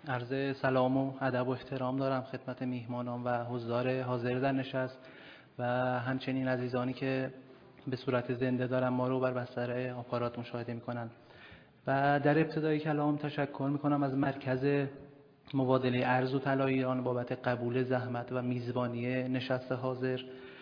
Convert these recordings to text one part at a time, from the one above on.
عرض سلام و ادب و احترام دارم خدمت میهمانان و حضار حاضر در نشست و همچنین عزیزانی که به صورت زنده دارن ما رو بر بستر آپارات مشاهده میکنن. و در ابتدای کلام تشکر میکنم از مرکز مبادله ارز و طلا ایران بابت قبول زحمت و میزبانی نشست حاضر.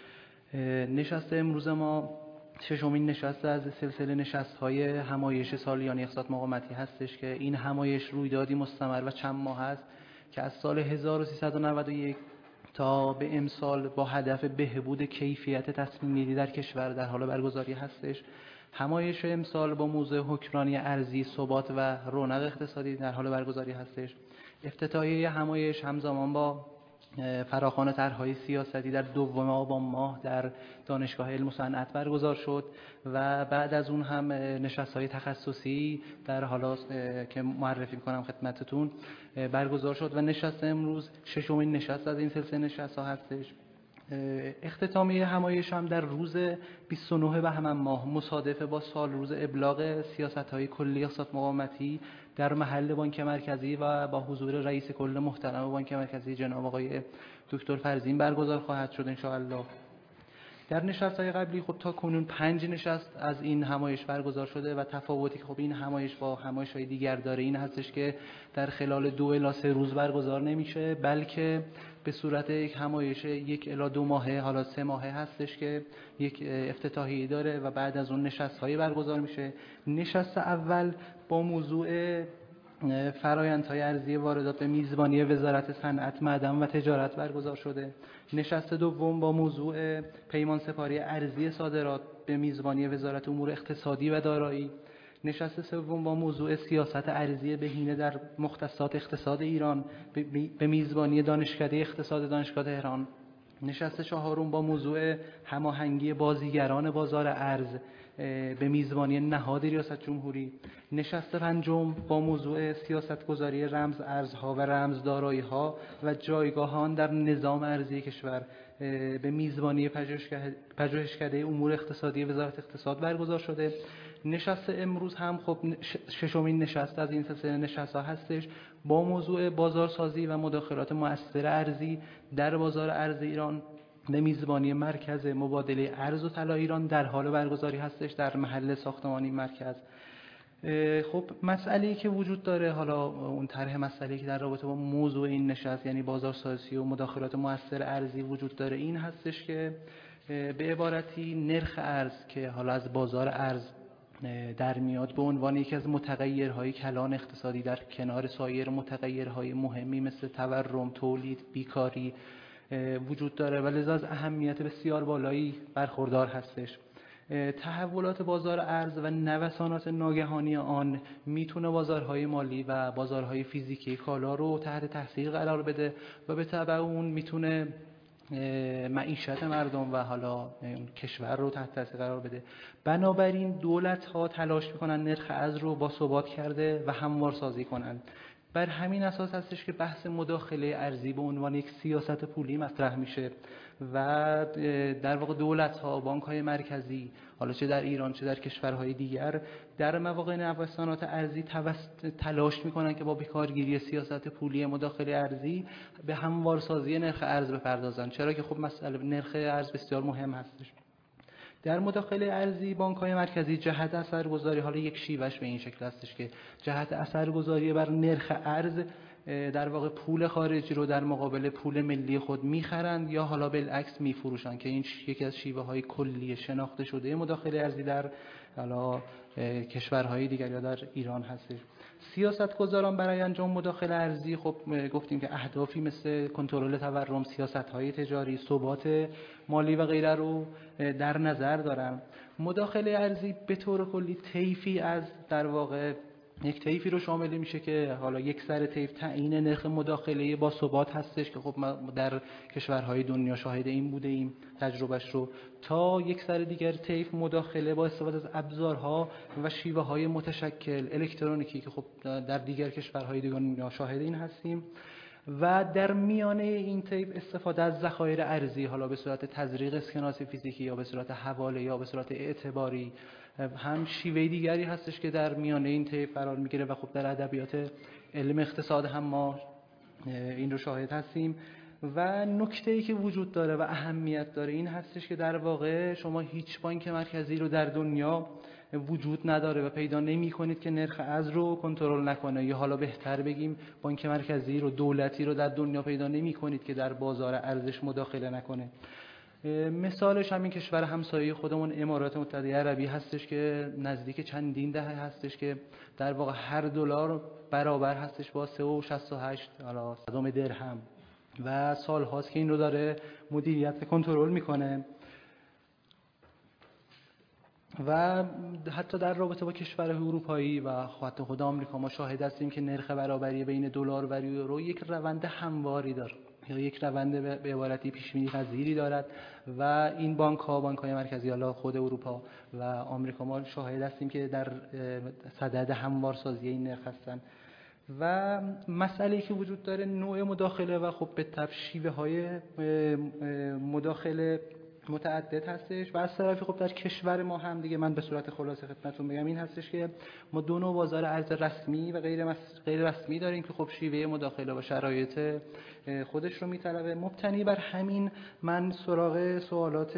نشست امروز ما ششمین نشست از سلسله نشست‌های همایش سالیانه اقتصاد مقاومتی هستش که این همایش رویدادی مستمر و چند ماه است که از سال 1391 تا به امسال با هدف بهبود کیفیت تصمیم‌گیری در کشور در حال برگزاری هستش. همایش امسال با موضوع حکمرانی ارزی، ثبات و رونق اقتصادی در حال برگزاری هستش. افتتاحیه همایش همزمان با فراخوان طرح‌های سیاستی در دوم آبان ماه در دانشگاه علم و صنعت برگزار شد و بعد از اون هم نشست‌های تخصصی در حالا که معرفی کنم خدمتتون برگزار شد و نشست امروز ششمین نشست از این سلسله نشست‌ها هستش. اختتامیه همایش هم در روز 29 بهمن ماه مصادف با سال روز ابلاغ سیاست‌های کلی اقتصاد مقاومتی در محل بانک مرکزی و با حضور رئیس کل محترم بانک مرکزی جناب آقای دکتر فرزین برگزار خواهد شد ان شاء الله. در نشست‌های قبلی خب تا کنون 5 نشست از این همایش برگزار شده و تفاوتی که خب این همایش با همایش‌های دیگر داره این هستش که در خلال 2 الی 3 روز برگزار نمیشه، بلکه به صورت یک همایش 1 الی 2 ماهه حالا 3 ماهه هستش که یک افتتاحیه داره و بعد از اون نشست‌های برگزار میشه. نشست اول با موضوع فرآیندهای ارزی واردات به میزبانی وزارت صنعت، معدن و تجارت برگزار شده. نشست دوم با موضوع پیمان سپاری ارزی صادرات به میزبانی وزارت امور اقتصادی و دارایی. نشست سوم با موضوع سیاست ارزی بهینه در مختصات اقتصاد ایران به میزبانی دانشکده اقتصاد دانشگاه تهران. نشست چهارم با موضوع هماهنگی بازیگران بازار ارز به میزبانی نهاد ریاست جمهوری. نشست پنجم با موضوع سیاستگذاری رمز ارزها و رمز دارایی‌ها و جایگاه آن در نظام ارزی کشور به میزبانی پژوهشکده امور اقتصادی وزارت اقتصاد برگزار شده. نشست امروز هم خب ششمین نشست از این سلسله نشست‌ها هستش با موضوع بازارسازی و مداخلات مؤثر ارزی در بازار ارز ایران به میزبانی مرکز مبادله ارز و طلا ایران در حال برگزاری هستش در محل ساختمانی مرکز. خب مسئله‌ای که وجود داره، حالا اون طرح مسئله‌ای که در رابطه با موضوع این نشست یعنی بازارسازی و مداخلات مؤثر ارزی وجود داره این هستش که به عبارتی نرخ ارز که حالا از بازار ارز در میاد به عنوان یکی از متغیرهای کلان اقتصادی در کنار سایر متغیرهای مهمی مثل تورم، تولید، بیکاری وجود داره و لذا از اهمیت بسیار بالایی برخوردار هستش. تحولات بازار ارز و نوسانات ناگهانی آن میتونه بازارهای مالی و بازارهای فیزیکی کالا رو تحت تاثیر قرار بده و به تبع اون میتونه معیشت مردم و حالا کشور رو تحت تاثیر قرار بده. بنابراین دولت‌ها تلاش میکنن نرخ ارز رو باثبات کرده و هموارسازی کنن. بر همین اساس هستش که بحث مداخله ارزی به عنوان یک سیاست پولی مطرح میشه و در واقع دولت‌ها، بانک‌های مرکزی حالا چه در ایران چه در کشورهای دیگر در مواقع نوسانات ارزی تلاش میکنن که با بکارگیری سیاست پولی مداخله ارزی به هموارسازی نرخ ارز بپردازن، چرا که خب مسئله نرخ ارز بسیار مهم هستش. در مداخله ارزی بانک‌های مرکزی جهت اثرگذاری حالا یک شیوهش به این شکل هستش که جهت اثرگذاری بر نرخ ارز در واقع پول خارجی رو در مقابل پول ملی خود میخرند یا حالا بالعکس میفروشند که این یکی از شیوه‌های کلی شناخته شده مداخله ارزی در حالا کشورهای دیگر یا در ایران هستش. سیاستگزاران برای انجام مداخله ارزی خب گفتیم که اهدافی مثل کنترل تورم، سیاست‌های تجاری، ثبات مالی و غیره رو در نظر دارن. مداخله ارزی به طور کلی طیفی از در واقع یک طیفی رو شامل میشه که حالا یک سر طیف تعیین نرخ مداخله با ثبات هستش که خب ما در کشورهای دنیا شاهد این بوده ایم تجربهش رو، تا یک سر دیگر طیف مداخله با استفاده از ابزارها و شیوه های متشکل الکترونیکی که خب در دیگر کشورهای دنیا شاهد این هستیم و در میانه این طیف استفاده از ذخایر ارزی حالا به صورت تزریق اسکناس فیزیکی یا به صورت حواله یا به صورت اعتباری هم شیوه دیگری هستش که در میانه این طیف قرار میگیره و خب در ادبیات علم اقتصاد هم ما این رو شاهد هستیم. و نکته‌ای که وجود داره و اهمیت داره این هستش که در واقع شما هیچ بانک مرکزی رو در دنیا وجود نداره و پیدا نمی‌کنید که نرخ ارز رو کنترل نکنه، یا حالا بهتر بگیم بانک مرکزی رو، دولتی رو در دنیا پیدا نمی‌کنید که در بازار ارزش مداخله نکنه. مثالش همین کشور همسایه خودمون امارات متحده عربی هستش که نزدیک چندین دهه هستش که در واقع هر دلار برابر هستش با 3.68 حالا صدم درهم و سال هاست که این رو داره مدیریت کنترل میکنه. و حتی در رابطه با کشورهای اروپایی و حتی خود آمریکا ما شاهد هستیم که نرخ برابری بین دلار و یورو یک روند همواری داره، یا یک روند به عبارتی پیش‌بینی پذیری دارد و این بانک‌های مرکزی، حالا خود اروپا و آمریکا، ما شاهد هستیم که در صدد هموارسازی این نرخ هستند. و مسئله‌ای که وجود داره نوع مداخله و خب به تبع شیوه‌های مداخله متعدد هستش. و از طرفی خب در کشور ما هم دیگه من به صورت خلاصه خدمتتون بگم این هستش که ما دو نوع بازار ارز رسمی و غیر رسمی داریم که خب شیوه مداخله و شرایط خودش رو میطلبه. مبتنی بر همین من سراغ سوالات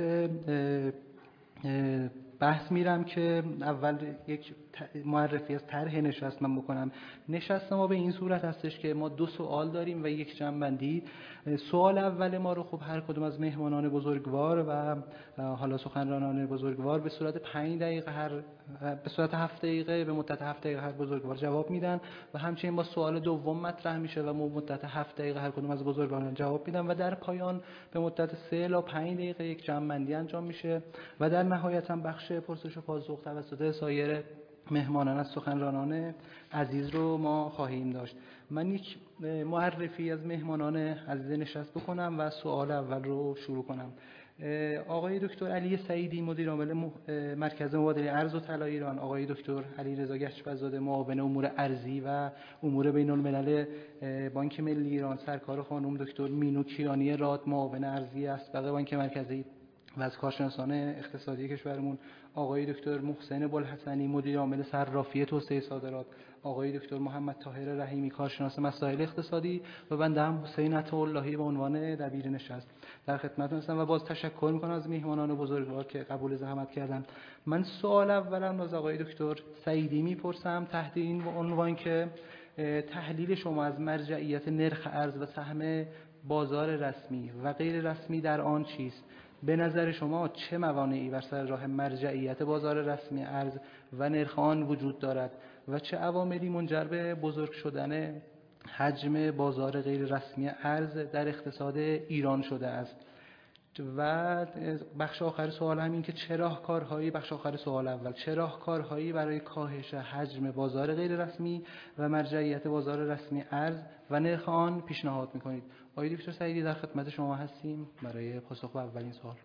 بحث میرم که اول یک معرفی از طرح نشست من بکنم. نشست ما به این صورت هستش که ما 2 سوال داریم و یک جمع‌بندی. سوال اول ما رو خب هر کدوم از مهمانان بزرگوار و حالا سخنرانان بزرگوار به صورت 5 دقیقه به صورت 7 دقیقه به مدت 7 دقیقه هر بزرگوار جواب میدن و همچنین با سوال دوم مطرح میشه و مدت 7 دقیقه هر کدوم از بزرگواران جواب میدن و در پایان به مدت 3 الی 5 دقیقه یک جمع‌بندی انجام میشه و در نهایت هم بخش پرسش و پاسخ توسط سایر مهمانان از سخنرانان عزیز رو ما خواهیم داشت. من یک معرفی از مهمانان عزیز نشست بکنم و سوال اول رو شروع کنم. آقای دکتر علی سعیدی، مدیر عامل مرکز مبادله ارز و طلا ایران، آقای دکتر علیرضا گچبزاده، معاون امور ارزی و امور بین الملل بانک ملی ایران، سرکار خانم دکتر مینو کیانی راد، معاون ارزی اسبق بانک مرکزی و از کارشناسان اقتصادی کشورمون، آقای دکتر محسن بوالحسنی، مدیر عامل صرافی توسعه صادرات، آقای دکتر محمد طاهر رحیمی، کارشناس مسائل اقتصادی، و بنده هم حسین عطااللهی به عنوان دبیر نشست در خدمتتون هستم و باز تشکر میکنم از مهمانان بزرگوار که قبول زحمت کردن. من سوال اولم از آقای دکتر سعیدی میپرسم تحت این عنوان که تحلیل شما از مرجعیت نرخ ارز و سهم بازار رسمی و غیر رسمی در آن چیست؟ به نظر شما چه موانعی بر سر راه مرجعیت بازار رسمی ارز و نرخ آن وجود دارد و چه عواملی منجر به بزرگ شدن حجم بازار غیر رسمی ارز در اقتصاد ایران شده است؟ و بخش آخر سوال هم این که چه راهکارهایی، بخش آخر سوال اول، چه راهکارهایی برای کاهش حجم بازار غیر رسمی و مرجعیت بازار رسمی ارز و نرخ آن پیشنهاد می‌کنید؟ آقای دکتر سعیدی در خدمت شما هستیم برای پاسخ به اولین سوال.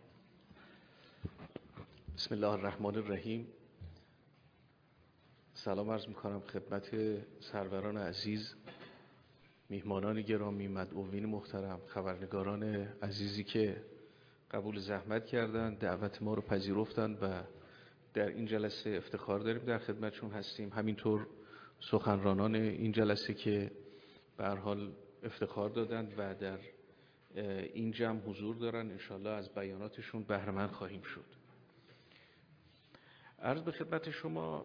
بسم الله الرحمن الرحیم. سلام عرض می‌کنم خدمت سروران عزیز، میهمانان گرامی، مدعوین محترم، خبرنگاران عزیزی که قبول زحمت کردن، دعوت ما رو پذیرفتند و در این جلسه افتخار داریم در خدمتشون هستیم. همینطور سخنرانان این جلسه که به هر حال افتخار دادند و در این جمع حضور دارن، انشالله از بیاناتشون بهره مند خواهیم شد. عرض به خدمت شما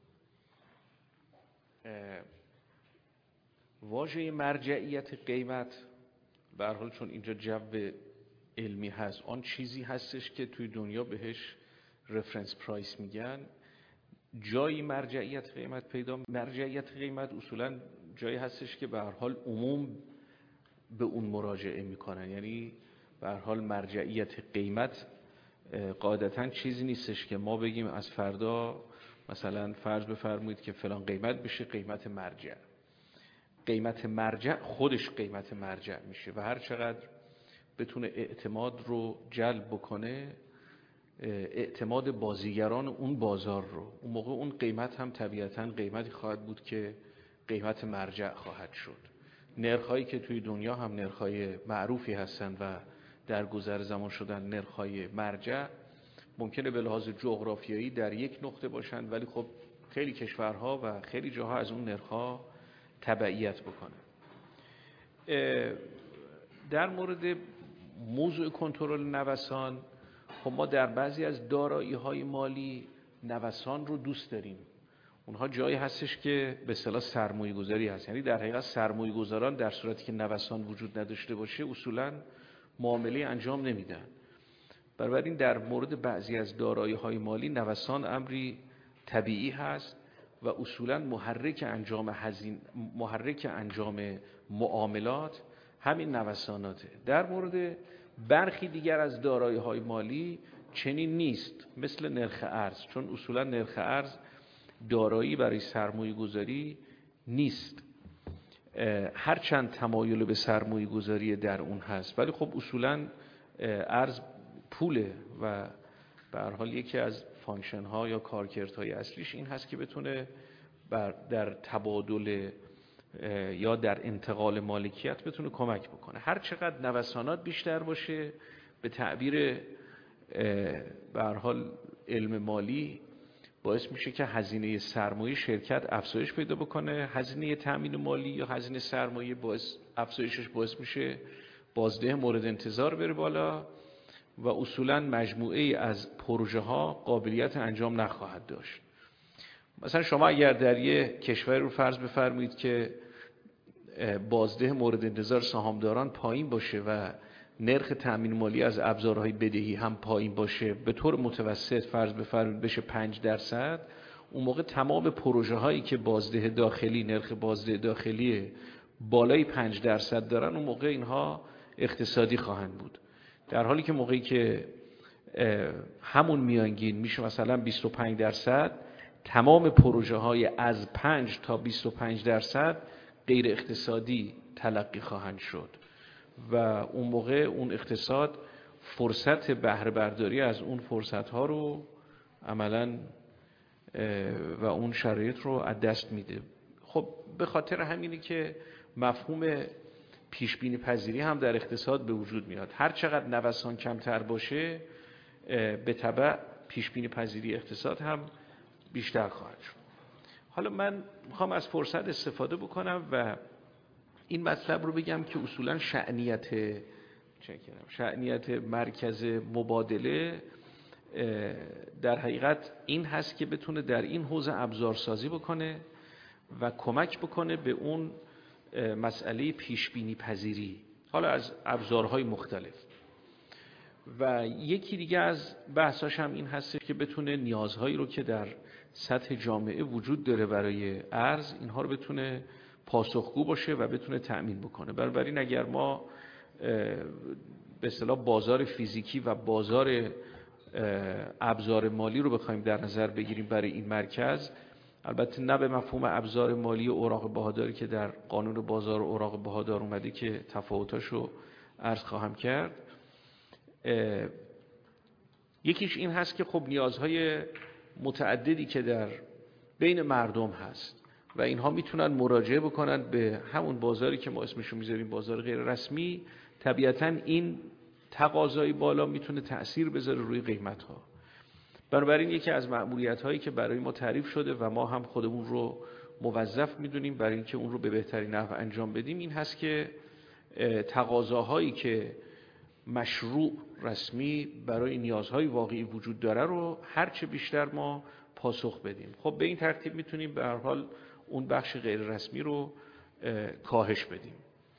واژه مرجعیت قیمت به هر حال چون اینجا جو علمی هست، آن چیزی هستش که توی دنیا بهش رفرنس پرایس میگن. جایی مرجعیت قیمت اصولا جایی هستش که به هر حال عموم به اون مراجعه میکنن، یعنی به هر حال مرجعیت قیمت قاعدتاً چیزی نیستش که ما بگیم از فردا مثلا فرض بفرمایید که فلان قیمت بشه قیمت مرجع. قیمت مرجع خودش قیمت مرجع میشه و هر چقدر بتونه اعتماد رو جلب بکنه، اعتماد بازیگران اون بازار رو، اون موقع اون قیمت هم طبیعتاً قیمتی خواهد بود که قیمت مرجع خواهد شد. نرخ‌هایی که توی دنیا هم نرخ‌های معروفی هستن و در گذر زمان شدن نرخ‌های مرجع، ممکنه به لحاظ جغرافیایی در یک نقطه باشن، ولی خب خیلی کشورها و خیلی جاها از اون نرخ‌ها تبعیت بکنه. در مورد موضوع کنترل نوسان، خب ما در بعضی از دارایی‌های مالی نوسان رو دوست داریم. اونها جایی هستش که به اصطلاح سرمایه‌گذاری هست، یعنی در حقیقت سرمایه‌گذاران در صورتی که نوسان وجود نداشته باشه اصولاً معامله انجام نمیدن. بنابراین در مورد بعضی از دارایی‌های مالی نوسان امری طبیعی هست و اصولاً محرک انجام معاملات همین نوساناته. در مورد برخی دیگر از دارایی‌های مالی چنین نیست، مثل نرخ ارز، چون اصولاً نرخ ارز دارایی برای سرمایه گذاری نیست، هرچند تمایل به سرمایه گذاری در اون هست، ولی خب اصولاً ارز پوله و به هر حال یکی از فانکشن ها یا کارکردهای اصلیش این هست که بتونه در تبادل یا در انتقال مالکیت بتونه کمک بکنه. هر چقدر نوسانات بیشتر باشه، به تعبیر به هر حال علم مالی، باعث میشه که هزینه سرمایه شرکت افزایش پیدا بکنه. هزینه تامین مالی یا هزینه سرمایه افزایشش باعث میشه بازده مورد انتظار بره بالا و اصولاً مجموعه از پروژه ها قابلیت انجام نخواهد داشت. مثلا شما اگر در یک کشور رو فرض بفرمایید که بازده مورد انتظار سهامداران پایین باشه و نرخ تامین مالی از ابزارهای بدهی هم پایین باشه، به طور متوسط فرض بفرمایید بشه 5%، اون موقع تمام پروژه هایی که بازده داخلی، نرخ بازده داخلی بالای 5% دارن، اون موقع اینها اقتصادی خواهند بود. در حالی که موقعی که همون میانگین میشه مثلا 25%، تمام پروژه های از 5 تا 25% غیر اقتصادی تلقی خواهند شد و اون موقع اون اقتصاد فرصت بهره برداری از اون فرصت ها رو عملاً و اون شرایط رو از دست میده. خب به خاطر همینه که مفهوم پیش بینی پذیری هم در اقتصاد به وجود میاد. هر چقدر نوسان کمتر باشه، به تبع پیش بینی پذیری اقتصاد هم بیشتر خواهد شد. حالا من میخوام از فرصت استفاده بکنم و این مطلب رو بگم که اصولاً شأنیت مرکز مبادله در حقیقت این هست که بتونه در این حوزه ابزارسازی بکنه و کمک بکنه به اون مسئله پیش بینی پذیری، حالا از ابزارهای مختلف. و یکی دیگه از بحثاش هم این هست که بتونه نیازهایی رو که در سطح جامعه وجود داره برای ارز، اینها رو بتونه پاسخگو باشه و بتونه تأمین بکنه. بنابراین اگر ما به اصطلاح بازار فیزیکی و بازار ابزار مالی رو بخوایم در نظر بگیریم برای این مرکز، البته نه به مفهوم ابزار مالی اوراق بهاداری که در قانون بازار اوراق بهادار اومده که تفاوتاشو عرض خواهم کرد، یکیش این هست که خب نیازهای متعددی که در بین مردم هست و اینها میتونن مراجعه بکنن به همون بازاری که ما اسمشو میذاریم بازار غیر رسمی. طبیعتاً این تقاضای بالا میتونه تأثیر بذاره روی قیمت ها. بنابراین یکی از مأموریت هایی که برای ما تعریف شده و ما هم خودمون رو موظف میدونیم برای اینکه اون رو به بهترین نحو انجام بدیم، این هست که تقاضاهایی که مشروع رسمی برای نیازهای واقعی وجود داره رو هرچه بیشتر ما پاسخ بدیم. خب به این ترتیب میتونیم به هر حال اون بخش غیر رسمی رو کاهش بدیم.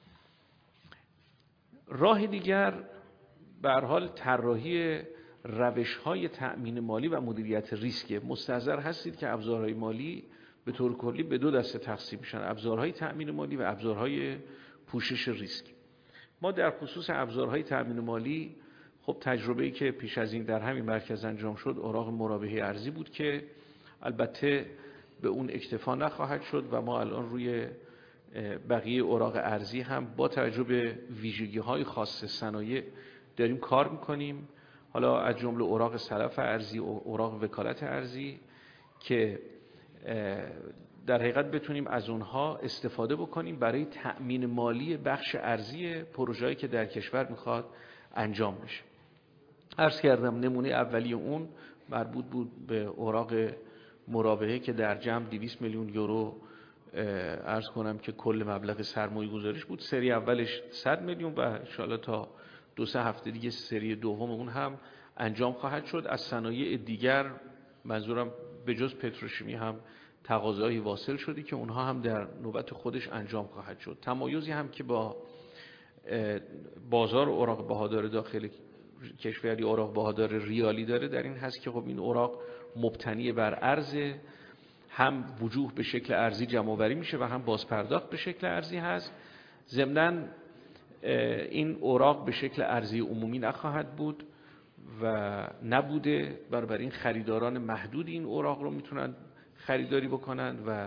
راه دیگر به هر حال طراحی روش‌های تأمین مالی و مدیریت ریسک. مستحضر هستید که ابزارهای مالی به طور کلی به دو دسته تقسیم میشن: ابزارهای تأمین مالی و ابزارهای پوشش ریسک. ما در خصوص ابزارهای تأمین مالی خب تجربه‌ای که پیش از این در همین مرکز انجام شد اوراق مرابحه ارزی بود که البته به اون اکتفا نخواهد شد و ما الان روی بقیه اوراق ارزی هم با توجه به ویژگی‌های خاص صنایع داریم کار می‌کنیم، حالا از جمله اوراق سلف ارزی و اوراق وکالت ارزی، که در حقیقت بتونیم از اونها استفاده بکنیم برای تأمین مالی بخش ارزی پروژه‌ای که در کشور میخواد انجام بشه. عرض کردم نمونه اولی اون مربوط بود به اوراق مرابحه که در جمع 200 میلیون یورو عرض کنم که کل مبلغ سرمایه گذاریش بود. سری اولش 100 میلیون و ان شاءالله تا 2-3 هفته دیگه سری دوم اون هم انجام خواهد شد. از صنایع دیگر منظورم به جز پتروشیمی هم تقاضایی واصل شدی که اونها هم در نوبت خودش انجام خواهد شد. تمایزی هم که با بازار اوراق بهادار داخل کشور یا اوراق بهادار ریالی داره در این هست که خب این اوراق مبتنی بر ارز، هم وجوه به شکل ارزی جمع آوری میشه و هم بازپرداخت به شکل ارزی هست. ضمناً این اوراق به شکل ارزی عمومی نخواهد بود و نبوده، بنابراین خریداران محدود این اوراق رو میتونن خریداری بکنن و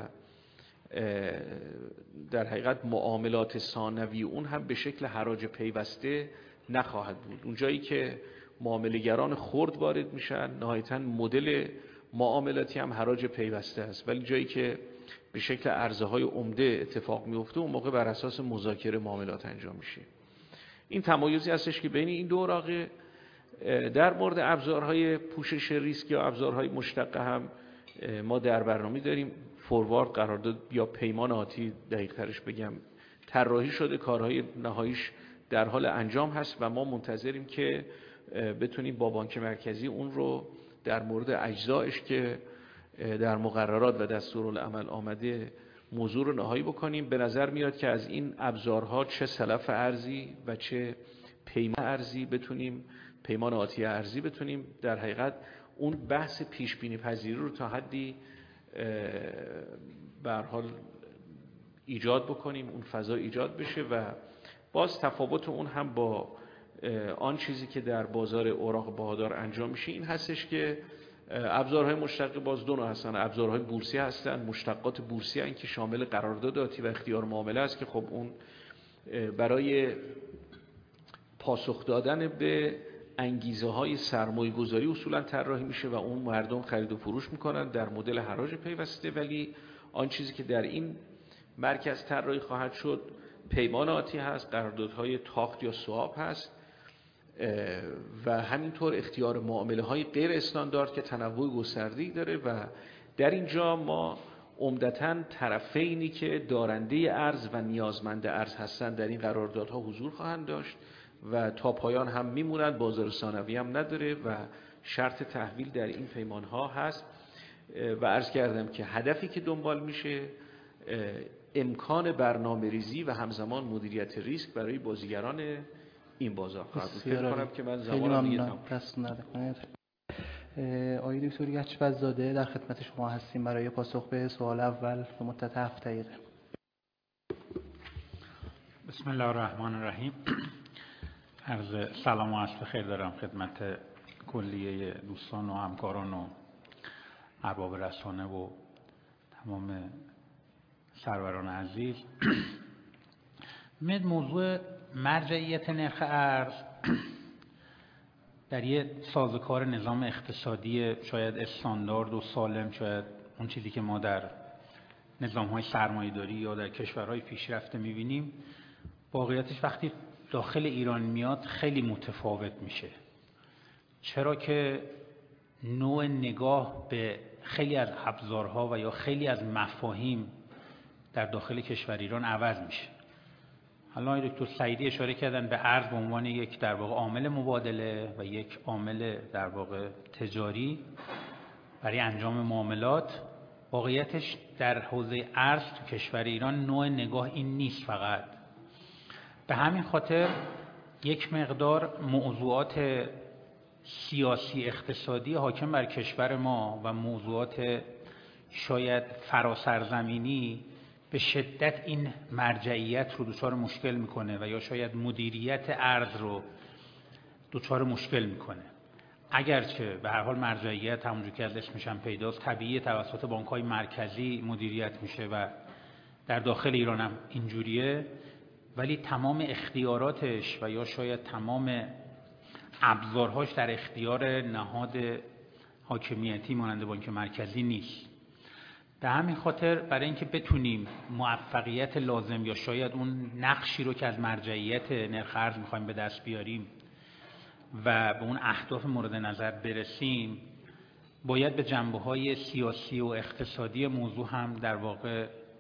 در حقیقت معاملات ثانوی اون هم به شکل حراج پیوسته نخواهد بود. اون جایی که معامله‌گران خرد وارد میشن نهایتاً مدل معاملاتی هم حراج پیوسته است، ولی جایی که به شکل ارزهای عمده اتفاق میفته اون موقع بر اساس مذاکره معاملات انجام میشه. این تمایزی هستش که بین این دو اوراق. در مورد ابزارهای پوشش ریسک یا ابزارهای مشتقه هم ما در برنامه داریم. فوروارد، قرارداد یا پیمان آتی دقیق ترش بگم طراحی شده، کارهای نهاییش در حال انجام هست و ما منتظریم که بتونیم با بانک مرکزی اون رو در مورد اجزایش که در مقررات و دستورالعمل آمده موضوع رو نهایی بکنیم. به نظر میاد که از این ابزارها چه سلف ارزی و چه پیمان ارزی بتونیم، پیمان آتی ارزی بتونیم در حقیقت اون بحث پیش بینی پذیری رو تا حدی به هر حال ایجاد بکنیم، اون فضا ایجاد بشه و باز تفاوت اون هم با آن چیزی که در بازار اوراق بهادار انجام میشه این هستش که ابزارهای مشتقه باز دو نوع هستن. ابزارهای بورسی هستن، مشتقات بورسی هستن که شامل قرارداد آتی و اختیار معامله است که خب اون برای پاسخ دادن به انگیزه های سرمایه گذاری اصولا طراحی میشه و اون مردم خرید و فروش میکنن در مدل حراج پیوسته. ولی آن چیزی که در این مرکز طراحی خواهد شد پیمان آتی هست، قراردادهای تاخت یا سواب هست و همینطور اختیار معامله های غیر استاندارد که تنوع گسترده‌ای داره و در اینجا ما عمدتاً طرفینی که دارنده ارز و نیازمند ارز هستند در این قراردادها حضور خواهند داشت و تا پایان هم میمونند. بازار ثانوی هم نداره و شرط تحویل در این پیمان ها هست و عرض کردم که هدفی که دنبال میشه امکان برنامه ریزی و همزمان مدیریت ریسک برای بازیگران این بازار خواهد بود. فکر کنم که من زمان دیگه تمام. آقای دکتر گچفزاده در خدمت شما هستیم برای پاسخ به سوال اول به مدت 7 دقیقه. بسم الله الرحمن الرحیم. عرض سلام و عصر خیر دارم خدمت کلیه دوستان و همکاران و ارباب رسانه و تمام سروران عزیز. موضوع مرجعیت نرخ ارز در یک سازوکار نظام اقتصادی شاید استاندارد و سالم، شاید اون چیزی که ما در نظام‌های سرمایه‌داری یا در کشورهای پیشرفته می‌بینیم، واقعیتش وقتی داخل ایران میاد خیلی متفاوت میشه. چرا که نوع نگاه به خیلی از ابزارها و یا خیلی از مفاهیم در داخل کشور ایران عوض میشه. حالا دکتر سعیدی اشاره کردن به ارز به عنوان یک در واقع عامل مبادله و یک عامل در واقع تجاری برای انجام معاملات. واقعیتش در حوزه ارز تو کشور ایران نوع نگاه این نیست. فقط به همین خاطر یک مقدار موضوعات سیاسی اقتصادی حاکم بر کشور ما و موضوعات شاید فراسرزمینی به شدت این مرجعیت رو دچار مشکل میکنه و یا شاید مدیریت ارز رو دچار مشکل میکنه. اگرچه به هر حال مرجعیت همونجور که از اسمش هم پیداست طبیعی توسط بانک‌های مرکزی مدیریت میشه و در داخل ایران هم اینجوریه، ولی تمام اختیاراتش و یا شاید تمام ابزارهاش در اختیار نهاد حاکمیتی مانند بانک مرکزی نیست. به همین خاطر برای اینکه بتونیم موفقیت لازم یا شاید اون نقشی رو که از مرجعیت نرخ ارز می‌خوایم به دست بیاریم و به اون اهداف مورد نظر برسیم، باید به جنبه‌های سیاسی و اقتصادی موضوع هم در واقع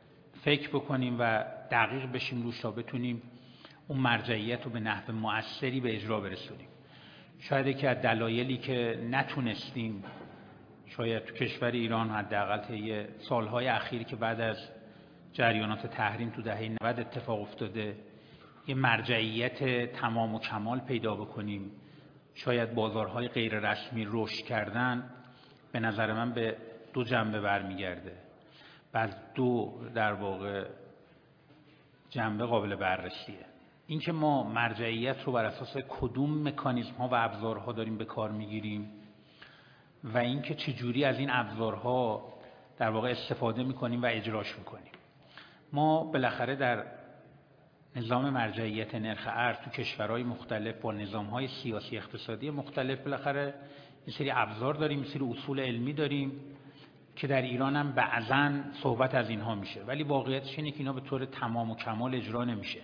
فکر بکنیم و دقیق بشیم روش تا بتونیم اون مرجعیت رو به نحو مؤثری به اجرا برسونیم. شاید که از دلایلی که نتونستیم شاید تو کشور ایران حداقل طی سالهای اخیری که بعد از جریانات تحریم تو دهه 90 اتفاق افتاده یه مرجعیت تمام و کمال پیدا بکنیم، شاید بازارهای غیر رسمی رشد کردن به نظر من به دو جنبه برمیگرده و از دو در واقع جنبه قابل بررسیه. اینکه ما مرجعیت رو بر اساس کدوم مکانیزم ها و ابزارها داریم به کار میگیریم و اینکه چجوری از این ابزارها در واقع استفاده میکنیم و اجراش میکنیم. ما بالاخره در نظام مرجعیت نرخ ارز تو کشورهای مختلف با نظامهای سیاسی اقتصادی مختلف بالاخره یه سری ابزار داریم، یه سری اصول علمی داریم که در ایران هم بعضاً صحبت از اینها میشه، ولی واقعیتش اینه که اینا به طور تمام و کمال اجرا نمیشه.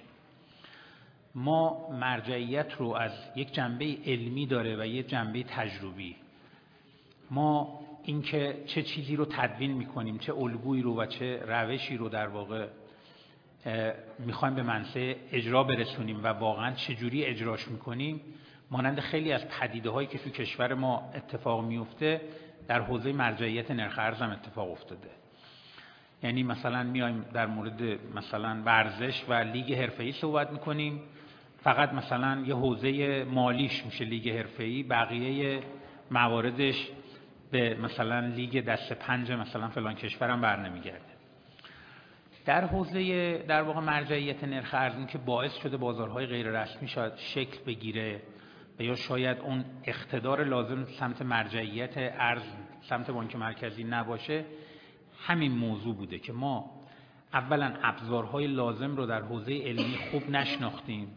ما مرجعیت رو از یک جنبه علمی داره و یک جنبه تجربی. ما اینکه چه چیزی رو تدوین میکنیم، چه الگویی رو و چه روشی رو در واقع میخوایم به منصه اجرا برسونیم و واقعا چجوری اجراش میکنیم، مانند خیلی از پدیده هایی که تو کشور ما اتفاق میفته در حوزه مرجعیت نرخ ارز هم اتفاق افتاده. یعنی مثلا میایم در مورد مثلا ورزش و لیگ حرفه‌ای صحبت میکنیم، فقط مثلا یه حوزه مالیش میشه لیگ حرفه‌ای، بقیه مواردش به مثلا لیگ دست پنج مثلا فلان کشورم برنمیگرده. در حوزه در واقع مرجعیت نرخ ارز این که باعث شده بازارهای غیر رسمی شاید شکل بگیره و یا شاید اون اقتدار لازم سمت مرجعیت ارز سمت بانک مرکزی نباشه، همین موضوع بوده که ما اولا ابزارهای لازم رو در حوزه علمی خوب نشناختیم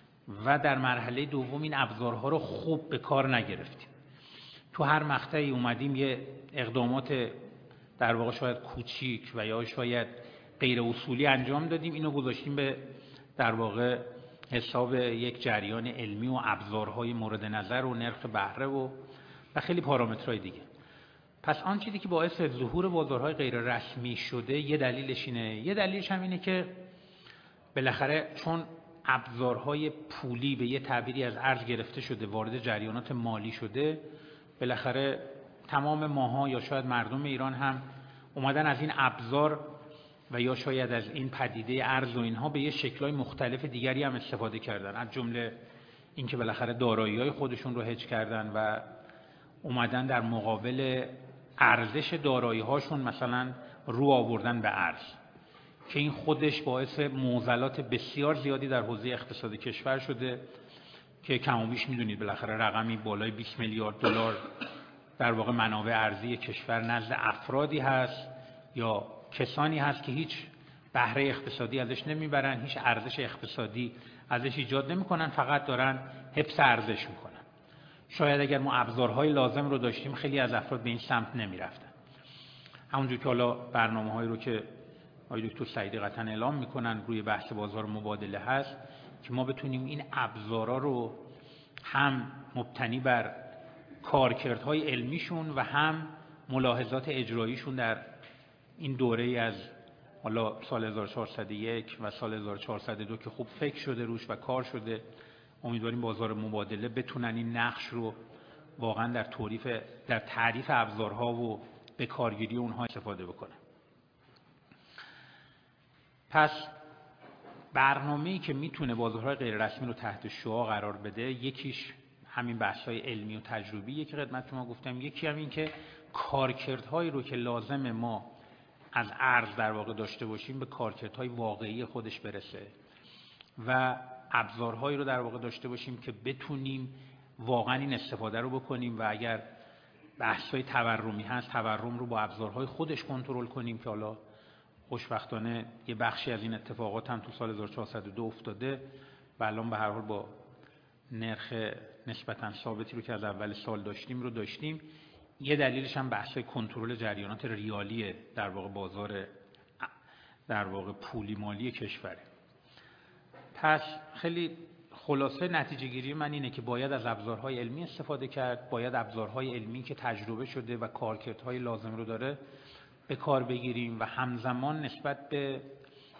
و در مرحله دوم این ابزارها رو خوب به کار نگرفتیم. تو هر مقطعی اومدیم یه اقدامات در واقع شاید کوچیک و یا شاید غیر اصولی انجام دادیم، اینو گذاشتیم به در واقع حساب یک جریان علمی و ابزارهای مورد نظر و نرخ بهره و خیلی پارامترهای دیگه. پس آن چیزی که باعث ظهور بازارهای غیر رسمی شده یه دلیلش اینه. یه دلیلش هم اینه که بالاخره چون ابزارهای پولی به یه تعبیری از ارز گرفته شده، وارد جریانات مالی شده، بالاخره تمام ماها یا شاید مردم ایران هم اومدن از این ابزار و یا شاید از این پدیده ارز و اینها به یه شکل‌های مختلف دیگری هم استفاده کردن، از جمله اینکه بالاخره دارایی‌های خودشون رو هج کردن و اومدن در مقابل ارزش دارایی‌هاشون مثلا رو آوردن به ارز، که این خودش باعث معضلات بسیار زیادی در حوزه اقتصاد کشور شده که کم و بیش می‌دونید بالاخره رقمی بالای 20 میلیارد دلار در واقع منابع ارزی کشور نزد افرادی هست یا کسانی هست که هیچ بهره اقتصادی ازش نمیبرن، هیچ ارزش اقتصادی ازش ایجاد نمیکنن، فقط دارن حفظ ارزش میکنن. شاید اگر ما ابزارهای لازم رو داشتیم خیلی از افراد به این سمت نمیرفتن. همونجور که حالا برنامه‌هایی رو که آقای دکتر سعیدی قطعا اعلام میکنن روی بحث بازار مبادله هست که ما بتونیم این ابزارا رو هم مبتنی بر کارکردهای علمیشون و هم ملاحظات اجراییشون در این دوره از حالا سال 1401 و سال 1402 که خوب فکر شده روش و کار شده، امیدواریم بازار مبادله بتونن این نقش رو واقعا در تعریف ابزارها و به کارگیری اونها استفاده بکنن. پس برنامه‌ای که میتونه بازارهای غیر رسمی رو تحت شعاع قرار بده، یکیش همین بحث‌های علمی و تجربیه که خدمت شما گفتم، یکی هم این که کارکردهایی رو که لازم ما از ارز در واقع داشته باشیم به کارکردهای واقعی خودش برسه و ابزارهایی رو در واقع داشته باشیم که بتونیم واقعا این استفاده رو بکنیم و اگر بحث‌های تورمی هست تورم رو با ابزارهای خودش کنترل کنیم که حالا خوشبختانه یه بخشی از این اتفاقات هم تو سال 1402 افتاده و الان به هر حال با نرخ نسبتاً ثابتی رو که از اول سال داشتیم. یه دلیلش هم بحث کنترل جریانات ریالی در واقع بازار در واقع پولی مالی کشوره. پس خیلی خلاصه نتیجه گیری من اینه که باید از ابزارهای علمی استفاده کرد، باید ابزارهای علمی که تجربه شده و کارکردهای لازم رو داره به کار بگیریم و همزمان نسبت به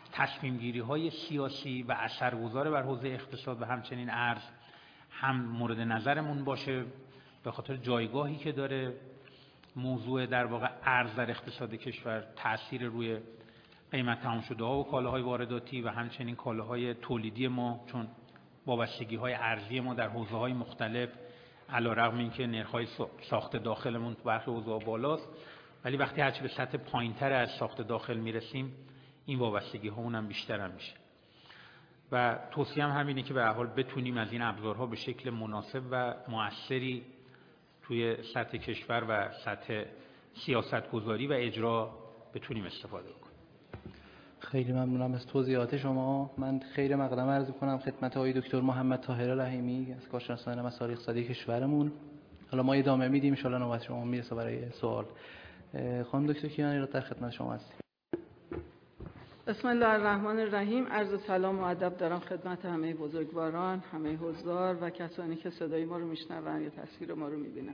تصمیم‌گیری‌های سیاسی و اثرگذار بر حوزه اقتصاد و همچنین ارز هم مورد نظرمون باشه، به خاطر جایگاهی که داره موضوع در واقع ارز در اقتصاد کشور، تأثیر روی قیمت تمام شده ها و کالاهای وارداتی و همچنین کالاهای تولیدی ما، چون وابستگی‌های ارزی ما در حوزه‌های مختلف علی‌رغم اینکه نرخ‌های ساخت داخلمون تو برخی حوزه‌ها بالاست، ولی وقتی هرچی به سطح پایین‌تر از ساخت داخل میرسیم این وابستگی‌ها اونم بیشتر هم میشه. و توصیه هم همینه که به هر حال بتونیم از این ابزارها به شکل مناسب و مؤثری توی سطح کشور و سطح سیاستگذاری و اجرا بتونیم استفاده کنیم. خیلی ممنونم از توضیحات شما. من خیر مقدم عرض کنم خدمت آقای دکتر محمد طاهر رحیمی از کارشناسان مسائل اقتصادی کشورمون. حالا ما ادامه میدیم، ان شاءالله نوبت شما میرسه برای سوال. خانم دکتر کیانی را در خدمت شما هستیم. بسم الله الرحمن الرحیم. عرض سلام و ادب دارم خدمت همه بزرگواران، همه حضار و کسانی که صدای ما رو میشنون یا تصویر ما رو میبینن.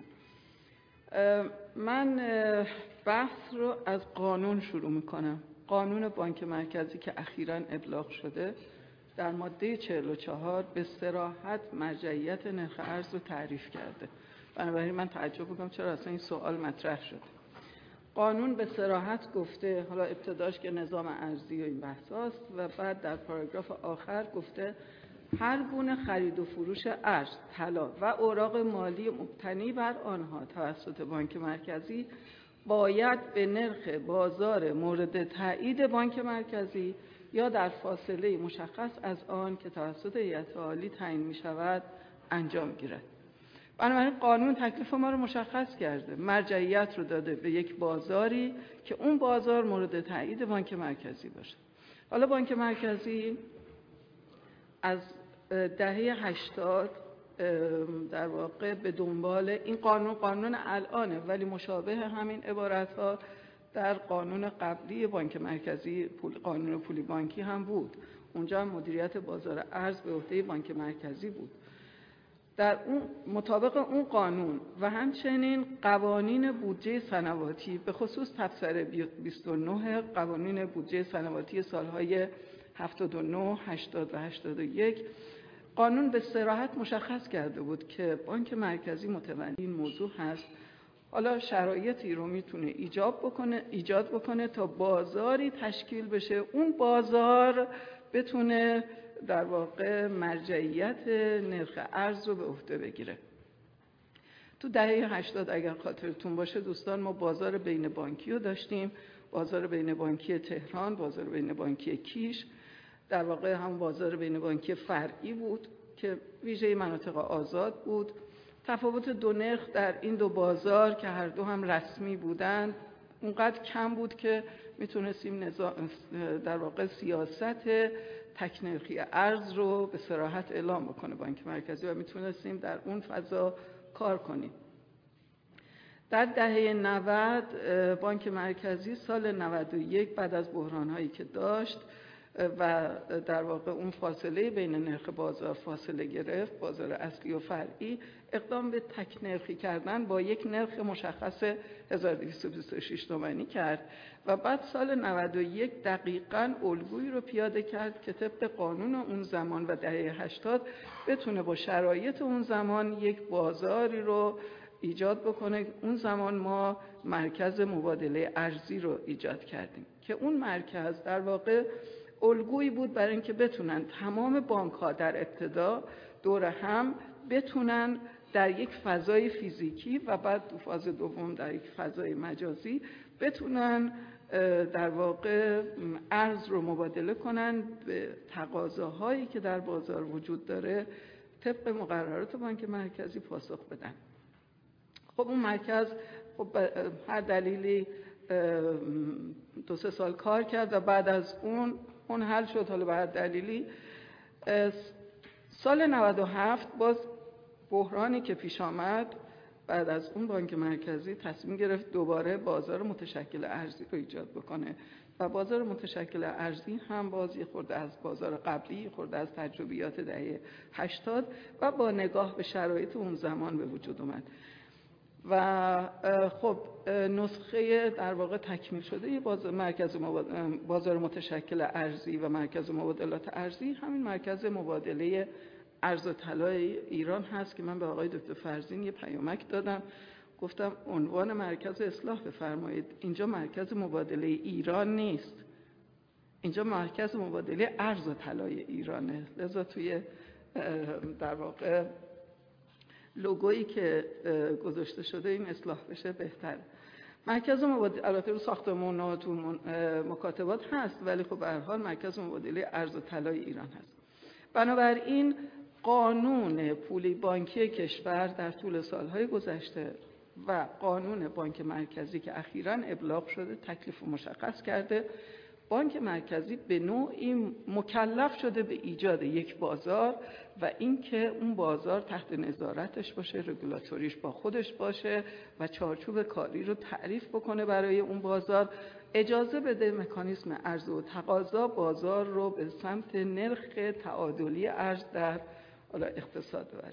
من بحث رو از قانون شروع میکنم. قانون بانک مرکزی که اخیراً ابلاغ شده در ماده 44 به صراحت مرجعیت نرخ ارز رو تعریف کرده. بنابراین من تعجب میکنم چرا اصلا این سوال مطرح شده. قانون به صراحت گفته، حالا ابتداش که نظام ارزی و این بحثاست و بعد در پاراگراف آخر گفته هر گونه خرید و فروش ارز، طلا و اوراق مالی مبتنی بر آنها توسط بانک مرکزی باید به نرخ بازار مورد تایید بانک مرکزی یا در فاصله مشخص از آن که توسط هیئت عالی تعیین می شود انجام گیرد. بنابراین قانون تکلیف ما رو مشخص کرده، مرجعیت رو داده به یک بازاری که اون بازار مورد تایید بانک مرکزی باشه. حالا بانک مرکزی از دهه 80 در واقع به دنبال این قانون الانه، ولی مشابه همین عبارت‌ها در قانون قبلی بانک مرکزی، قانون پولی بانکی هم بود. اونجا هم مدیریت بازار ارز به عهده بانک مرکزی بود. در اون مطابق اون قانون و همچنین قوانین بودجه سنواتی، به خصوص تبصره 29 قوانین بودجه سنواتی سالهای 79، 80 و 81، قانون به صراحت مشخص کرده بود که بانک مرکزی متولی این موضوع هست. حالا شرایطی رو میتونه ایجاد بکنه تا بازاری تشکیل بشه، اون بازار بتونه در واقع مرجعیت نرخ ارز رو به عهده بگیره. تو دهه 80 اگر خاطرتون باشه دوستان، ما بازار بین بانکی رو داشتیم، بازار بین بانکی تهران، بازار بین بانکی کیش، در واقع هم بازار بین بانکی فرعی بود که ویژه مناطق آزاد بود. تفاوت دو نرخ در این دو بازار که هر دو هم رسمی بودند اونقدر کم بود که میتونستیم در واقع سیاست تکنرخی ارز رو به صراحت اعلام بکنه بانک مرکزی و میتونستیم در اون فضا کار کنیم. در دهه 90 بانک مرکزی سال 91 بعد از بحران‌هایی که داشت و در واقع اون فاصله بین نرخ بازار فاصله گرفت، بازار اصلی و فرعی، اقدام به تکنرخی کردن با یک نرخ مشخص 1226 تومانی کرد و بعد سال 91 دقیقاً الگویی رو پیاده کرد که طبق قانون اون زمان و دهه 80 بتونه با شرایط اون زمان یک بازاری رو ایجاد بکنه. اون زمان ما مرکز مبادله ارزی رو ایجاد کردیم که اون مرکز در واقع الگویی بود برای اینکه بتونن تمام بانک‌ها در ابتدا دور هم بتونن در یک فضای فیزیکی و بعد تو فاز دوم در یک فضای مجازی بتونن در واقع ارز رو مبادله کنن به تقاضاهایی که در بازار وجود داره، طبق مقررات بانک مرکزی پاسخ بدن. خب اون مرکز خب هر دلیلی 2-3 سال کار کرد و بعد از اون حل شد. حالا به هر دلیلی سال 97 باز بحرانی که پیش آمد، بعد از اون بانک مرکزی تصمیم گرفت دوباره بازار متشکل ارزی رو ایجاد بکنه و بازار متشکل ارزی هم باز یه خورده از بازار قبلی، خورده از تجربیات دهه 80 و با نگاه به شرایط اون زمان به وجود اومد. و خب نسخه در واقع تکمیل شده یه مرکز بازار متشکل ارزی و مرکز مبادلات ارزی همین مرکز مبادله ارز و طلا ایران هست که من به آقای دکتر فرزین یه پیامک دادم، گفتم عنوان مرکز اصلاح بفرمایید، اینجا مرکز مبادله ایران نیست، اینجا مرکز مبادله ارز و طلای ایرانه. لذا توی در واقع لوگویی که گذاشته شده این اصلاح بشه بهتر. مرکز مبادله البته رو ساختمانات و مکاتبات هست، ولی خب به هر حال مرکز مبادله ارز و طلای ایران هست. بنابراین قانون پولی بانکی کشور در طول سالهای گذشته و قانون بانک مرکزی که اخیراً ابلاغ شده تکلیف مشخص کرده. بانک مرکزی به نوعی مکلف شده به ایجاد یک بازار و اینکه اون بازار تحت نظارتش باشه، رگولاتوریش با خودش باشه و چارچوب کاری رو تعریف بکنه برای اون بازار، اجازه بده مکانیزم عرضه و تقاضا بازار رو به سمت نرخ تعادلی ارز در اقتصاد ببره.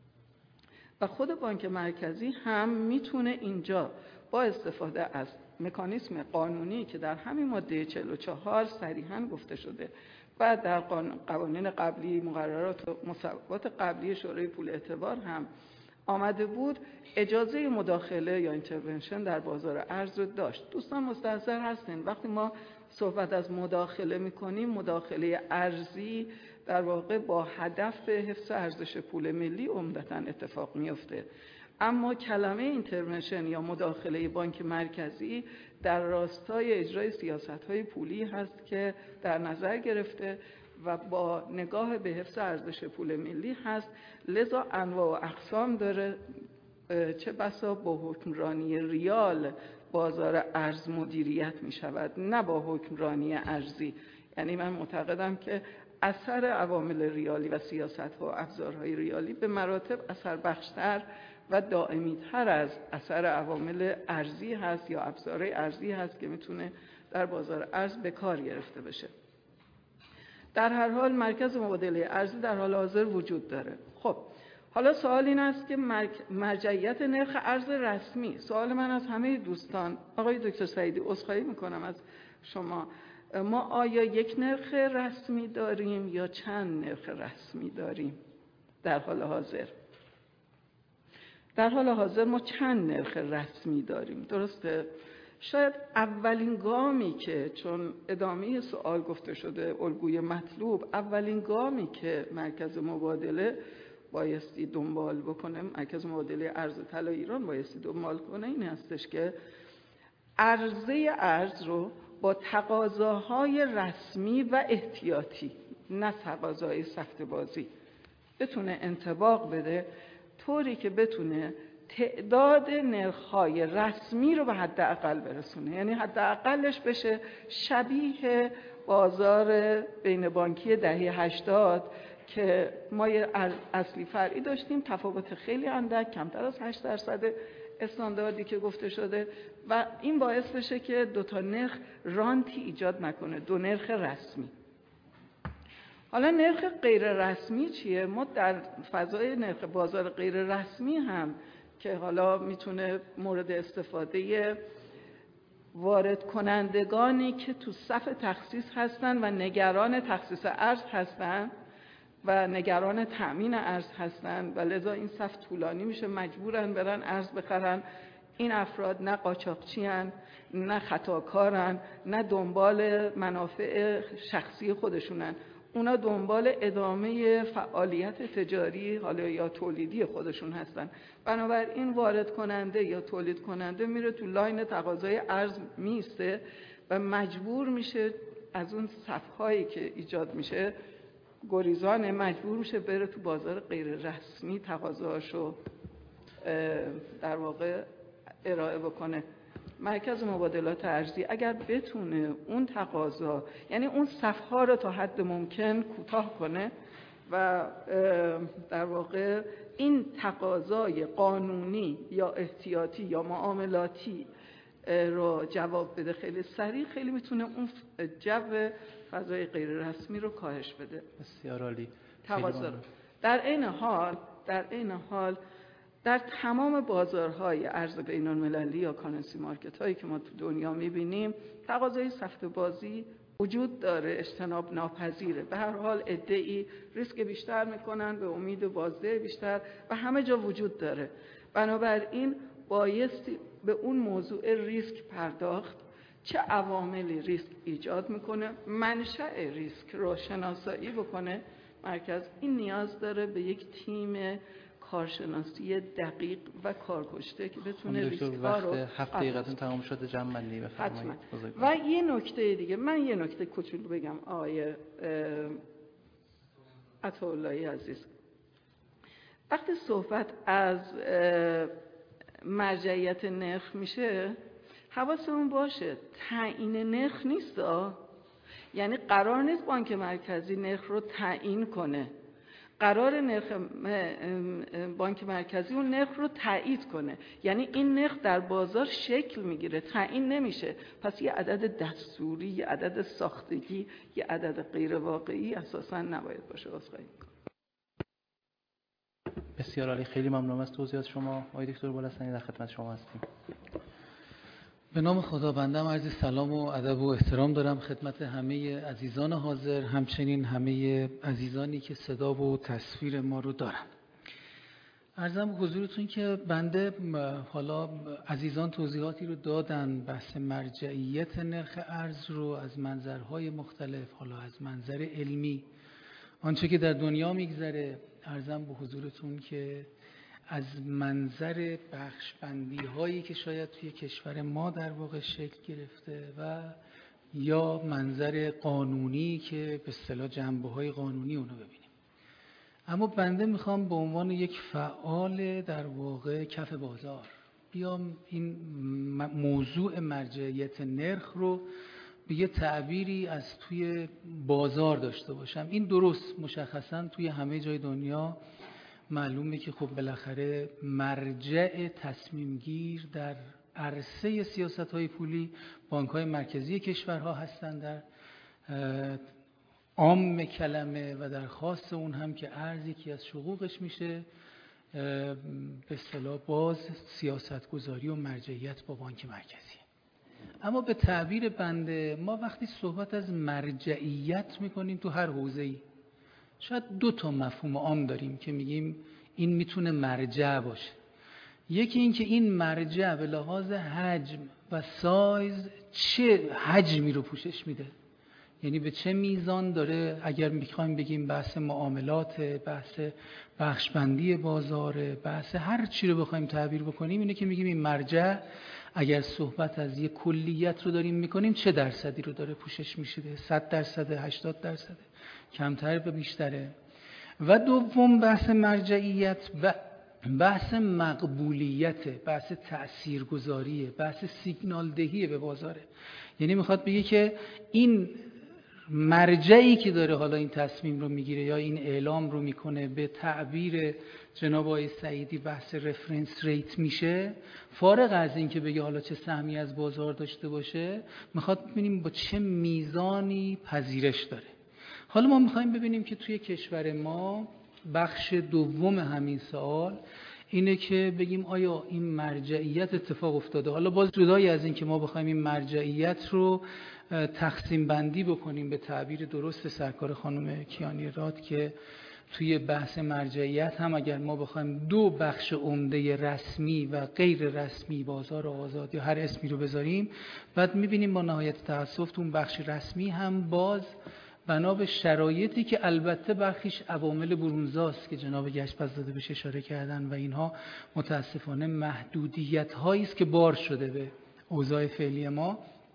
و خود بانک مرکزی هم میتونه اینجا با استفاده از مکانیزم قانونی که در همین ماده 44 صریحاً گفته شده و در قوانین قبلی، مقررات و مصوبات قبلی شورای پول اعتبار هم آمده بود، اجازه مداخله یا اینترونشن در بازار ارز رو داشت. دوستان مستحضر هستین وقتی ما صحبت از مداخله میکنیم، مداخله ارزی در واقع با هدف حفظ ارزش پول ملی عمدتاً اتفاق میفته، اما کلمه اینترونشن یا مداخله بانک مرکزی در راستای اجرای سیاست‌های پولی هست که در نظر گرفته و با نگاه به حفظ ارزش پول ملی هست. لذا انواع و اقسام داره، چه بسا با حکمرانی ریال بازار ارز مدیریت می شود، نه با حکمرانی ارزی. یعنی من معتقدم که اثر عوامل ریالی و سیاست‌ها و ابزارهای ریالی به مراتب اثر بخشتر و دائمی تر از اثر عوامل ارزی هست یا ابزارهای ارزی هست که میتونه در بازار ارز به کار گرفته بشه. در هر حال مرکز مبادله ارزی در حال حاضر وجود داره. خب حالا سوال این است که مرجعیت نرخ ارز رسمی. سوال من از همه دوستان، آقای دکتر سعیدی عذرخواهی میکنم از شما، ما آیا یک نرخ رسمی داریم یا چند نرخ رسمی داریم در حال حاضر؟ در حال حاضر ما چند نرخ رسمی داریم، درسته؟ شاید اولین گامی که، چون ادامه سوال گفته شده الگوی مطلوب، اولین گامی که مرکز مبادله بایستی دنبال بکنه، مرکز مبادله ارز و طلا ایران بایستی دنبال کنه، این هستش که عرضه ارز رو با تقاضاهای رسمی و احتیاطی، نه تقاضای سخت بازی، بتونه انطباق بده، طوری که بتونه تعداد نرخ‌های رسمی رو به حد اقل برسونه. یعنی حد اقلش بشه شبیه بازار بین بانکی دهه 80 که ما یه اصلی فرعی داشتیم، تفاوت خیلی اندک، کمتر از 8% استانداردی که گفته شده، و این باعث بشه که دو تا نرخ رانتی ایجاد نکنه، دو نرخ رسمی. حالا نرخ غیر رسمی چیه؟ ما در فضای نرخ بازار غیر رسمی هم که حالا میتونه مورد استفاده وارد کنندگانی که تو صف تخصیص هستن و نگران تخصیص ارز هستن و نگران تأمین ارز هستن و لذا این صف طولانی میشه، مجبورن برن ارز بخرن. این افراد نه قاچاقچی هن، نه خطاکارن، نه دنبال منافع شخصی خودشونن، اونا دنبال ادامه فعالیت تجاری حالا یا تولیدی خودشون هستن. بنابراین وارد کننده یا تولید کننده میره تو لاین تقاضای ارز میسته و مجبور میشه از اون صف‌هایی که ایجاد میشه گریزان، مجبور میشه بره تو بازار غیر رسمی تقاضاشو در واقع ارائه بکنه. مرکز مبادلات ارزی اگر بتونه اون تقاضا، یعنی اون صف‌ها رو تا حد ممکن کوتاه کنه و در واقع این تقاضای قانونی یا احتیاطی یا معاملاتی رو جواب بده خیلی سریع، خیلی میتونه اون جو فضای غیر رسمی رو کاهش بده. بسیار عالی. تقاضا. در این حال در تمام بازارهای ارز بین‌المللی یا کارنسی مارکت هایی که ما تو دنیا می‌بینیم تقاضای سفت بازی وجود داره، اجتناب ناپذیره. به هر حال عده‌ای ریسک بیشتر میکنن به امید بازده بیشتر و همه جا وجود داره. بنابراین بایستی به اون موضوع ریسک پرداخت، چه عواملی ریسک ایجاد میکنه، منشأ ریسک رو شناسایی بکنه مرکز. این نیاز داره به یک تیم کارشناسی دقیق و کارکشته که بتونه ریسک ها رو وقت 7 دقیقتون تمام شده، جمع بفرمایید. و یه نکته دیگه، من یه نکته کوچولو بگم آقای عطااللهی عزیز. وقتی صحبت از مرجعیت نرخ میشه حواسمون باشه تعیین نرخ نیست. یعنی قرار نیست بانک مرکزی نرخ رو تعیین کنه، قرار بانک مرکزی اون نرخ رو تایید کنه. یعنی این نرخ در بازار شکل میگیره، تعیین نمیشه. پس یه عدد دستوری، یه عدد ساختگی، یه عدد غیر واقعی اساساً نباید باشه. عذرخواهی میکنم. بسیار عالی، خیلی ممنونم از توضیحات شما. آقای دکتر بولستانی در خدمت شما هستیم. به نام خدا بنده عرض سلام و ادب و احترام دارم خدمت همه عزیزان حاضر، همچنین همه عزیزانی که صدا و تصویر ما رو دارن. عرضم حضورتون که بنده حالا عزیزان توضیحاتی رو دادن، بحث مرجعیت نرخ ارز رو از منظرهای مختلف، حالا از منظر علمی آنچه که در دنیا میگذره، عرضم به حضورتون که از منظر بخشبندی هایی که شاید توی کشور ما در واقع شکل گرفته و یا منظر قانونی که به اصطلاح جنبه های قانونی اونو ببینیم. اما بنده میخوام به عنوان یک فعال در واقع کف بازار بیام این موضوع مرجعیت نرخ رو به یه تعبیری از توی بازار داشته باشم. این درست مشخصاً توی همه جای دنیا معلومه که خب بالاخره مرجع تصمیم گیر در عرصه سیاست‌های پولی بانک‌های مرکزی کشورها هستند، در عام کلمه و در خاص اون هم که ارز یکی از شقوقش میشه به اصطلاح باز سیاستگذاری و مرجعیت با بانک مرکزی. اما به تعبیر بنده ما وقتی صحبت از مرجعیت میکنیم تو هر حوزه‌ای شاید 2 تا مفهوم عام داریم که میگیم این میتونه مرجع باشه. یکی این که این مرجع به لحاظ حجم و سایز چه حجمی رو پوشش میده، یعنی به چه میزان داره. اگر میخوایم بگیم بحث معاملات، بحث بخشبندی بازار، بحث هر چی رو بخوایم تعبیر بکنیم، اینه که میگیم این مرجع اگر صحبت از یک کلیت رو داریم میکنیم چه درصدی رو داره پوشش میشه، 100%، 80%، کمتر به بیشتره. و دوم بحث مرجعیت و بحث مقبولیت، بحث تأثیرگذاریه، بحث سیگنال دهی به بازاره. یعنی میخواد بگه که این مرجعی که داره حالا این تصمیم رو میگیره یا این اعلام رو میکنه، به تعبیر جناب آقای سعیدی بحث رفرنس ریت میشه، فارغ از این که بگه حالا چه سهمی از بازار داشته باشه، میخواد ببینیم با چه میزانی پذیرش داره. حالا ما میخوایم ببینیم که توی کشور ما بخش دوم همین سوال اینه که بگیم آیا این مرجعیت اتفاق افتاده. حالا باز جدای از این که ما بخوایم این مرجعیت رو تقسیم بندی بکنیم به تعبیر درست سرکار خانم کیانی راد که توی بحث مرجعیت هم اگر ما بخوایم 2 بخش عمده رسمی و غیر رسمی، بازار آزاد یا هر اسمی رو بذاریم، بعد میبینیم با نهایت تأسف اون بخش رسمی هم باز بنا به شرایطی که البته برخیش عوامل برونزاست که جناب گشپزاده بهش اشاره کردن و اینها متاسفانه محدودیت هایی است که بار شده به اوضاع فعلی ما،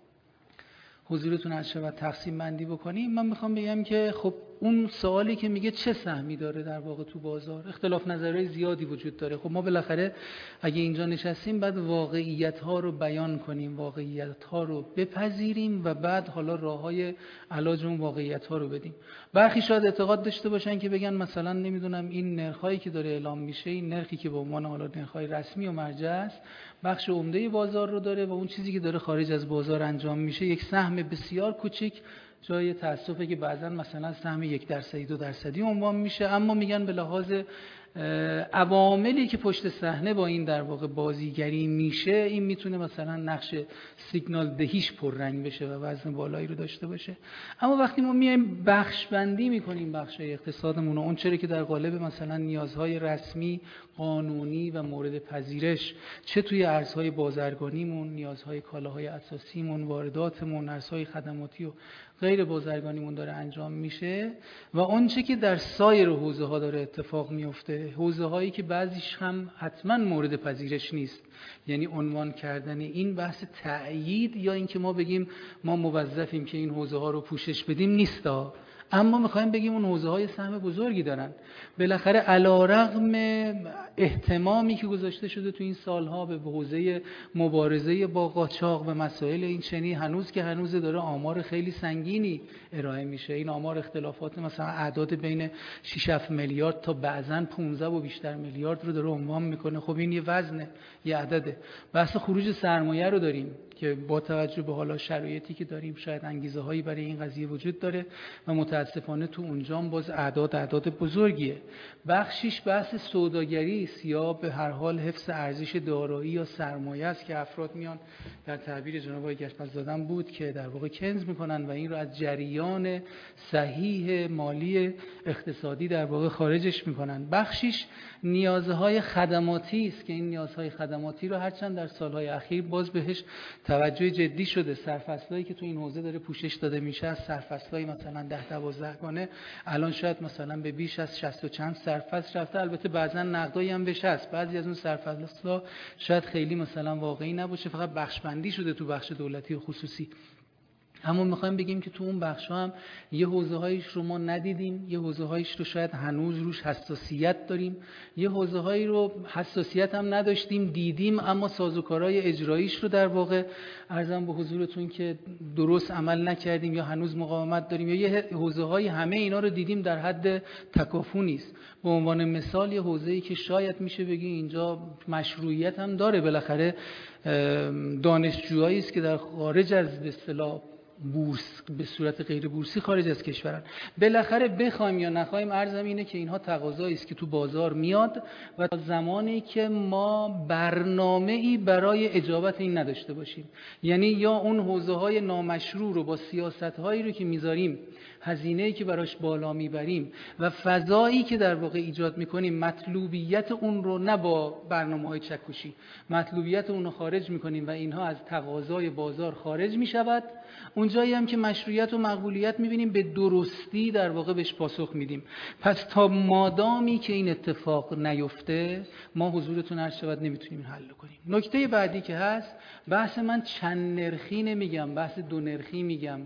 حضورتون از شود تقسیم بندی بکنیم. من میخوام بگم که خب اون سوالی که میگه چه سهمی داره در واقع تو بازار، اختلاف نظرهای زیادی وجود داره. خب ما بالاخره اگه اینجا نشستیم بعد واقعیت ها رو بیان کنیم، واقعیت ها رو بپذیریم و بعد حالا راههای علاج اون واقعیت ها رو بدیم. برخی شاید اعتقاد داشته باشن که بگن مثلا نمیدونم این نرخایی که داره اعلام میشه، این نرخی که به عنوان حالا نرخ‌های رسمی و مرجع است، بخش عمده بازار رو داره و اون چیزی که داره خارج از بازار انجام میشه یک سهم بسیار کوچیک. جای تأسفه که بعضا مثلا سهم 1%، 2% عنوان میشه، اما میگن به لحاظ عواملی که پشت صحنه با این در واقع بازیگری میشه، این میتونه مثلا نقش سیگنال دهیش پررنگ بشه و وزن بالایی رو داشته باشه. اما وقتی ما میایم بخش بندی میکنیم بخشای اقتصادمون و اون چیزی که در قالب مثلا نیازهای رسمی، قانونی و مورد پذیرش، چه توی ارزهای بازرگانیمون، نیازهای کالاهای اساسیمون، وارداتمون، ارزهای خدماتی و غیر بازرگانیمون داره انجام میشه و آنچه که در سایر حوزه ها داره اتفاق میفته، حوزه هایی که بعضیش هم حتما مورد پذیرش نیست، یعنی عنوان کردن این بحث تأیید یا اینکه ما بگیم ما موظفیم که این حوزه ها رو پوشش بدیم نیستا، اما میخوایم بگیم اون حوزه های سهم بزرگی دارن. بالاخره علیرغم اهتمامی که گذاشته شده تو این سالها به حوزه مبارزه با قاچاق و مسائل این چنین، هنوز داره آمار خیلی سنگینی ارائه میشه. این آمار اختلافات مثلا اعداد بین 6-7 میلیارد تا بعضن 15 و بیشتر میلیارد رو داره عنوان میکنه. خب این یه وزنه، یه عدده. بحث خروج سرمایه رو داریم که با توجه به حالا شرایطی که داریم شاید انگیزه هایی برای این قضیه وجود داره و متاسفانه تو اونجا باز اعداد بزرگیه. بخشیش بحث سوداگری است یا به هر حال حفظ ارزش دارایی یا سرمایه است که افراد میان در تعبیر جناب آقای گشپزاده بود که در واقع کنز میکنن و این رو از جریان صحیح مالی اقتصادی در واقع خارجش میکنن. بخشیش نیازهای خدماتی است که این نیازهای خدماتی رو هرچند در سالهای اخیر باز بهش توجه جدی شده، سرفصلایی که تو این حوزه داره پوشش داده میشه از سرفصلای مثلا 10-12 گانه الان شاید مثلا به بیش از 60 و چند سرفصل رفته. البته بعضا نقدایی هم بهش هست، بعضی از اون سرفصل‌ها شاید خیلی مثلا واقعی نباشه، فقط بخش بندی شده تو بخش دولتی و خصوصی. اما میخوایم بگیم که تو اون بخش‌ها هم یه حوزه‌هایش رو ما ندیدیم، یه حوزه‌هایش رو شاید هنوز روش حساسیت داریم، یه حوزه‌هایی رو حساسیت هم نداشتیم دیدیم اما سازوکارهای اجراییش رو در واقع عرضم به حضورتون که درست عمل نکردیم یا هنوز مقاومت داریم، یا یه حوزه‌های همه اینا رو دیدیم در حد تکافو نیست. به عنوان مثال یه حوزه‌ای که شاید میشه بگی اینجا مشروعیت هم داره، بالاخره دانشجوهایی است که در خارج از به اصطلاح بورس به صورت غیر بورسی خارج از کشورن. بالاخره بخوایم یا نخوایم عرضم اینه که اینها تقاضایی است که تو بازار میاد و تا زمانی که ما برنامه‌ای برای اجابت این نداشته باشیم، یعنی یا اون حوزه‌های نامشروع رو با سیاست‌هایی رو که میذاریم، هزینه‌ای که براش بالا میبریم و فضایی که در واقع ایجاد میکنیم، مطلوبیت اون رو نه با برنامه‌های چکشی، مطلوبیت اون رو خارج میکنیم و اینها از تقاضای بازار خارج میشود، اونجایی هم که مشروعیت و مقبولیت میبینیم به درستی در واقع بهش پاسخ میدیم. پس تا مادامی که این اتفاق نیفته ما حضورتون عرض شود نمیتونیم حل کنیم. نکته بعدی که هست، بحث من چند نرخی نمیگم، بحث دو نرخی میگم.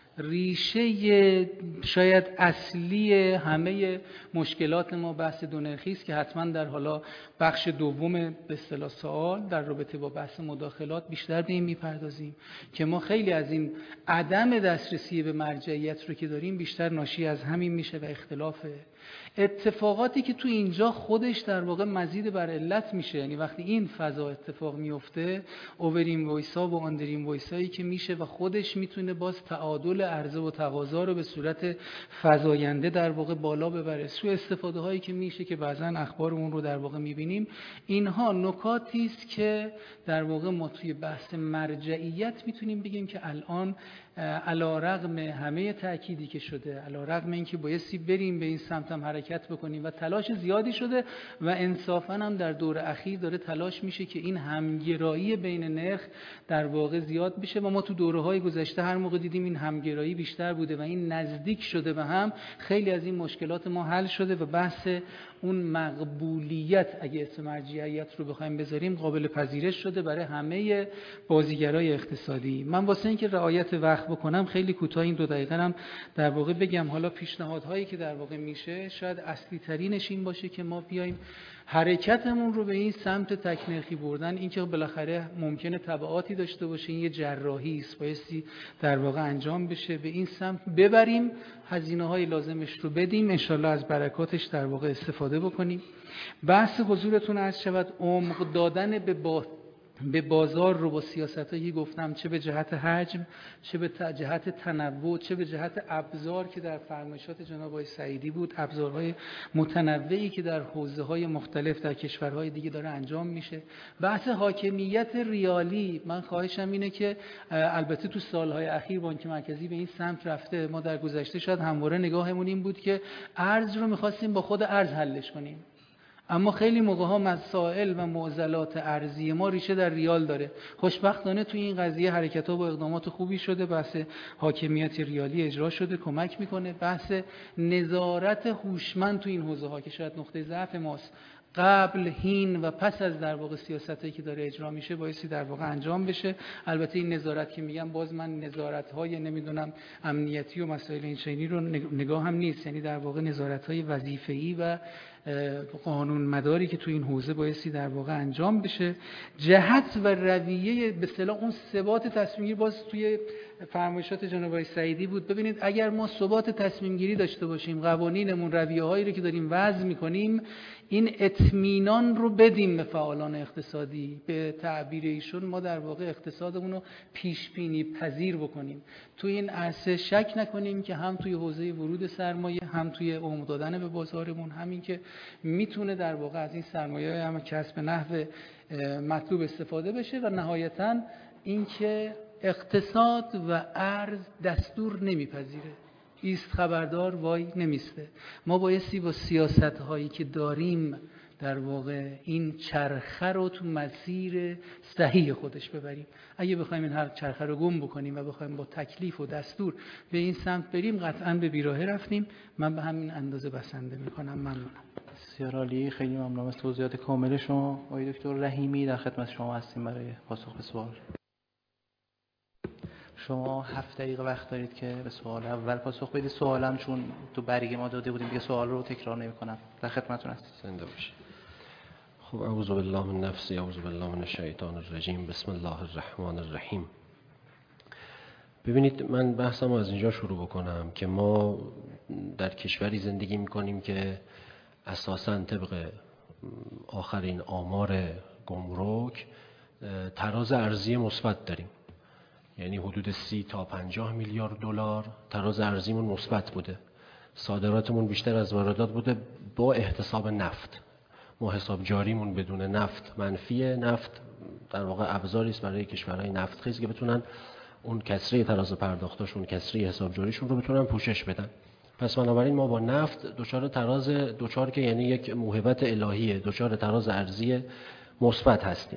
ریشه شاید اصلی همه مشکلات ما بحث دو نرخی است که حتما در حالا بخش دوم به اصطلاح سوال در رابطه با بحث مداخلات بیشتر به این میپردازیم که ما خیلی از این عدم دسترسی به مرجعیت رو که داریم بیشتر ناشی از همین میشه و اختلاف اتفاقاتی که تو اینجا خودش در واقع مزید بر علت میشه. یعنی وقتی این فضا اتفاق میفته، اوورین وایسا و آندرین وایسایی که میشه و خودش میتونه باز تعادل عرضه و تقاضا رو به صورت فزاینده در واقع بالا ببره. سوء استفاده هایی که میشه که بعضا اخبارمون رو در واقع میبینیم، اینها نکاتی است که در واقع ما توی بحث مرجعیت میتونیم بگیم که الان علیرغم همه تأکیدی که شده، علیرغم اینکه بایستی بریم به این سمت هم حرکت بکنیم و تلاش زیادی شده و انصافا هم در دور اخیر داره تلاش میشه که این همگرایی بین نرخ در واقع زیاد بشه و ما تو دوره‌های گذشته هر موقع دیدیم این همگرایی بیشتر بوده و این نزدیک شده به هم، خیلی از این مشکلات ما حل شده و بحث اون مقبولیت اگه اسم مرجعیت رو بخوایم بذاریم قابل پذیرش شده برای همه بازیگرای اقتصادی. من واسه اینکه رعایت وقت بکنم خیلی کوتاه این 2 دقیقه هم در واقع بگم. حالا پیشنهادهایی که در واقع میشه شاید اصلی ترینش این باشه که ما بیایم حرکتمون رو به این سمت تکنرخی بردن، این که بالاخره ممکنه تبعاتی داشته باشه، این یه جراحی است بایستی در واقع انجام بشه، به این سمت ببریم، هزینه‌های لازمش رو بدیم، انشالله از برکاتش در واقع استفاده بکنیم. بحث حضورتون عرض شود عمق دادن به به بازار رو با سیاستایی گفتم، چه به جهت حجم، چه به جهت تنوع، چه به جهت ابزار که در فرمایشات جناب آقای سعیدی بود، ابزارهای متنوعی که در حوزه‌های مختلف در کشورهای دیگه داره انجام میشه. بحث حاکمیت ریالی، من خواهشم اینه که البته تو سالهای اخیر بانک مرکزی به این سمت رفته. ما در گذشته شاید همواره نگاهمون این بود که ارز رو می‌خواستیم با خود ارز حلش کنیم، اما خیلی موقع‌ها مسائل و معضلات ارزی ما ریشه در ریال داره. خوشبختانه توی این قضیه حرکت‌ها با اقدامات خوبی شده، بحث حاکمیت ریالی اجرا شده، کمک میکنه. بحث نظارت هوشمند تو این حوزه‌ها که شاید نقطه ضعف ماست، قبل، حین و پس از در واقع سیاستایی که داره اجرا میشه بایستی در واقع انجام بشه. البته این نظارت که میگم، باز من نظارت‌های نمیدونم امنیتی و مسائل این چنینی رو نگاه هم نیست، یعنی در واقع نظارت‌های وظیفه‌ای و قانون مداری که تو این حوزه بایستی در واقع انجام بشه. جهت و رویه به اصطلاح اون ثبات تصمیم گیری باز توی فرمایشات جناب آقای سعیدی بود. ببینید اگر ما ثبات تصمیم گیری داشته باشیم، قوانینمون، رویه‌هایی رو که داریم وضع می‌کنیم، این اطمینان رو بدیم به فعالان اقتصادی، به تعبیر ایشون ما در واقع اقتصادمون رو پیش بینی پذیر بکنیم. تو این عرصه شک نکنیم که هم توی حوزه ورود سرمایه، هم توی عمق دادن به بازارمون، همین که میتونه در واقع از این سرمایه هم کسب نحو مطلوب استفاده بشه. و نهایتاً اینکه اقتصاد و ارز دستور نمیپذیره، ایست خبردار وای نمیسته. ما بایستی با سیاست‌هایی که داریم در واقع این چرخه رو تو مسیر صحیح خودش ببریم. اگه بخوایم این هر چرخه رو گم بکنیم و بخوایم با تکلیف و دستور به این سمت بریم، قطعاً به بیراهه رفتیم. من به همین اندازه بسنده میکنم. ممنونم. بسیار عالی، خیلی ممنونم از توضیحات کامل شما. آقای دکتر رحیمی در خدمت شما هستیم برای پاسخ به سوال. شما 7 دقیقه وقت دارید که به سوال اول پاسخ بدید. سوالم چون تو برگه ما داده بودیم دیگه سوال رو تکرار نمی‌کنم. در خدمتتون هستم. زنده باشید. خب اعوذ بالله من نفسی، اعوذ بالله من الشیطان الرجیم، بسم الله الرحمن الرحیم. ببینید من بحثمو از اینجا شروع بکنم که ما در کشوری زندگی می‌کنیم که اساساً طبق آخرین آمار گمرک تراز ارزی مثبت داریم، یعنی حدود 30 تا 50 میلیارد دلار تراز ارزیمون مثبت بوده. صادراتمون بیشتر از واردات بوده با احتساب نفت. ما حساب جاریمون بدون نفت منفیه. نفت در واقع ابزاری است برای کشورهای نفتخیز که بتونن اون کسری تراز پرداختاشون، کسری حساب جاریشون رو بتونن پوشش بدن. پس بنابراین ما با نفت دوچار که یعنی یک موهبت الهیه، دوچار تراز ارزی مثبت هستیم.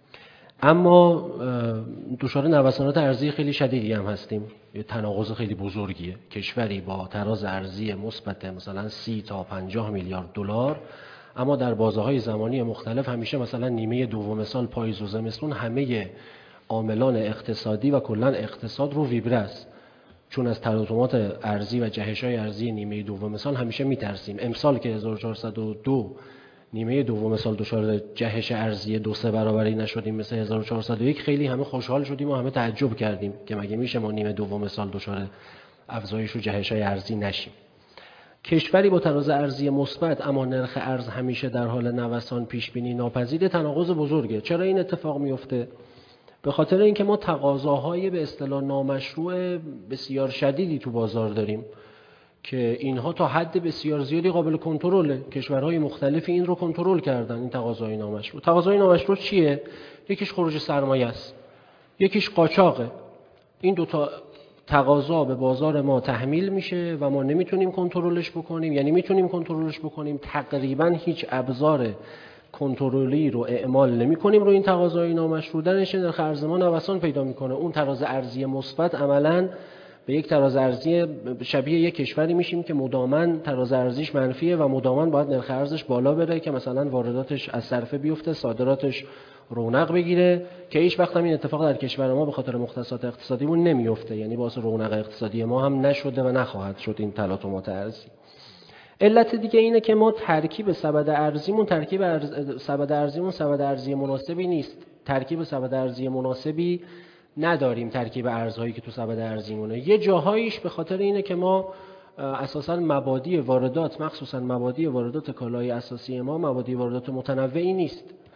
اما دچار نوسانات ارزی خیلی شدیدی هم هستیم. یه تناقض خیلی بزرگیه. کشوری با تراز ارزی مثبت مثلا 30 تا 50 میلیارد دلار، اما در بازه‌های زمانی مختلف همیشه مثلا نیمه دوم سال، پاییز و زمستون، همه عاملان اقتصادی و کلا اقتصاد رو ویبره است، چون از تلاطمات ارزی و جهش‌های ارزی نیمه دوم سال همیشه میترسیم. امسال که 1402 نیمه دوم سال دچار جهش ارزی 2-3 برابری نشدیم مثل 1401، خیلی همه خوشحال شدیم و همه تعجب کردیم که مگه میشه ما نیمه دوم سال دچار افزایش و جهش‌های ارزی نشیم. کشوری با تراز ارزی مثبت اما نرخ ارز همیشه در حال نوسان پیش بینی ناپذیر، تناقض بزرگه. چرا این اتفاق میفته؟ به خاطر اینکه ما تقاضاهای به اصطلاح نامشروع بسیار شدیدی تو بازار داریم که اینها تا حد بسیار زیادی قابل کنترله. کشورهای مختلفی این رو کنترل کردن. این تقاضای نامشروع. تقاضای نامشروع چیه؟ یکیش خروج سرمایه است، یکیش قاچاقه. این دو تا تقاضا به بازار ما تحمیل میشه و ما نمیتونیم کنترلش بکنیم. یعنی میتونیم کنترلش بکنیم، تقریبا هیچ ابزار کنترلی رو اعمال نمی‌کنیم روی این تقاضای نامشروع. درش نرخ ارز ما نوسان پیدا میکنه. اون تراز ارزی مثبت عملاً به یک تراز ارزی شبیه یک کشوری میشیم که مداماً تراز ارزیش منفیه و مداماً باید نرخ ارزش بالا بره که مثلا وارداتش از صرفه بیفته، صادراتش رونق بگیره، که هیچ وقت هم این اتفاق در کشور ما به خاطر مختصات اقتصادیمون نمیفته. یعنی باعث رونق اقتصادی ما هم نشده و نخواهد شد این تلاطمات ارزی. علت دیگه اینه که ما ترکیب سبد ارزیمون سبد ارزی مناسبی نیست. ترکیب سبد ارزی مناسبی نداریم. ترکیب ارزهایی که تو سبد ارزیمونه، یه جاهاییش به خاطر اینه که ما اساساً مبادی واردات، مخصوصاً مبادی واردات کالای اساسی ما مبادی واردات متنوعی نیست.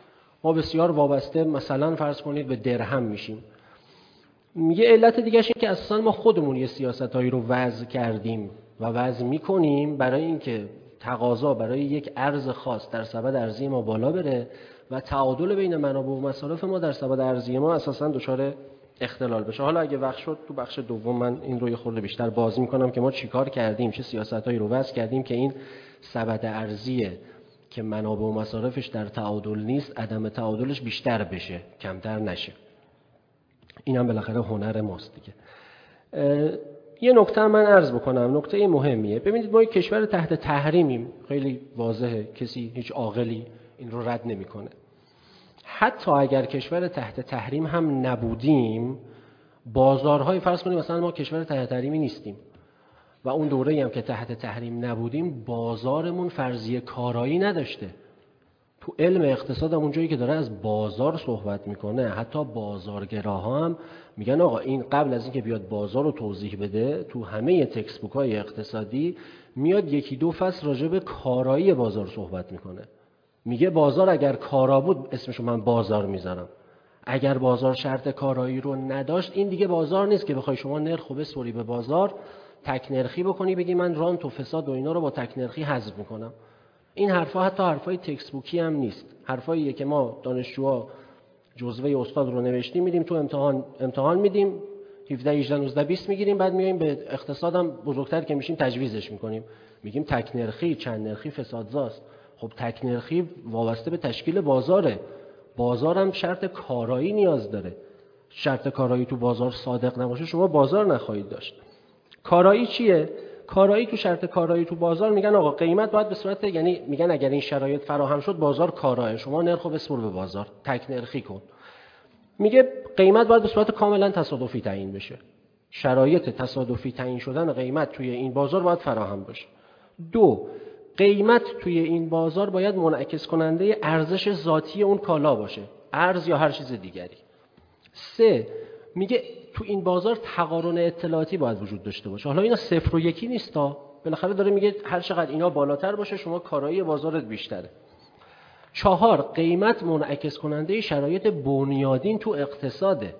ما بسیار وابسته مثلا فرض کنید به درهم میشیم. میگه علت دیگه‌ش این که اساسا ما خودمون یه سیاستایی رو وضع کردیم و وضع میکنیم برای اینکه تقاضا برای یک ارز خاص در سبد ارزی ما بالا بره و تعادل بین منابع و مصارف ما در سبد ارزی ما اساسا دچار اختلال بشه. حالا اگه وقت شد تو بخش دوم من این رو یه خورده بیشتر باز میکنم که ما چیکار کردیم، چه سیاستایی رو وضع کردیم که این سبد ارزی که منابع و مصارفش در تعادل نیست عدم تعادلش بیشتر بشه، کمتر نشه. این هم بالاخره هنر ماست دیگه. یه نکته من عرض بکنم، نکته مهمیه. ببینید ما یک کشور تحت تحریمیم، خیلی واضحه، کسی هیچ عاقلی این رو رد نمیکنه. حتی اگر کشور تحت تحریم هم نبودیم، بازارهای فرض کنیم مثلا ما کشور تحت تحریمی نیستیم و اون دوره‌ای هم که تحت تحریم نبودیم بازارمون فرضیه کارایی نداشته. تو علم اقتصاد هم اونجایی که داره از بازار صحبت میکنه، حتی بازارگراها هم میگن آقا این قبل از اینکه بیاد بازار رو توضیح بده تو همه تکست بوک های اقتصادی میاد یکی دو فصل راجع به کارایی بازار صحبت میکنه. میگه بازار اگر کارا بود اسمشو من بازار میذارم، اگر بازار شرط کارایی رو نداشت این دیگه بازار نیست که بخوای شما نرخ رو بسپری به بازار تک نرخی بکنی بگی من رانت و فساد و اینا رو با تک نرخی حذف میکنم. این حرفا حتی حرفای تکست بوکی هم نیست، حرفاییه که ما دانشجوها جزوه استاد رو نوشتیم میدیم تو امتحان میدیم 17 18 19 20 میگیریم، بعد میایم به اقتصادم بزرگتر که میشیم تجویزش میکنیم، میگیم تک نرخی چند نرخی فسادزاست. خب تک نرخی وابسته به تشکیل بازاره، بازارم شرط کارایی نیاز داره. شرط کارایی تو بازار صادق نباشه شما بازار نخواهید داشت. کارایی چیه؟ کارایی تو شرط کارایی تو بازار میگن آقا قیمت باید به صورت، یعنی میگن اگر این شرایط فراهم شد بازار کاراه، شما نرخو بسپر به بازار تک نرخی کن. میگه قیمت باید به صورت کاملا تصادفی تعیین بشه. شرایط تصادفی تعیین شدن قیمت توی این بازار باید فراهم باشه. دو، قیمت توی این بازار باید منعکس کننده ارزش ذاتی اون کالا باشه، ارز یا هر چیز دیگری. سه، میگه تو این بازار تقارن اطلاعاتی باید وجود داشته باشه. حالا اینا صفر و یکی نیستا، بالاخره داره میگه هر چقدر اینا بالاتر باشه شما کارایی بازارت بیشتره. چهار، قیمت منعکس کننده شرایط بنیادین تو اقتصاده.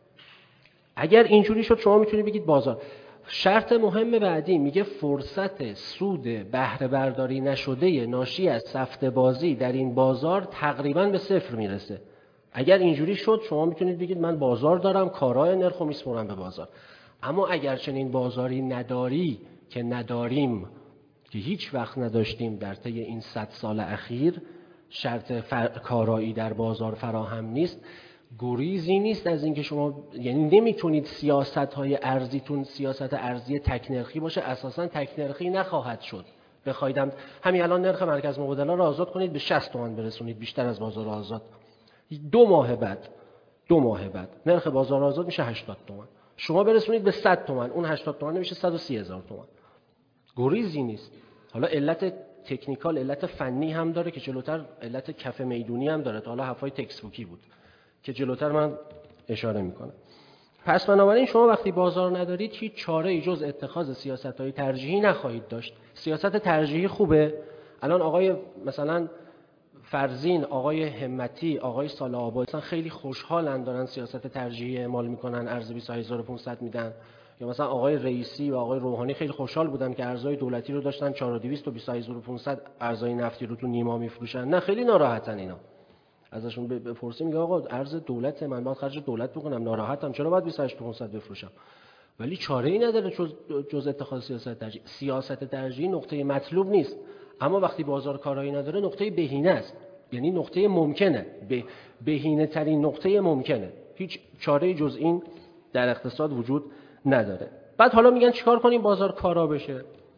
اگر اینجوری شد شما میتونید بگید بازار. شرط مهم بعدی میگه فرصت سود بهره برداری نشده ناشی از سفته بازی در این بازار تقریبا به صفر میرسه. اگر اینجوری شد شما میتونید بگید من بازار دارم، کارای نرخو میسپرم به بازار. اما اگر چنین بازاری نداری که نداریم، که هیچ وقت نداشتیم در طی این 100 سال اخیر، شرط کارایی در بازار فراهم نیست، گریزی نیست از اینکه شما، یعنی نمیتونید سیاست‌های ارزیتون سیاست ارزی تک نرخی باشه، اساساً تک نرخی نخواهد شد. بخواید همین الان نرخ مرکز مبادله رو آزاد کنید به 60 تومان برسونید بیشتر از بازار آزاد، 2 ماه بعد نرخ بازار آزاد میشه 80 تومان، شما برسونید به 100 تومان، اون 80 تومان میشه 130,000 تومان. گریزی نیست. حالا علت تکنیکال، علت فنی هم داره که جلوتر، علت کف میدونی هم داره، حالا حرفای تکست بوکی بود که جلوتر من اشاره میکنم. پس بنابراین شما وقتی بازار ندارید هیچ چاره‌ای جز اتخاذ سیاست‌های ترجیحی نخواهید داشت. سیاست ترجیحی خوبه. الان آقای مثلا فرزین، آقای همتی، آقای سال‌آباد مثلا خیلی خوشحالن دارن سیاست ترجیحی اعمال میکنن، ارز 28500 میدن. یا مثلا آقای رئیسی و آقای روحانی خیلی خوشحال بودن که ارزهای دولتی رو داشتن 4200 و 28500 ارزهای نفتی رو تو نیما میفروشن. نه خیلی ناراحتن اینا. ازشون بپرسیم میگه آقا ارز دولت من باید خرج دولت بکنم، ناراحتم، چرا باید 28500 بفروشم؟ ولی چاره‌ای نداره جز اتخاذ سیاست ترجیحی. سیاست ترجیحی نقطه مطلوب نیست، اما وقتی بازار کارایی نداره نقطه بهینه است، یعنی نقطه ممکنه، بهینه ترین نقطه ممکنه. هیچ چاره‌ای جز این در اقتصاد وجود نداره. بعد حالا میگن چیکار کنیم بازار کارا بشه؟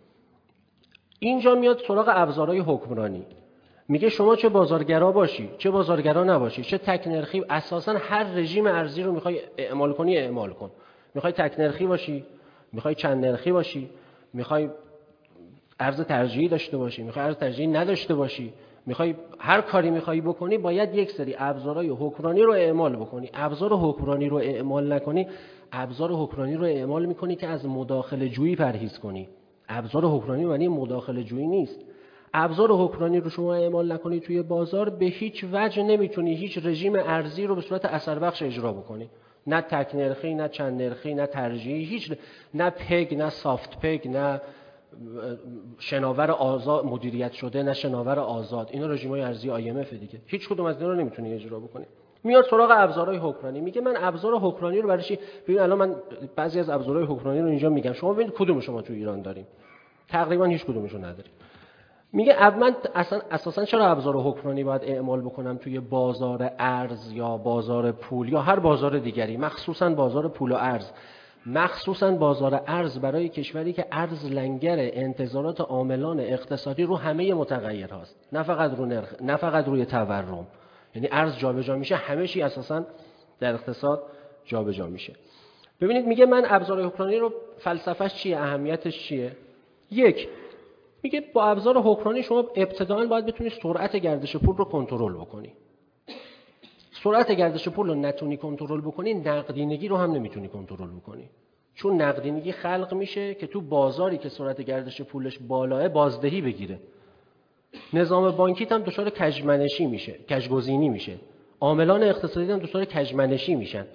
اینجا میاد سراغ ابزارهای حکمرانی. میگه شما چه بازارگرا باشی، چه بازارگرا نباشی، چه تک نرخی، اساساً هر رژیم ارزی رو میخوای اعمال کنی اعمال کن. میخوای تک نرخی باشی، میخوای چند نرخی باشی، میخوای ارز ترجیحی داشته باشی، میخوای ارز ترجیحی نداشته باشی، میخوای هر کاری میخوای بکنی باید یک سری ابزارهای حکمرانی رو اعمال بکنی. ابزار حکمرانی رو اعمال نکنی، ابزار حکمرانی رو اعمال میکنی که از مداخله جویی پرهیز کنی. ابزار حکمرانی معنی مداخله جویی نیست. ابزار حکمرانی رو شما اعمال نکنی توی بازار، به هیچ وجه نمیتونی هیچ رژیم ارزی رو به صورت اثر بخش اجرا بکنی. نه تک نرخی، نه چند نرخی، نه ترجیحی، هیچ، نه پگ، نه سافت پگ، نه شناور آزاد مدیریت شده، نه شناور آزاد. اینا رژیم‌های ارزی IMF دیگه. هیچ کدوم از اینا رو نمیتونی اجرا بکنی. میاد سراغ ابزارهای حکمرانی، میگه من ابزار حکمرانی رو برای چی؟ ببین الان من بعضی از ابزارهای حکمرانی رو اینجا میگم، شما ببینید کدوم شما تو ایران داریم. تقریبا هیچ کدومشون نداریم. میگه من اساسا چرا ابزار حکمرانی باید اعمال بکنم توی بازار ارز یا بازار پول یا هر بازار دیگری، مخصوصا بازار پول و ارز. مخصوصا بازار ارز برای کشوری که ارز لنگر انتظارات عاملان اقتصادی رو همه متغیر هاست، نه فقط رو نرخ، نه فقط روی تورم. یعنی ارز جابجا میشه، همه چی اساسا در اقتصاد جابجا میشه. ببینید میگه من ابزار حکمرانی رو فلسفه‌اش چیه، اهمیتش چیه؟ یک، میگه با ابزار حکمرانی شما ابتداً باید بتونی سرعت گردش پول رو کنترل بکنی. سرعت گردش پول رو نتونی کنترل بکنی، نقدینگی رو هم نمیتونی کنترل بکنی. چون نقدینگی خلق میشه که تو بازاری که سرعت گردش پولش بالاه بازدهی بگیره. نظام بانکی هم دچار کژمنشی میشه، کژگزینی میشه. عاملان اقتصادی هم دچار کژمنشی میشن.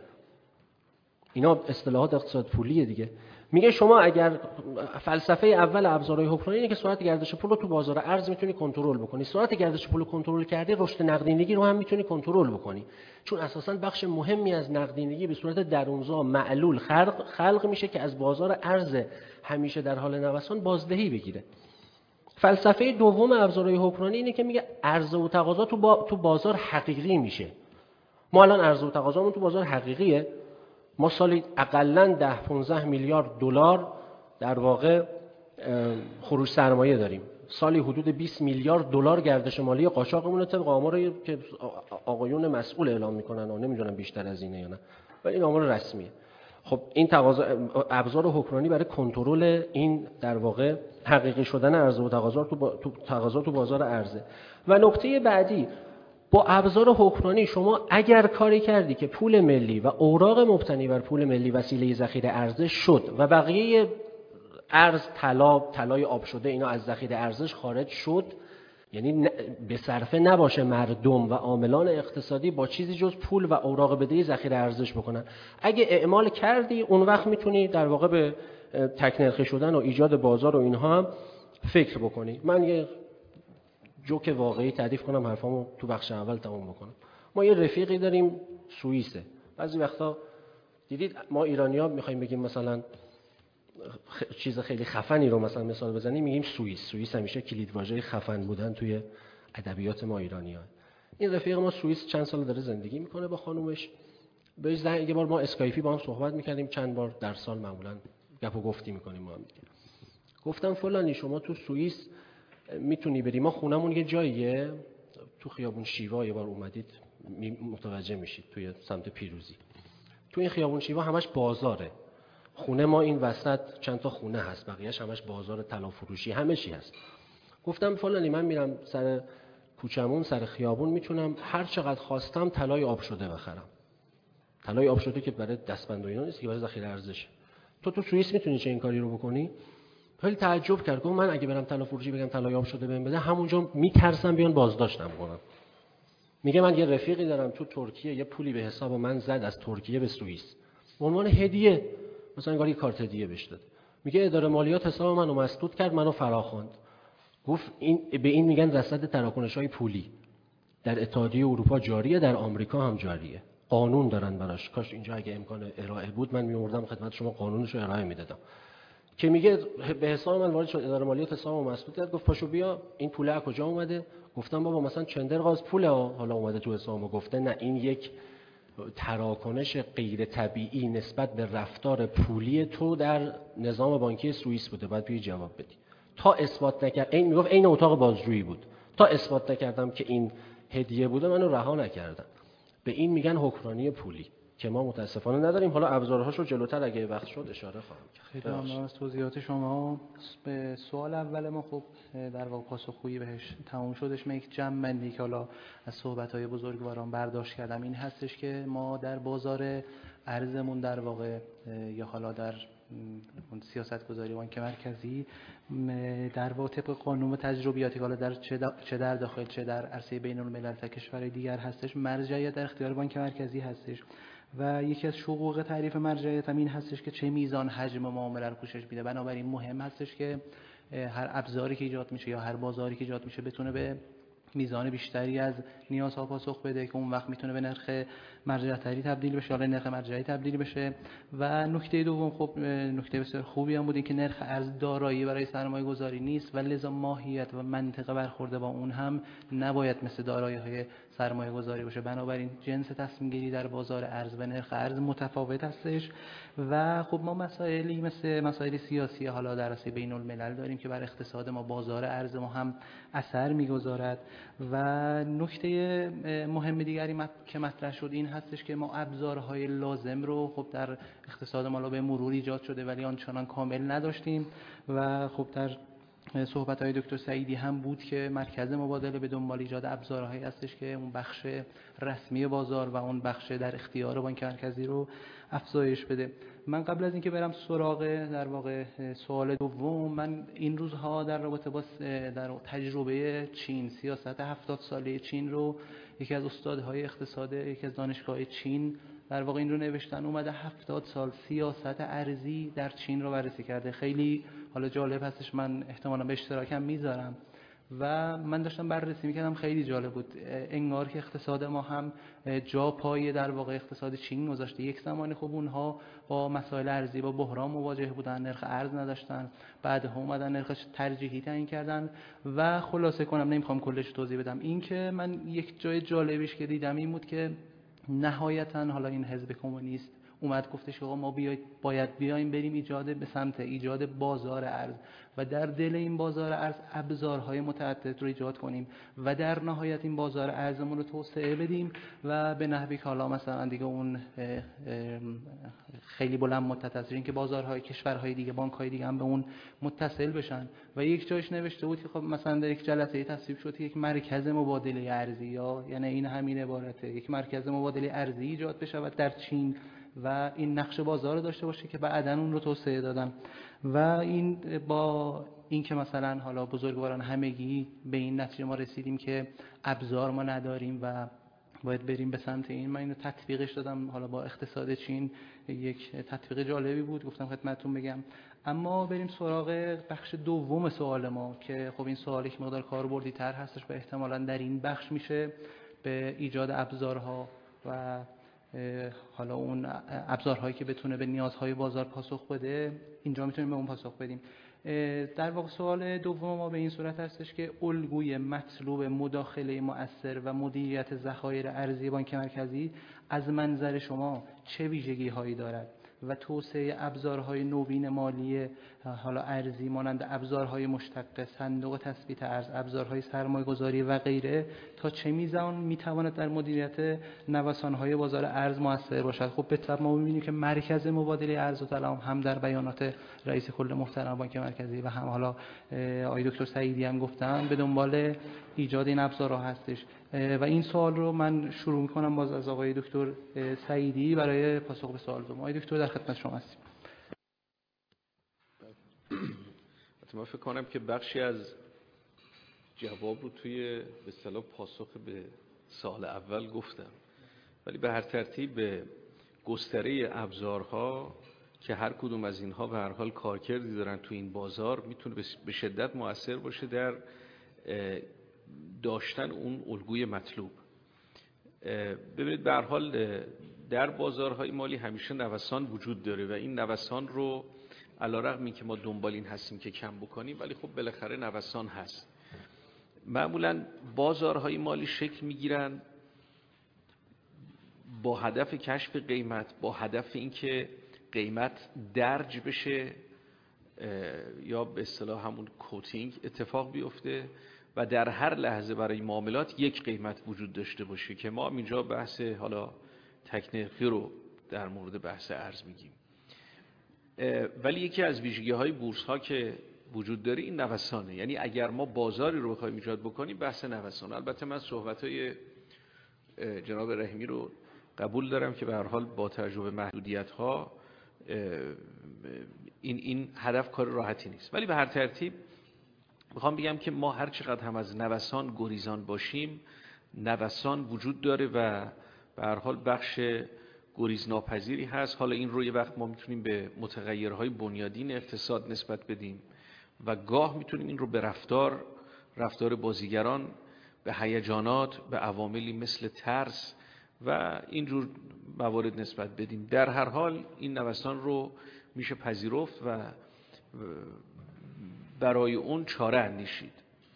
اینا اصطلاحات اقتصاد پولیه دیگه. میگه شما اگر فلسفه اول ابزارهای حکمرانی اینه که سرعت گردش پول رو تو بازار ارز میتونی کنترل بکنی. سرعت گردش پول رو کنترل کردی، رشد نقدینگی رو هم میتونی کنترل بکنی. چون اساساً بخش مهمی از نقدینگی به صورت درونزا معلول خلق میشه که از بازار ارز همیشه در حال نوسان بازدهی بگیره. فلسفه دوم ابزارهای حکمرانی اینه که میگه عرضه و تقاضا تو بازار حقیقی میشه. ما الان عرضه و تقاضامون تو بازار حقیقیه. ما سالی اقلاً 10-15 میلیارد دلار در واقع خروج سرمایه داریم. سالی حدود 20 میلیارد دلار گردش مالی قاچاقمون طبق آماری که آقایون مسئول اعلام میکنن و نمیدونم بیشتر از اینه یا نه، ولی این آمار رسمیه. خب این ابزار حکمرانی برای کنترل این در واقع حقیقی شدن عرضه و تقاضا تو بازار ارزه. و نکته بعدی، با ابزار حکمرانی شما اگر کاری کردی که پول ملی و اوراق مبتنی بر پول ملی وسیله ذخیره ارزش شد و بقیه ارز طلای آب شده اینا از ذخیره ارزش خارج شد، یعنی به صرفه نباشه مردم و عاملان اقتصادی با چیزی جز پول و اوراق بدهی ذخیره ارزش بکنن، اگه اعمال کردی اون وقت میتونی در واقع به تک نرخی شدن و ایجاد بازار و اینها هم فکر بکنی. من یه جوک واقعی تعریف کنم، حرفامو تو بخش اول تموم بکنم. ما یه رفیقی داریم سوئیسه. بعضی وقتا دیدید ما ایرانی‌ها می‌خوایم بگیم مثلا چیز خیلی خفنی رو مثلا مثال بزنیم، میگیم سوئیس همیشه کلیدواژه خفن بودن توی ادبیات ما ایرانی‌ها. این رفیق ما سوئیس چند سال داره زندگی میکنه با خانومش. بهش یه بار ما اسکایپی با هم صحبت می‌کردیم، چند بار در سال معمولاً گپ و گفتی می‌کنیم ما هم دیگه. گفتم فلانی شما تو سوئیس میتونی بری، ما خونمون یه جاییه تو خیابون شیوا، یه بار اومدید متوجه میشید توی سمت پیروزی. تو این خیابون شیوا همش بازاره. خونه ما این وسط چند تا خونه هست، بقیه‌اش همش بازار طلا فروشی، همه چی هست. گفتم فلانی من میرم سر کوچمون، سر خیابون میتونم هر چقدر خواستم طلای آب شده بخرم. طلای آب شده که برای دستبند و اینا نیست، که برای ذخیره ارزشه. تو سوئیس میتونی چه این کاری رو بکنی؟ خیلی تعجب کرد. گفت من اگه برم طلا فروشی بگم طلای آب شده بهم بده، همونجا میترسم بیان بازداشتم کنم. میگه من یه رفیقی دارم تو ترکیه، یه پولی به حساب من زد از ترکیه به سوئیس به عنوان هدیه، مثلا انگار یه کارت هدیه بهش داد. میگه اداره مالیات حساب منو مسدود کرد، منو فراخواند. گفت به این میگن رصد تراکنش‌های پولی. در اتحادیه اروپا جاریه، در آمریکا هم جاریه. قانون دارن براش. کاش اینجا اگه امکان ارائه بود من میوردم خدمت شما قانونش رو ارائه میدادم. که میگه به حساب من وارد شد، اداره مالیات حسابمو مسدود کرد. گفت پاشو بیا این پول از کجا اومده؟ گفتم بابا مثلا چندرغاز پوله حالا اومده تو حسابم. گفته نه، این یک تراکنش غیر طبیعی نسبت به رفتار پولی تو در نظام بانکی سوئیس بوده، باید بیا جواب بدی. تا اثبات نکرد، این میگفت عین اتاق بازجویی بود، تا اثبات نکردم که این هدیه بوده منو رها نکردن. به این میگن حکمرانی پولی که ما متاسفانه نداریم. حالا ابزارهاشو جلوتر اگه وقت شد اشاره خواهم کرد. خیلی ممنون از توضیحات شما. به سوال اول ما خب در واقع پاسخگویی بهش تموم شدش. من یک جمع بندی که حالا از صحبت‌های بزرگواران برداشت کردم این هستش که ما در بازار ارزمون در واقع یا حالا در اون سیاستگذاری بانک مرکزی در واقع طبق قانون و تجربیاتی که حالا چه در داخل چه در عرصه بین‌الملل تا کشورهای دیگر هستش، مرجعیت در اختیار بانک مرکزی هستش و یکی از شقوق تعریف مرجعیت هم این هستش که چه میزان حجم معامله رو پوشش میده. بنابراین مهم هستش که هر ابزاری که ایجاد میشه یا هر بازاری که ایجاد میشه بتونه به میزان بیشتری از نیازها پاسخ بده که اون وقت میتونه به نرخ مرجعیتی تبدیل بشه، حالا نرخ مرجعی تبدیل بشه. و نکته دوم، خب نکته بسیار خوبی هم بود این که نرخ ارز دارایی برای سرمایه گذاری نیست و لذا ماهیت و منطقه برخورده با اون هم نباید مثل دارایی‌های سرمایه گذاری باشه. بنابراین جنس تصمیم گیری در بازار ارز و نرخ ارز متفاوت هستش و خب ما مسائلی مثل مسائل سیاسی حالا در عرصه بین‌الملل داریم که بر اقتصاد ما، بازار ارز ما هم اثر می‌گذارد. و نکته مهم دیگری که مطرح شد این هستش که ما ابزارهای لازم رو خب در اقتصاد ما به مرور ایجاد شده ولی آنچنان کامل نداشتیم و خب در صحبت‌های دکتر سعیدی هم بود که مرکز مبادله به دنبال ایجاد ابزارهایی هستش که اون بخش رسمی بازار و اون بخش در اختیار بانک مرکزی رو افزایش بده. من قبل از اینکه برم سراغ در واقع سوال دوم، من این روزها در رابطه با در تجربه چین، سیاست 70 ساله چین رو یکی از استادهای اقتصاد یکی از دانشگاه چین در واقع این رو نوشتن، اومده 70 سال سیاست ارزی در چین رو بررسی کرده. خیلی حالا جالب هستش، من احتمالاً به اشتراکم میذارم و من داشتم بررسی میکردم، خیلی جالب بود. انگار که اقتصاد ما هم جا پای در واقع اقتصاد چین گذاشته. یک زمانی خب اونها با مسائل ارزی با بحران مواجه بودن، نرخ ارز نداشتن، بعدها اومدن نرخ ترجیحی تعیین کردن و خلاصه کنم نمیخوام کلش توضیح بدم، این که من یک جای جالبیش که دیدم این بود که نهایتاً حالا این حزب کمونیست اومد گفتش که آقا ما باید بیایم بریم به سمت ایجاد بازار ارز و در دل این بازار ارز ابزارهای متعدد رو ایجاد کنیم و در نهایت این بازار ارزمون رو توسعه بدیم و به نحوی که حالا مثلا دیگه اون خیلی بلند مدت است این که بازارهای کشورهای دیگه، بانک‌های دیگه هم به اون متصل بشن. و یک جایش نوشته بود که خب مثلا در یک جلسه تصویب شد که یک مرکز مبادله ارزی یعنی این همین عبارته، یک مرکز مبادله ارزی ایجاد بشه در چین و این نقش بازار رو داشته باشه که بعداً اون رو توسعه دادن. و این با این که مثلا حالا بزرگواران همگی به این نتیجه ما رسیدیم که ابزار ما نداریم و باید بریم به سمت این، من اینو تطبیقش دادم. حالا با اقتصاد چین یک تطبیق جالبی بود، گفتم خدمتتون بگم. اما بریم سراغ بخش دوم سوال ما که خب این سوالی که مقدار کاربردی تر هستش و احتمالاً در این بخش میشه به ایجاد ابزارها و حالا اون ابزارهایی که بتونه به نیازهای بازار پاسخ بده، اینجا میتونیم به اون پاسخ بدیم. در واقع سوال دوم ما به این صورت هستش که الگوی مطلوب مداخله مؤثر و مدیریت ذخایر ارزی بانک مرکزی از منظر شما چه ویژگی هایی دارد و توسعه ابزارهای نوین مالی حالا ارزی مانند ابزارهای مشتق، صندوق تثبیت ارز، ابزارهای سرمایه‌گذاری و غیره تا چه میزان میتواند در مدیریت نوسان‌های بازار ارز مؤثر باشد؟ خب به طب ما می‌بینیم که مرکز مبادله ارز و طلا هم در بیانات رئیس کل محترم بانک مرکزی و هم حالا آقای دکتر سعیدی هم گفتن به دنبال ایجاد این ابزارها هستش. و این سوال رو من شروع می‌کنم باز از آقای دکتر سعیدی برای پاسخ به سوال دوم. آقای دکتر در خدمت شما هستیم. من فکر کنم که بخشی از جواب رو توی به اصطلاح پاسخ به سوال اول گفتم، ولی به هر ترتیب به گستره ابزارها که هر کدوم از اینها به هر حال کارکردی دارن توی این بازار میتونه به شدت مؤثر باشه در داشتن اون الگوی مطلوب. ببینید به هر حال در بازارهای مالی همیشه نوسان وجود داره و این نوسان رو علیرغم اینکه ما دنبال این هستیم که کم بکنیم ولی خب بالاخره نوسان هست. معمولا بازارهای مالی شکل میگیرن با هدف کشف قیمت، با هدف اینکه قیمت درج بشه یا به اصطلاح همون کوتینگ اتفاق بیفته و در هر لحظه برای معاملات یک قیمت وجود داشته باشه که ما اینجا بحث حالا تکنرخی رو در مورد بحث ارز میگیم. ولی یکی از ویژگی‌های بورس‌ها که وجود داره این نوسانه، یعنی اگر ما بازاری رو بخوایم ایجاد بکنیم بحث نوسان. البته من صحبت‌های جناب رحیمی رو قبول دارم که به هر حال با تجربه محدودیت‌ها این هدف کار راحتی نیست. ولی به هر ترتیب میخوام بگم که ما هر چقدر هم از نوسان گریزان باشیم، نوسان وجود داره و به هر حال بخش گریزناپذیری هست. حالا این رو یه وقت ما میتونیم به متغیرهای بنیادین اقتصاد نسبت بدیم و گاه میتونیم این رو به رفتار بازیگران، به هیجانات، به عواملی مثل ترس و اینجور موارد نسبت بدیم. در هر حال این نوسان رو میشه پذیرفت و برای اون چاره اندیشید.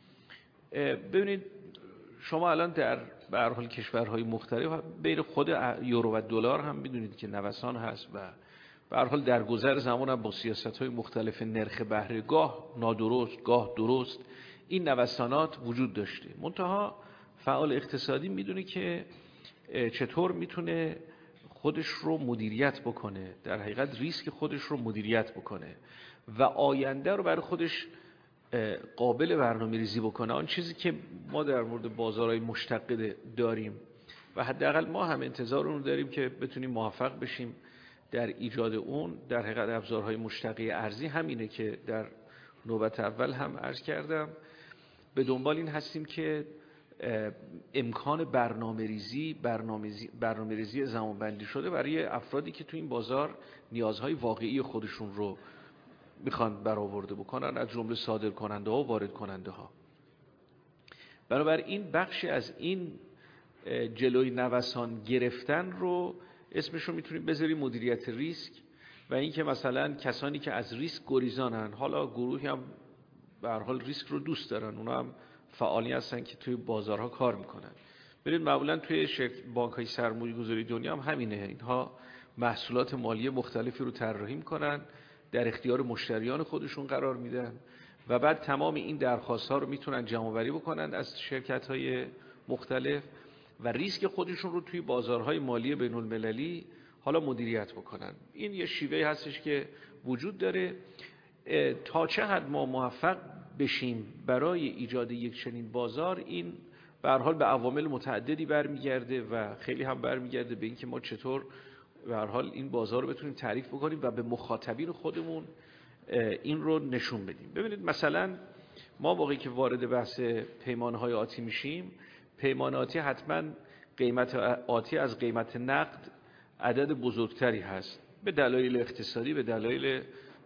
ببینید شما الان در به هر حال کشورهای مختلف بین خود یورو و دلار هم میدونید که نوسان هست و به هر حال در گذر زمان هم با سیاست‌های مختلف نرخ بهره گاه نادرست گاه درست این نوسانات وجود داشته. منتها فعال اقتصادی میدونه که چطور میتونه خودش رو مدیریت بکنه، در حقیقت ریسک خودش رو مدیریت بکنه و آینده رو برای خودش قابل برنامه‌ریزی بکنه. آن چیزی که ما در مورد بازارهای مشتقه داریم و حداقل ما هم انتظار اون داریم که بتونیم موفق بشیم در ایجاد اون، در حقیقت ابزارهای مشتقه ارزی همینه که در نوبت اول هم عرض کردم. به دنبال این هستیم که امکان برنامه‌ریزی زمانبندی شده برای افرادی که تو این بازار نیازهای واقعی خودشون رو میخوان برآورده بکنن، از جمله صادرکننده ها و وارد کننده ها. بنابراین بخشی از این جلوی نوسان گرفتن رو اسمش رو میتونیم بذاریم مدیریت ریسک و اینکه مثلا کسانی که از ریسک گریزانن، حالا گروهی هم به هر حال ریسک رو دوست دارن، اونا هم فعالی هستن که توی بازارها کار میکنن. ببینید معمولا توی بانک‌های سرمایه‌گذاری دنیا هم همینه، اینها محصولات مالی مختلفی رو طراحی میکنن، در اختیار مشتریان خودشون قرار میدن و بعد تمام این درخواست‌ها رو میتونن جمع‌آوری بکنن از شرکت‌های مختلف و ریسک خودشون رو توی بازارهای مالی بین‌المللی حالا مدیریت بکنن. این یه شیوهی هستش که وجود داره. تا چه حد ما موفق بشیم برای ایجاد یک چنین بازار، این به هر حال به عوامل متعددی برمیگرده و خیلی هم برمیگرده به اینکه ما چطور به هر حال این بازار رو بتونیم تعریف بکنیم و به مخاطبین خودمون این رو نشون بدیم. ببینید مثلا ما موقعی که وارد بحث پیمانه‌های آتی میشیم، پیمان آتی حتما قیمت آتی از قیمت نقد عدد بزرگتری هست به دلایل اقتصادی، به دلایل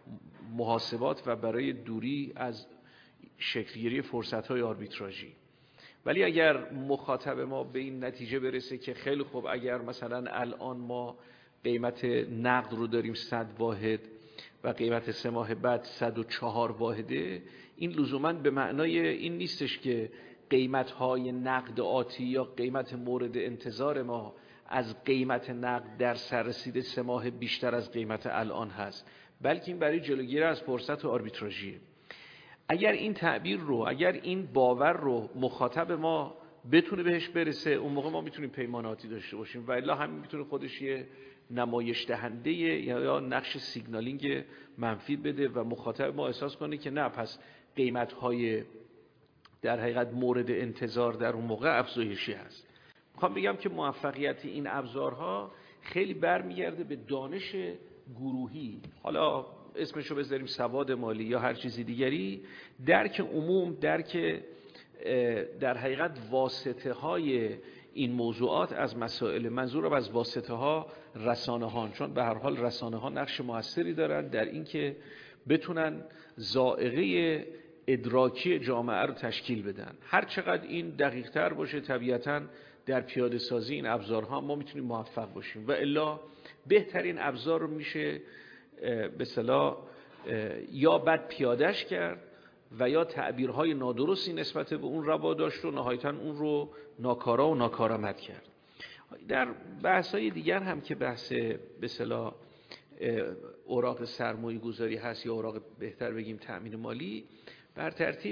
محاسبات و برای دوری از شکلگیری فرصت‌های آربیتراژی. ولی اگر مخاطب ما به این نتیجه برسه که خیلی خوب اگر مثلا الان ما قیمت نقد رو داریم 100 واحد و قیمت 3 ماه بعد 104 واحده، این لزوماً به معنای این نیستش که قیمت‌های نقد آتی یا قیمت مورد انتظار ما از قیمت نقد در سررسید 3 ماه بیشتر از قیمت الان هست، بلکه این برای جلوگیری از فرصت آربیتراژیه. اگر این تعبیر رو، اگر این باور رو مخاطب ما بتونه بهش برسه، اون موقع ما میتونیم پیماناتی داشته باشیم و الا همین میتونه خودش یه نمایش دهنده یا نقش سیگنالینگ منفی بده و مخاطب ما احساس کنه که نه، پس قیمت‌های در حقیقت مورد انتظار در اون موقع افزایشی هست. میخوام بگم که موفقیت این ابزارها خیلی برمیگرده به دانش گروهی، حالا اسمشو بذاریم سواد مالی یا هر چیزی دیگری، درک عموم، درک در حقیقت واسطه های این موضوعات از مسائل، منظورم از واسطه ها رسانه ها، چون به هر حال رسانه ها نقش موثری دارن در اینکه بتونن ذائقه ادراکی جامعه رو تشکیل بدن. هر چقدر این دقیق تر باشه طبیعتاً در پیاده سازی این ابزارها ما میتونیم موفق باشیم و الا بهترین ابزار رو میشه به اصطلاح یا بد پیادهش کرد و یا تعبیرهای نادرستی نسبت به اون روا داشت و نهایتاً اون رو ناکارا و ناکارآمد کرد. در بحث‌های دیگر هم که بحث به اصطلاح اوراق سرمایه گذاری هست یا اوراق بهتر بگیم تأمین مالی، بر ترتیب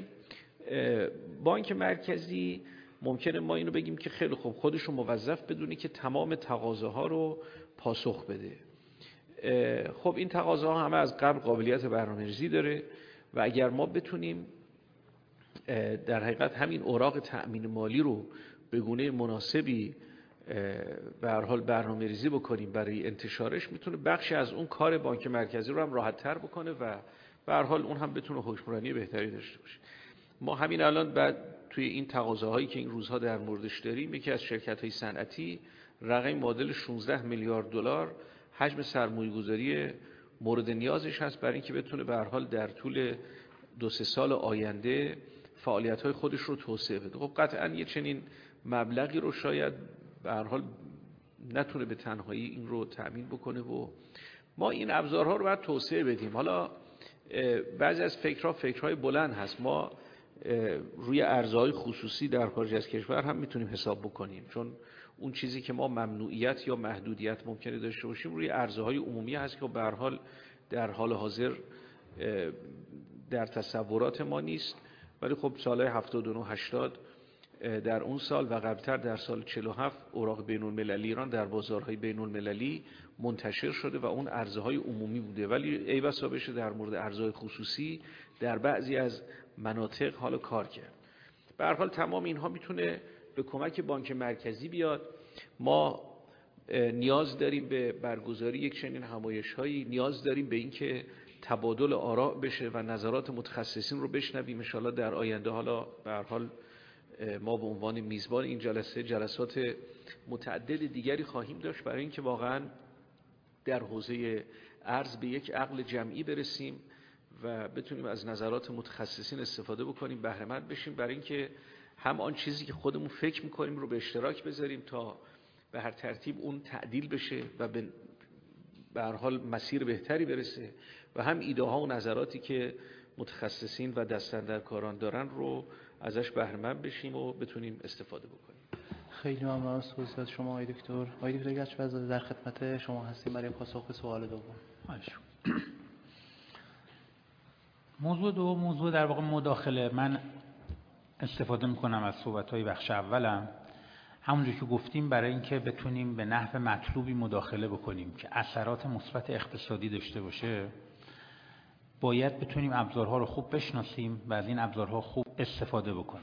بانک مرکزی ممکنه ما اینو بگیم که خیلی خوب خودشو موظف بدونی که تمام تقاضاها رو پاسخ بده. خب این تقاضاها همه از قبل قابلیت برنامه‌ریزی داره و اگر ما بتونیم در حقیقت همین اوراق تأمین مالی رو به گونه مناسبی به هر حال برنامه‌ریزی بکنیم برای انتشارش، میتونه بخشی از اون کار بانک مرکزی رو هم راحت‌تر بکنه و به هر حال اون هم بتونه حکمرانی بهتری داشته باشه. ما همین الان بعد توی این تقاضاهایی که این روزها در موردش داریم، یکی از شرکت‌های صنعتی رقم معادل 16 میلیارد دلار حجم سرمایه‌گذاری مورد نیازش هست برای اینکه بتونه به هر حال در طول 2-3 سال آینده فعالیت‌های خودش رو توسعه بده. خب قطعاً یه چنین مبلغی رو شاید به هر حال نتونه به تنهایی این رو تأمین بکنه و ما این ابزارها رو باید توسعه بدیم. حالا بعضی از فکرهای بلند هست. ما روی ارزهای خصوصی در خارج از کشور هم میتونیم حساب بکنیم، چون اون چیزی که ما ممنوعیت یا محدودیت ممکنه داشته باشیم روی ارزهای عمومی هست که به هر حال در حال حاضر در تصورات ما نیست، ولی خب سالهای 79 80 در اون سال و قبلتر در سال 47 اوراق بین المللی ایران در بازارهای بین المللی منتشر شده و اون ارزهای عمومی بوده، ولی ای بسا بشه در مورد ارزهای خصوصی در بعضی از مناطق حالا کار کرد. به هر حال تمام اینها میتونه به کمک بانک مرکزی بیاد. ما نیاز داریم به برگزاری یک چنین همایش‌هایی، نیاز داریم به اینکه تبادل آراء بشه و نظرات متخصصین رو بشنویم. ان شاءالله در آینده حالا به هر حال ما به عنوان میزبان این جلسات متعدد دیگری خواهیم داشت برای اینکه واقعا در حوزه ارز به یک عقل جمعی برسیم و بتونیم از نظرات متخصصین استفاده بکنیم، بهره مند بشیم، برای اینکه هم آن چیزی که خودمون فکر می‌کنیم رو به اشتراک بذاریم تا به هر ترتیب اون تعدیل بشه و به هر حال مسیر بهتری برسه، و هم ایده ها و نظراتی که متخصصین و دست‌اندرکاران دارن رو ازش بهره مند بشیم و بتونیم استفاده بکنیم. خیلی ممنون از توضیحات شما آقای دکتر. آقای دکتر گچ‌فزاده در خدمت شما هستیم برای پاسخ به سوال دوم. موضوع در واقع مداخله. من استفاده میکنم از صحبت‌های بخش اولم، همونجور که گفتیم برای اینکه بتونیم به نحو مطلوبی مداخله بکنیم که اثرات مثبت اقتصادی داشته باشه، باید بتونیم ابزارها رو خوب بشناسیم و از این ابزارها خوب استفاده بکنیم.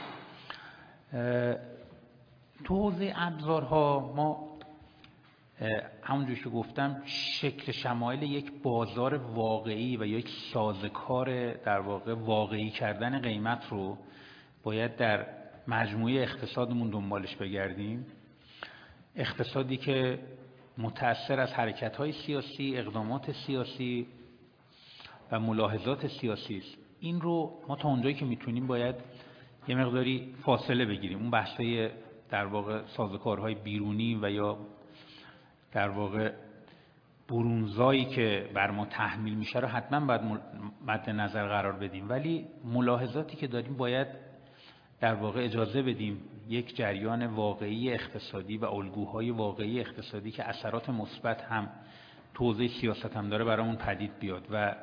تو حوزه ابزارها ما همونجور که گفتم شکل شمایل یک بازار واقعی و یک سازوکار در واقع واقعی کردن قیمت رو باید در مجموعه اقتصادمون دنبالش بگردیم. اقتصادی که متأثر از حرکت‌های سیاسی، اقدامات سیاسی و ملاحظات سیاسی است. این رو ما تا اونجایی که میتونیم باید یه مقداری فاصله بگیریم. اون بحث‌های در واقع سازوکارهای بیرونی و یا در واقع برونزایی که بر ما تحمیل میشه رو حتما باید مد نظر قرار بدیم، ولی ملاحظاتی که داریم باید در واقع اجازه بدیم یک جریان واقعی اقتصادی و الگوهای واقعی اقتصادی که اثرات مثبت هم تو حوزه سیاست هم داره برامون پدید بیاد. و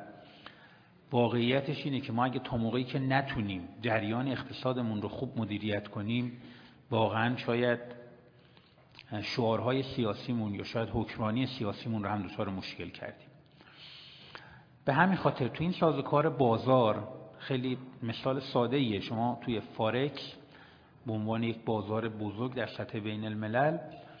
واقعیتش اینه که ما اگه تا موقعی که نتونیم جریان اقتصادمون رو خوب مدیریت کنیم، واقعا شاید شعارهای سیاسیمون یا شاید حکمرانی سیاسیمون رو هم دچار مشکل کردیم. به همین خاطر تو این سازوکار بازار خیلی مثال ساده ایه. شما توی فارکس به عنوان یک بازار بزرگ در سطح بین الملل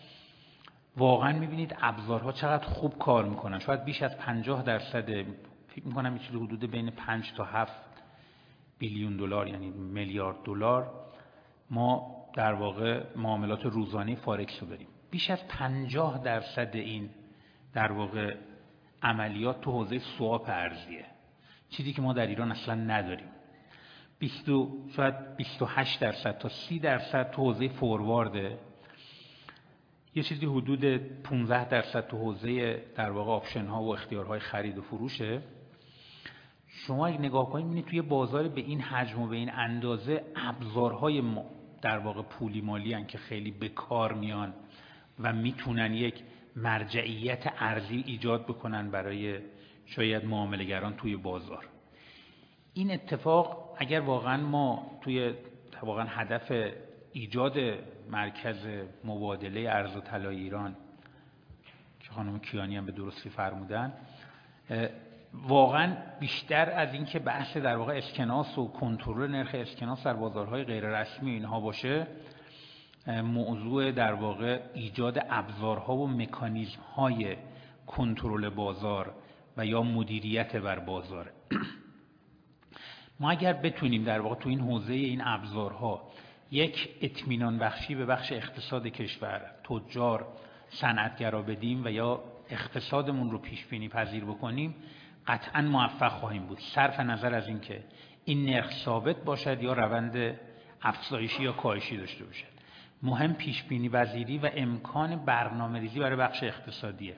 واقعا میبینید ابزارها چقدر خوب کار میکنن. شاید بیش از 50%، فکر میکنم یه چیزی حدود بین 5 تا 7 بیلیون دلار یعنی میلیارد دلار ما در واقع معاملات روزانه فارکس رو داریم. بیش از 50% این در واقع عملیات تو حوزه سواب ارزیه، چیزی که ما در ایران اصلا نداریم. شاید 28% تا 30% تو حوزه فوروارده، یه چیزی حدود 15% تو حوزه در واقع آپشن ها و اختیارهای خرید و فروشه. شما اگه نگاه کنید می‌بینید توی بازار به این حجم و به این اندازه ابزارهای در واقع پولی مالی هستند که خیلی به کار میان و میتونن یک مرجعیت ارزی ایجاد بکنن برای شاید معامله‌گران توی بازار. این اتفاق اگر واقعا ما توی واقعا هدف ایجاد مرکز مبادله ارز و طلای ایران که خانم کیانی هم به درستی فرمودن، واقعا بیشتر از این که بحث در واقع اسکناس و کنترل نرخ اسکناس در بازارهای غیر رسمی اینها باشه، موضوع در واقع ایجاد ابزارها و مکانیزم‌های کنترل بازار و یا مدیریت بر بازار. ما اگر بتونیم در واقع تو این حوزه این ابزارها یک اطمینان بخشی به بخش اقتصاد کشور، تجار، صنعتگرا بدیم و یا اقتصادمون رو پیش بینی پذیر بکنیم، قطعاً موفق خواهیم بود، صرف نظر از اینکه این نرخ ثابت باشد یا روند افزایشی یا کاهشی داشته باشد. مهم پیش بینی پذیری و امکان برنامه‌ریزی برای بخش اقتصادیه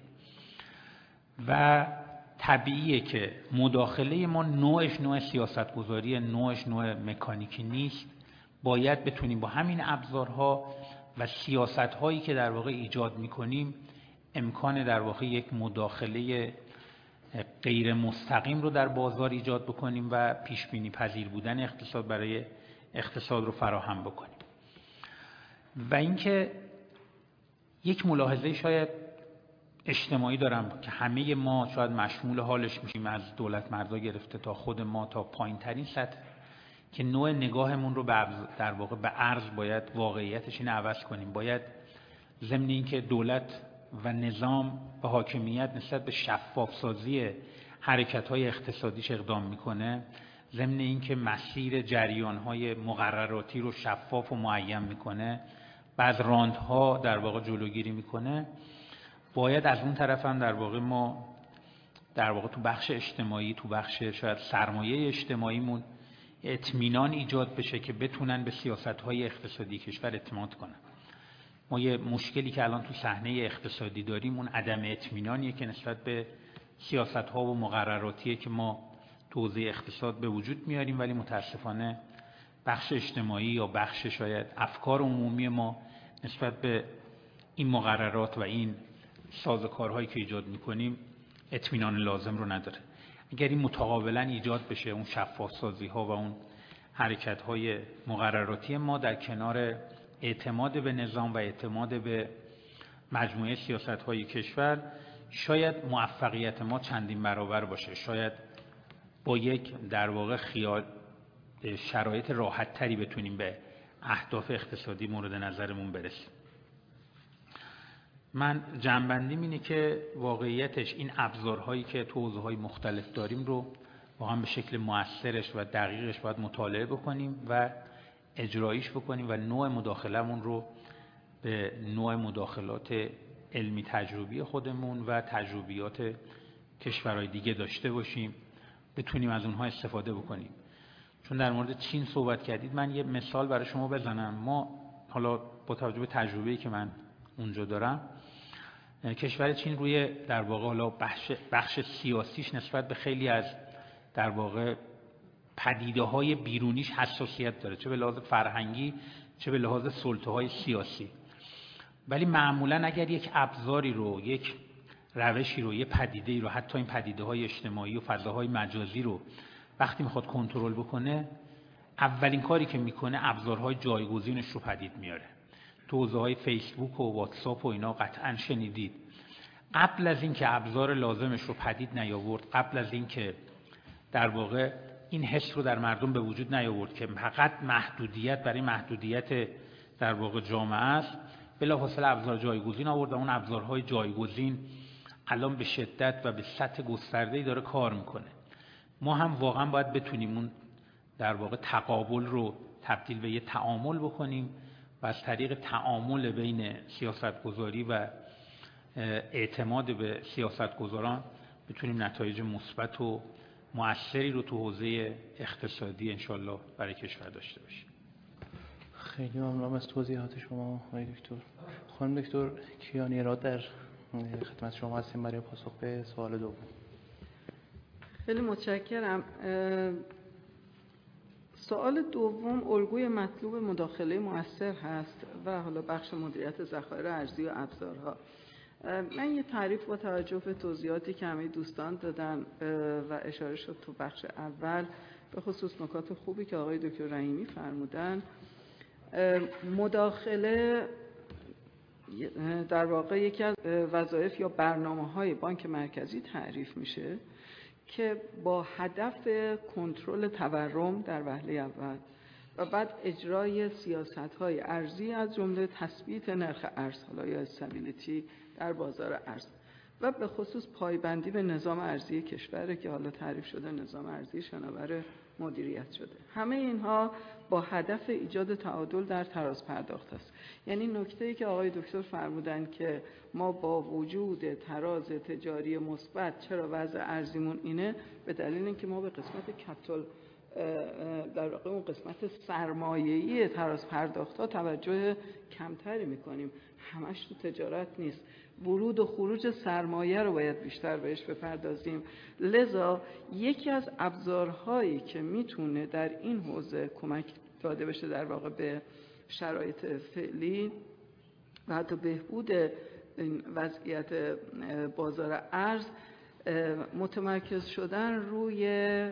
و طبیعیه که مداخله ما نوعش نوع سیاستگذاری، نوعش نوع مکانیکی نیست. باید بتونیم با همین ابزارها و سیاست‌هایی که در واقع ایجاد می‌کنیم امکان در واقع یک مداخله غیر مستقیم رو در بازار ایجاد بکنیم و پیش بینی پذیر بودن اقتصاد برای اقتصاد رو فراهم بکنیم. و اینکه یک ملاحظه شاید اجتماعی دارم که همه ما شاید مشمول حالش میشیم، از دولت مردا گرفته تا خود ما تا پایین ترین سطح، که نوع نگاهمون رو در واقع به ارز باید واقعیتش این عوض کنیم. باید ضمن اینکه دولت و نظام و حاکمیت نسبت به شفاف سازی حرکت‌های اقتصادیش اقدام میکنه، ضمن اینکه مسیر جریان‌های مقرراتی رو شفاف و معین میکنه، بعض راندها در واقع جلوگیری میکنه، باید از اون طرف هم در واقع ما در واقع تو بخش اجتماعی، تو بخش شاید سرمایه اجتماعیمون اطمینان ایجاد بشه که بتونن به سیاست‌های اقتصادی کشور اعتماد کنن. ما یه مشکلی که الان تو صحنه اقتصادی داریم اون عدم اطمینانیه که نسبت به سیاست‌ها و مقرراتیه که ما تو حوزه اقتصاد به وجود میاریم، ولی متاسفانه بخش اجتماعی یا بخش شاید افکار عمومی ما نسبت به این مقررات و این سازوکارهایی که ایجاد میکنیم اطمینان لازم رو نداره. اگر این متقابلا ایجاد بشه، اون شفاف سازی ها و اون حرکت های مقرراتی ما در کنار اعتماد به نظام و اعتماد به مجموعه سیاست های کشور، شاید موفقیت ما چندین برابر باشه. شاید با یک در واقع خیال شرایط راحت تری بتونیم به اهداف اقتصادی مورد نظرمون برسیم. من جنبندیم اینه که واقعیتش این ابزارهایی که تو حوزه‌های مختلف داریم رو واقعا به شکل مؤثرش و دقیقش باید مطالعه بکنیم و اجرایش بکنیم و نوع مداخلمون رو به نوع مداخلات علمی تجربی خودمون و تجربیات کشورهای دیگه داشته باشیم، بتونیم از اونها استفاده بکنیم. چون در مورد چین صحبت کردید، من یه مثال برای شما بزنم. ما حالا با توجه به تجربه‌ای که من اونجا دارم، کشور چین روی در واقع حالا بخش سیاسیش نسبت به خیلی از در واقع پدیده‌های بیرونیش حساسیت داره، چه به لحاظ فرهنگی چه به لحاظ سلطه‌های سیاسی. ولی معمولاً اگر یک ابزاری رو، یک روشی رو، یک پدیده‌ای رو، حتی این پدیده‌های اجتماعی و فضاهای مجازی رو وقتی میخواد کنترل بکنه، اولین کاری که میکنه ابزارهای جایگزینش رو پدید میاره. تو حوزه‌های فیسبوک و واتساپ و اینا قطعاً شنیدید. قبل از اینکه ابزار لازمش رو پدید نیاورد، قبل از اینکه در واقع این حس رو در مردم به وجود نیاورد که فقط محدودیت برای محدودیت در واقع جامعه است، بلافاصله ابزار جایگزین آورد و اون ابزارهای جایگزین الان به شدت و به سطح گسترده‌ای داره کار میکنه. ما هم واقعا باید بتونیم اون در واقع تقابل رو تبدیل به یه تعامل بکنیم و از طریق تعامل بین سیاستگذاری و اعتماد به سیاستگزاران بتونیم نتایج مثبت و مؤثری رو تو حوزه اقتصادی انشالله برای کشور داشته باشیم. خیلی ممنونم از توضیحات شما آقای دکتر. خانم دکتر کیانی را در خدمت شما هستیم برای پاسخ به سوال دوم. خیلی متشکرم. سوال دوم الگوی مطلوب مداخله مؤثر هست و حالا بخش مدیریت ذخایر ارزی و ابزارها. من یه تعریف با توجه به توضیحاتی که همه دوستان دادن و اشاره شد تو بخش اول، به خصوص نکات خوبی که آقای دکتر رحیمی فرمودن، مداخله در واقع یکی از وظایف یا برنامه‌های بانک مرکزی تعریف میشه که با هدف کنترل تورم در وهله اول و بعد اجرای سیاست‌های ارزی از جمله تثبیت نرخ ارز حالا یا استابیلیتی در بازار ارز و به خصوص پایبندی به نظام ارزی کشور که حالا تعریف شده نظام ارزی شناور مدیریت شده. همه اینها با هدف ایجاد تعادل در تراز پرداخت است. یعنی نکته‌ای که آقای دکتر فرمودن که ما با وجود تراز تجاری مثبت چرا وضع ارزیمون اینه، به دلیل اینکه ما به قسمت کپیتال در واقع اون قسمت سرمایه‌ای تراز پرداخت‌ها توجه کمتری می‌کنیم. همش تو تجارت نیست. ورود و خروج سرمایه رو باید بیشتر بهش بپردازیم. لذا یکی از ابزارهایی که میتونه در این حوزه کمک داده بشه در واقع به شرایط فعلی و حتی بهبود این وضعیت بازار ارز متمرکز شدن روی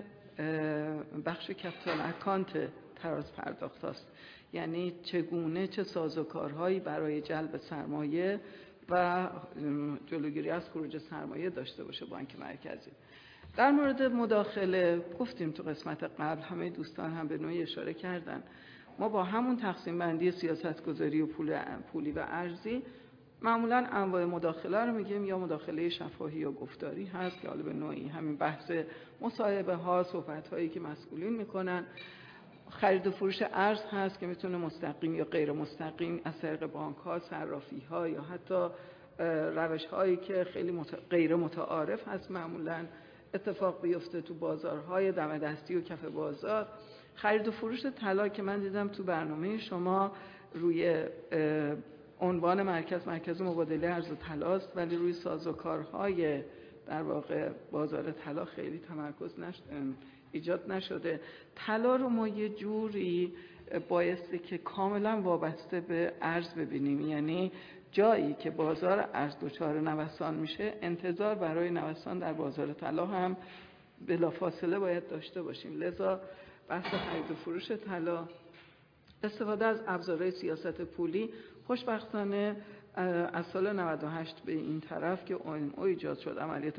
بخش کپیتال اکانت تراز پرداخت است. یعنی چگونه چه سازوکارهایی برای جلب سرمایه و جلوگیری از خروج سرمایه داشته باشه بانک مرکزی. در مورد مداخله گفتیم تو قسمت قبل، همه دوستان هم به نوعی اشاره کردن، ما با همون تقسیم بندی سیاستگذاری و پولی و ارزی معمولا انواع مداخله رو میگیم یا مداخله شفاهی یا گفتاری هست که حالا به نوعی همین بحث مصاحبه ها، صحبت هایی که مسئولین میکنن. خرید و فروش ارز هست که میتونه مستقیم یا غیر مستقیم از طریق بانک ها، صرافی ها یا حتی روش هایی که خیلی غیر متعارف هست معمولا اتفاق بیفته تو بازارهای دم دستی و کف بازار. خرید و فروش طلا که من دیدم تو برنامه شما روی عنوان مرکز مبادله ارز و طلاست، ولی روی سازوکارهای در واقع بازار طلا خیلی تمرکز ایجاد نشده. طلا رو ما یه جوری بایسته که کاملا وابسته به ارز ببینیم، یعنی جایی که بازار ارز دچار نوسان میشه انتظار برای نوسان در بازار طلا هم بلافاصله باید داشته باشیم. لذا بحث خرید و فروش طلا، استفاده از ابزارهای سیاست پولی، خوشبختانه از سال 98 به این طرف که OMO ایجاد شد،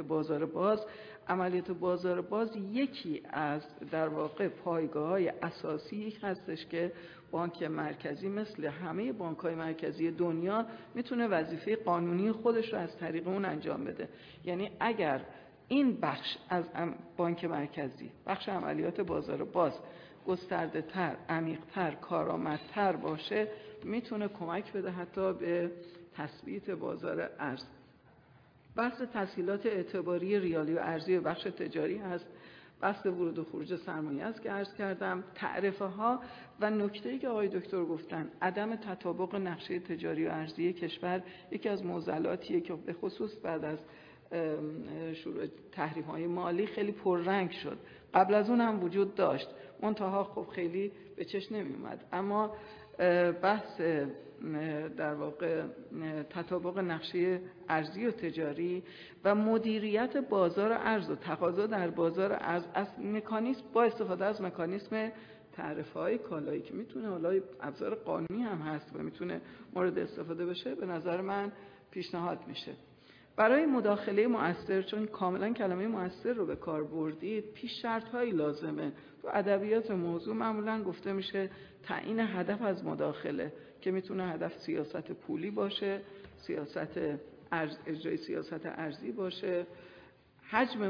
عملیات بازار باز یکی از در واقع پایگاه‌های اساسی هستش که بانک مرکزی مثل همه بانک‌های مرکزی دنیا میتونه وظیفه قانونی خودش رو از طریق اون انجام بده. یعنی اگر این بخش از بانک مرکزی، بخش عملیات بازار باز گسترده تر، عمیق تر، کارآمدتر باشه، میتونه کمک بده حتی به تثبیت بازار ارز. بحث تسهیلات اعتباری ریالی و ارزی بخش تجاری هست. بحث ورود و خروج سرمایه است که عرض کردم. تعرفه ها و نکته‌ای که آقای دکتر گفتن، عدم تطابق نقشه تجاری و ارزی کشور یکی از معضلاتیه که به خصوص بعد از شروع تحریم‌های مالی خیلی پررنگ شد. قبل از اون هم وجود داشت، منتها خب خیلی به چشم نمی اومد. اما بحث در واقع تطابق نقشه ارزی و تجاری و مدیریت بازار ارز و تقاضا در بازار ارز از مکانیزم، با استفاده از مکانیزم تعرفه‌های کالایی که میتونه حالا ابزار قانونی هم هست و میتونه مورد استفاده بشه، به نظر من پیشنهاد میشه. برای مداخله مؤثر، چون کاملا کلمه مؤثر رو به کار بردید، پیش شرط‌هایی لازمه. تو ادبیات موضوع معمولا گفته میشه تعیین هدف از مداخله که میتونه هدف سیاست پولی باشه، اجرای سیاست ارزی باشه. حجم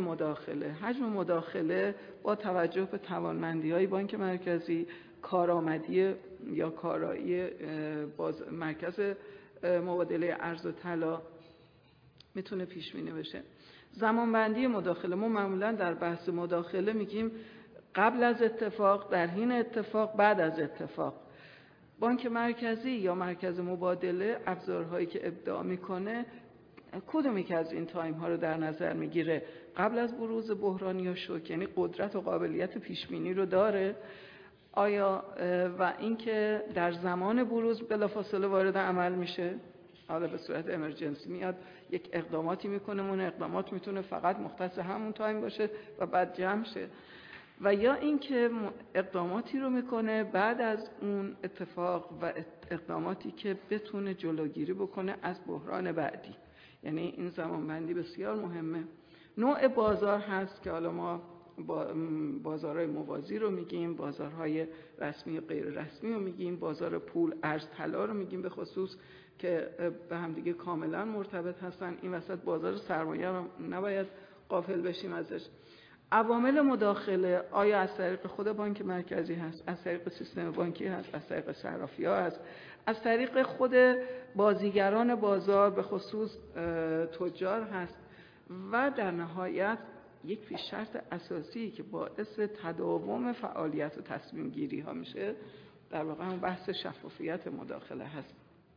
مداخله با توجه به توانمندی‌های بانک مرکزی، کارآمدی یا کارایی مرکز مبادله ارز و طلا میتونه پیش بینی بشه. زمانبندی مداخله، ما معمولا در بحث مداخله میگیم قبل از اتفاق، در حین اتفاق، بعد از اتفاق. بانک مرکزی یا مرکز مبادله ابزارهایی که ابداع میکنه کدومی که از این تایم ها رو در نظر میگیره؟ قبل از بروز بحران یا شوک، یعنی قدرت و قابلیت پیش بینی رو داره؟ آیا و اینکه در زمان بروز بلافاصله وارد عمل میشه؟ حالا به صورت امرجنسی میاد یک اقداماتی میکنه، اون اقدامات میتونه فقط مختص همون تایم باشه و بعد جمع شه، و یا اینکه اقداماتی رو میکنه بعد از اون اتفاق و اقداماتی که بتونه جلوگیری بکنه از بحران بعدی. یعنی این زمانبندی بسیار مهمه. نوع بازار هست که حالا ما بازارهای موازی رو میگیم، بازارهای رسمی و غیر رسمی رو میگیم، بازار پول، ارز، طلا رو میگیم به خصوص که به هم دیگه کاملا مرتبط هستن. این وسط بازار سرمایه رو نباید غافل بشیم ازش. عوامل مداخله آیا از طریق خود بانک مرکزی هست، از طریق سیستم بانکی هست، از طریق صرافی‌ها هست، از طریق خود بازیگران بازار به خصوص تجار هست و در نهایت یک پیش شرط اساسی که باعث تداوم فعالیت و تصمیم گیری ها میشه در واقع هم بحث شفافیت مداخله هست.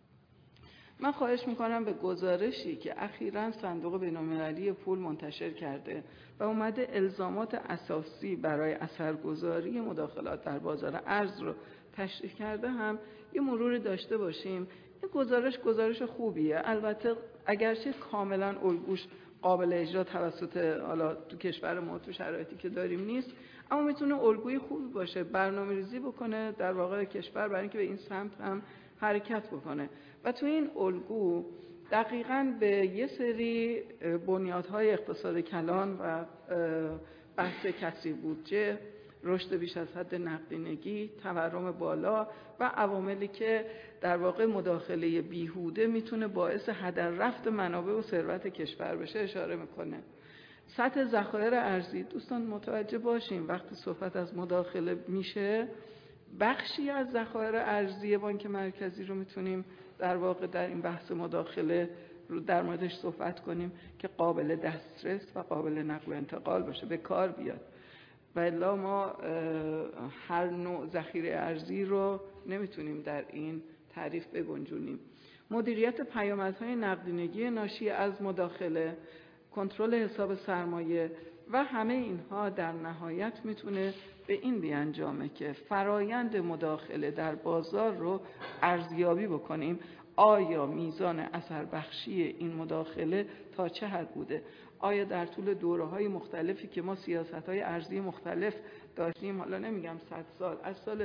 من خواهش میکنم به گزارشی که اخیراً صندوق بین‌المللی پول منتشر کرده و اومده الزامات اساسی برای اثرگذاری مداخلات در بازار ارز رو تشریح کرده هم یه مروری داشته باشیم. این گزارش خوبیه، البته اگرچه کاملاً الگوش قابل اجرا توسط حالا تو کشور ما تو شرایطی که داریم نیست، اما میتونه الگوی خوبی باشه، برنامه‌ریزی بکنه در واقع کشور برای اینکه به این سمت هم حرکت بکنه. و تو این الگو دقیقاً به یه سری بنیادهای اقتصاد کلان و بحث کسری بودجه، رشد بیش از حد نقدینگی، تورم بالا و عواملی که در واقع مداخله بیهوده میتونه باعث هدر رفت منابع و ثروت کشور بشه اشاره میکنه. سطح ذخایر ارزی، دوستان متوجه باشیم وقتی صحبت از مداخله میشه بخشی از ذخایر ارزی بانک مرکزی رو میتونیم در واقع در این بحث مداخله رو در موردش صحبت کنیم که قابل دسترس و قابل نقل و انتقال باشه، به کار بیاد. و الا ما هر نوع ذخیره ارزی رو نمیتونیم در این تعریف بگنجونیم. مدیریت پیامدهای نقدینگی ناشی از مداخله، کنترل حساب سرمایه و همه اینها در نهایت میتونه به این بیانجامه که فرایند مداخله در بازار رو ارزیابی بکنیم. آیا میزان اثر بخشی این مداخله تا چه حد بوده؟ آیا در طول دوره‌های مختلفی که ما سیاست‌های ارزی مختلف داشتیم، حالا نمیگم 100 سال، از سال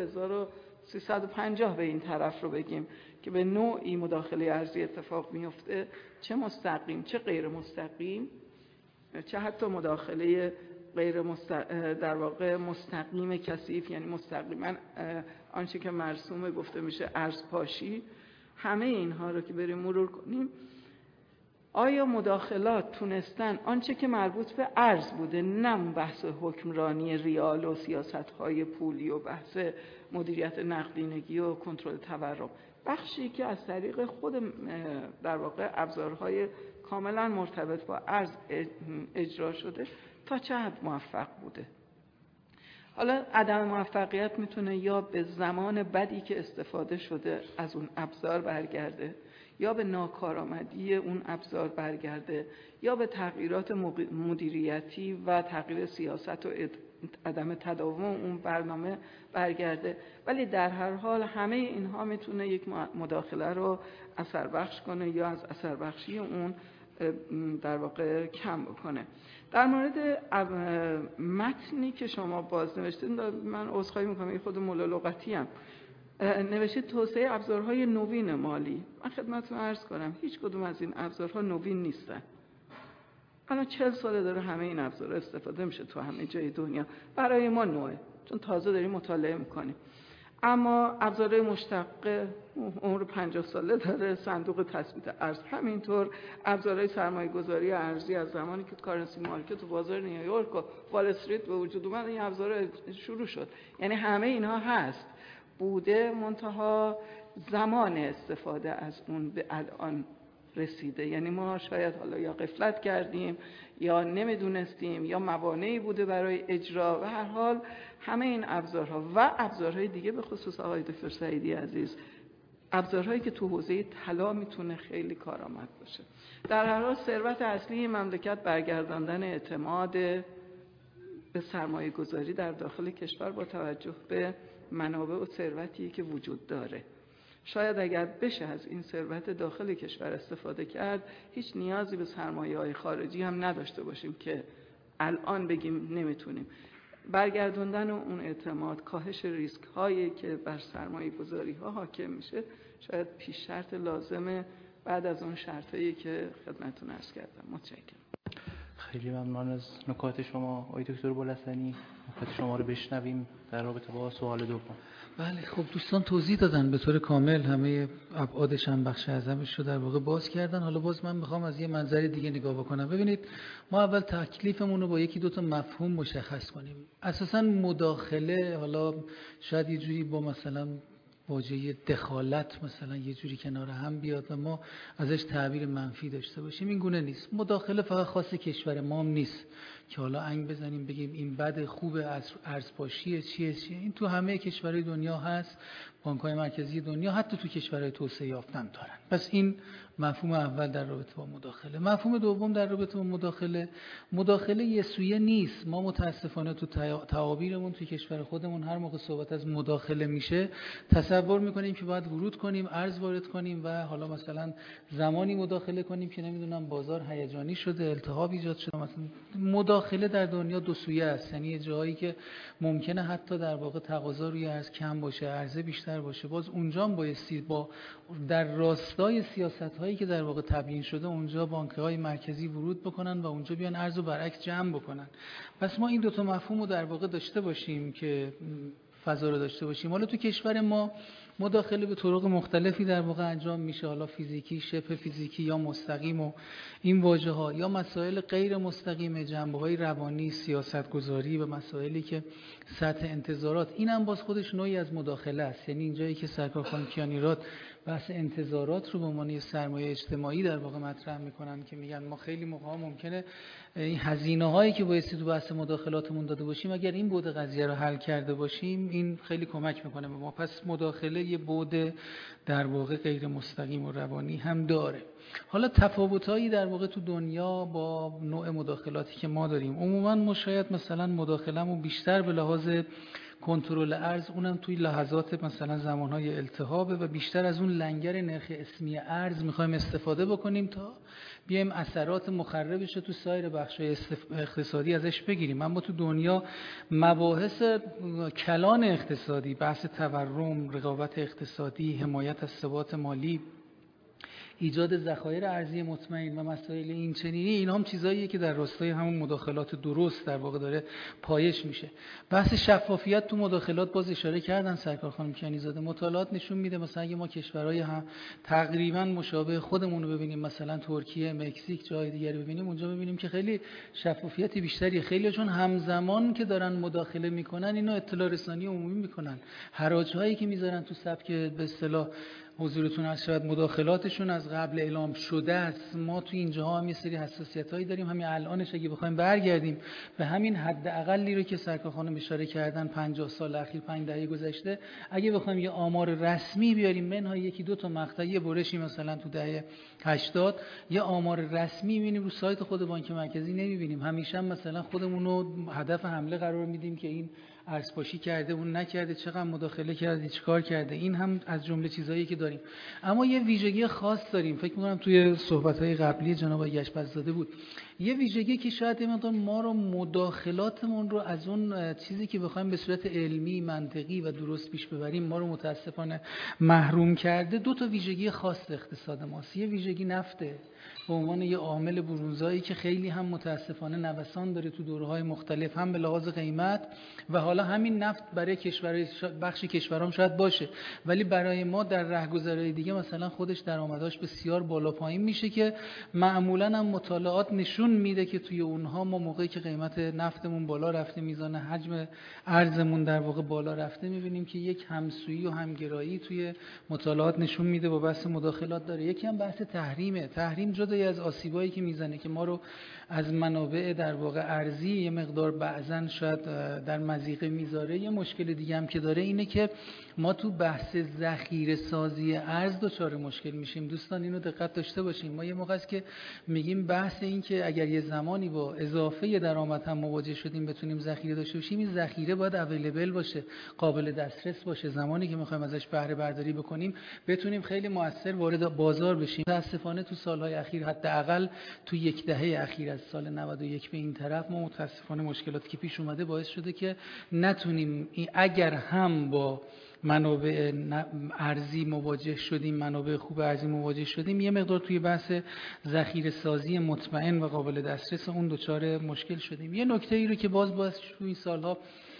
1350 به این طرف رو بگیم که به نوعی مداخله ارزی اتفاق میفته، چه مستقیم چه غیر مستقیم، چه حتی مداخله غیر در واقع مستقیم کثیف، یعنی مستقیما آنچه که مرسوم گفته میشه ارزپاشی، همه اینها رو که بریم مرور کنیم، آیا مداخلات تونستن آنچه که مربوط به ارز بوده، نه بحث حکمرانی ریال و سیاست‌های پولی و بحث مدیریت نقدینگی و کنترل تورم، بخشی که از طریق خود در واقع ابزارهای کاملا مرتبط با ارز اجرا شده، تا چه حد موفق بوده؟ حالا عدم موفقیت میتونه یا به زمان بدی که استفاده شده از اون ابزار برگرده، یا به ناکارآمدی اون ابزار برگرده، یا به تغییرات مدیریتی و تغییر سیاست و عدم تداوم اون برنامه برگرده. ولی در هر حال همه اینها میتونه یک مداخله رو اثر بخش کنه یا از اثر بخشی اون در واقع کم بکنه. در مورد متنی که شما بازنوشتید، من عذرخواهی میکنم خود مولا لغتی ام، نوشته توسعه ابزارهای نوین مالی. من خدمتتون عرض کنم هیچ کدوم از این ابزارها نوین نیستن. الان 40 ساله داره همه این ابزارها استفاده میشه تو همه جای دنیا. برای ما نوعه، چون تازه داریم مطالعه میکنیم. اما ابزارهای مشتقه عمر 50 ساله داره، صندوق تثبیت ارز همینطور، ابزارهای سرمایه‌گذاری ارزی از زمانی که کارنسی مارکت تو بازار نیویورک و وال استریت به وجود اومد این ابزارها شروع شد. یعنی همه اینها هست بوده، منتها زمان استفاده از اون به الان رسیده. یعنی ما شاید حالا یا غفلت کردیم یا نمیدونستیم یا موانعی بوده برای اجرا. و هر حال همه این ابزارها و ابزارهای دیگه، به خصوص آقای دکتر سعیدی عزیز، ابزارهایی که تو حوزه طلا میتونه خیلی کارآمد باشه. در هر حال ثروت اصلی مملکت برگرداندن اعتماد به سرمایه گذاری در داخل کشور با توجه به منابع و ثروتی که وجود داره. شاید اگر بشه از این ثروت داخل کشور استفاده کرد، هیچ نیازی به سرمایه‌های خارجی هم نداشته باشیم که الان بگیم نمیتونیم. برگردوندن اون اعتماد، کاهش ریسک هایی که بر سرمایه گذاری ها حاکم میشه، شاید پیش شرط لازمه بعد از اون شرطایی که خدمتتون عرض کردم. متشکرم. خیلی ممنون از نکات شما آقای دکتر بولستانی. نکات شما رو بشنویم در رابطه با سوال دوم. بله خب دوستان توضیح دادن به طور کامل، همه ابعادش هم بخش اعظمش رو در واقع باز کردن. حالا باز من میخوام از یه منظر دیگه نگاه بکنم. ببینید ما اول تکلیفمون رو با یکی دو تا مفهوم مشخص کنیم. اساساً مداخله، حالا شاید یه جوری با مثلا واژه دخالت مثلا یه جوری کنار هم بیاد و ما ازش تعبیر منفی داشته باشیم. این گونه نیست. مداخله فقط خاص کشور ما هم نیست که حالا انگ بزنیم بگیم این بد خوبه، ارزپاشیه، چیه. این تو همه کشورهای دنیا هست. بانک‌های مرکزی دنیا حتی تو کشورهای توسعه یافته هم دارن. پس این مفهوم اول در رابطه با مداخله. مفهوم دوم در رابطه با مداخله یه سویه نیست. ما متاسفانه تو تعابیرمون تو کشور خودمون هر موقع صحبت از مداخله میشه تصور میکنیم که باید ورود کنیم، ارز وارد کنیم و حالا مثلا زمانی مداخله کنیم که نمیدونم بازار هیجانی شده، التهاب ایجاد شده. مثلا مداخله در دنیا دو سویه است، یعنی جایی که ممکنه حتی در واقع تقاضا روی ارز کم باشه، عرضه بیشتر باشه، باز اونجا هم بایستی با در راستای سیاست‌هایی که در واقع تبیین شده اونجا بانک‌های مرکزی ورود بکنن و اونجا بیان ارز رو برعکس جمع بکنن. پس ما این دو تا مفهوم رو در واقع داشته باشیم که فضا رو داشته باشیم. حالا تو کشور ما مداخله به طرق مختلفی در واقع انجام میشه، حالا فیزیکی، شبه فیزیکی یا مستقیم و این واژه‌ها، یا مسائل غیر مستقیم، جنبه‌های روانی، سیاست‌گذاری و مسائلی که سطح انتظارات، این هم باز خودش نوعی از مداخله است. یعنی اینجایی که سرکار خانم کیانیراد بحث انتظارات رو به عنوان سرمایه اجتماعی در واقع مطرح میکنن که میگن ما خیلی موقعا ممکنه این هزینه‌هایی که بایستی تو بحث مداخلاتمون داده باشیم اگر این بعد قضیه رو حل کرده باشیم این خیلی کمک میکنه به ما. پس مداخله یه بعد در واقع غیر مستقیم و روانی هم داره. حالا تفاوتایی در واقع تو دنیا با نوع مداخلاتی که ما داریم. عموما ما شاید مثلا مداخله‌مون بیشتر به لحاظ کنترل ارز، اونم توی لحظات مثلا زمانهای التهابه و بیشتر از اون لنگر نرخ اسمی ارز میخوایم استفاده بکنیم تا بیایم اثرات مخربش رو تو سایر بخش‌های اقتصادی ازش بگیریم. اما تو دنیا مباحث کلان اقتصادی، بحث تورم، رقابت اقتصادی، حمایت از ثبات مالی، ایجاد ذخایر ارزی مطمئن و مسائل این چنینی، این هم چیزاییه که در راستای همون مداخلات درست در واقع داره پایش میشه. بحث شفافیت تو مداخلات باز اشاره کردن سرکار خانم کیانی‌زاده. مطالعات نشون میده مثلا اگه ما کشورهای هم تقریبا مشابه خودمون رو ببینیم، مثلا ترکیه، مکزیک، جای دیگری ببینیم، اونجا ببینیم که خیلی شفافیت بیشتری، خیلی چون همزمان که دارن مداخله میکنن اینو اطلاع رسانی عمومی میکنن. حراج‌هایی که میذارن تو سبک به اصطلاح حضورتون هست، شاید مداخلاتشون از قبل اعلام شده است. ما تو اینجاها هم یه سری حساسیت‌هایی داریم. همین الانش اگه بخوایم برگردیم به همین حداقلی رو که سرکار خانم اشاره کردن 50 سال اخیر، 5 دهه گذشته، اگه بخوایم یه آمار رسمی بیاریم منهای یکی دو تا مقطع، یه برشی مثلا تو دهه 80 یه آمار رسمی می‌بینیم رو سایت خود بانک مرکزی نمی‌بینیم. همیشه هم مثلا خودمون رو هدف حمله قرار میدیم که این ارزپاشی کرده، اون نکرده، چقدر مداخله کرده، چیکار کرده. این هم از جمله چیزایی که داریم. اما یه ویژگی خاص داریم، فکر می‌کنم توی صحبت‌های قبلی جناب آقای گشپزاده بود، یه ویژگی که شاید مثلا ما رو مداخلاتمون رو از اون چیزی که بخوایم به صورت علمی، منطقی و درست پیش ببریم ما رو متاسفانه محروم کرده. دو تا ویژگی خاص اقتصاد ماست. یه ویژگی نفته به عنوان یه عامل برونزایی که خیلی هم متاسفانه نوسان داره تو دوره‌های مختلف، هم به لحاظ قیمت و حالا همین نفت برای کشورهای بخشی کشورام شاید باشه، ولی برای ما در رهگذرهای دیگه مثلا خودش درآمداش بسیار بالا پایین میشه که معمولاً هم مطالعات نشون میده که توی اونها ما موقعی که قیمت نفتمون بالا رفته، میزان حجم ارزمون در واقع بالا رفته، میبینیم که یک همسویی و همگرایی توی مطالعات نشون میده با بحث مداخلات داره. یکی هم بحث تحریمه. تحریم جدای از آسیبایی که میزنه که ما رو از منابع در واقع ارزی یه مقدار بعضن شاید در مضیقه میذاره. یه مشکل دیگه هم که داره اینه که ما تو بحث ذخیره سازی ارز دچار مشکل میشیم. دوستان اینو دقت داشته باشیم. ما یه موقع است که میگیم بحث این که اگر یه زمانی با اضافه درآمد هم مواجه شدیم بتونیم ذخیره داشته باشیم، این ذخیره باید اویلیبل باشه، قابل دسترس باشه. زمانی که میخوایم ازش بهره برداری بکنیم بتونیم خیلی مؤثر وارد بازار بشیم. متاسفانه تو سالهای اخیر، حداقل تو یک دهه اخیر از سال 91 به این طرف، ما متاسفانه مشکلاتی که پیش اومده باعث شده که نتونیم اگر هم با منابع ارزی مواجه شدیم، منابع خوب ارزی مواجه شدیم، یه مقدار توی بحث ذخیره سازی مطمئن و قابل دسترس اون دچار مشکل شدیم. یه نکته ای رو که باز توی این سالها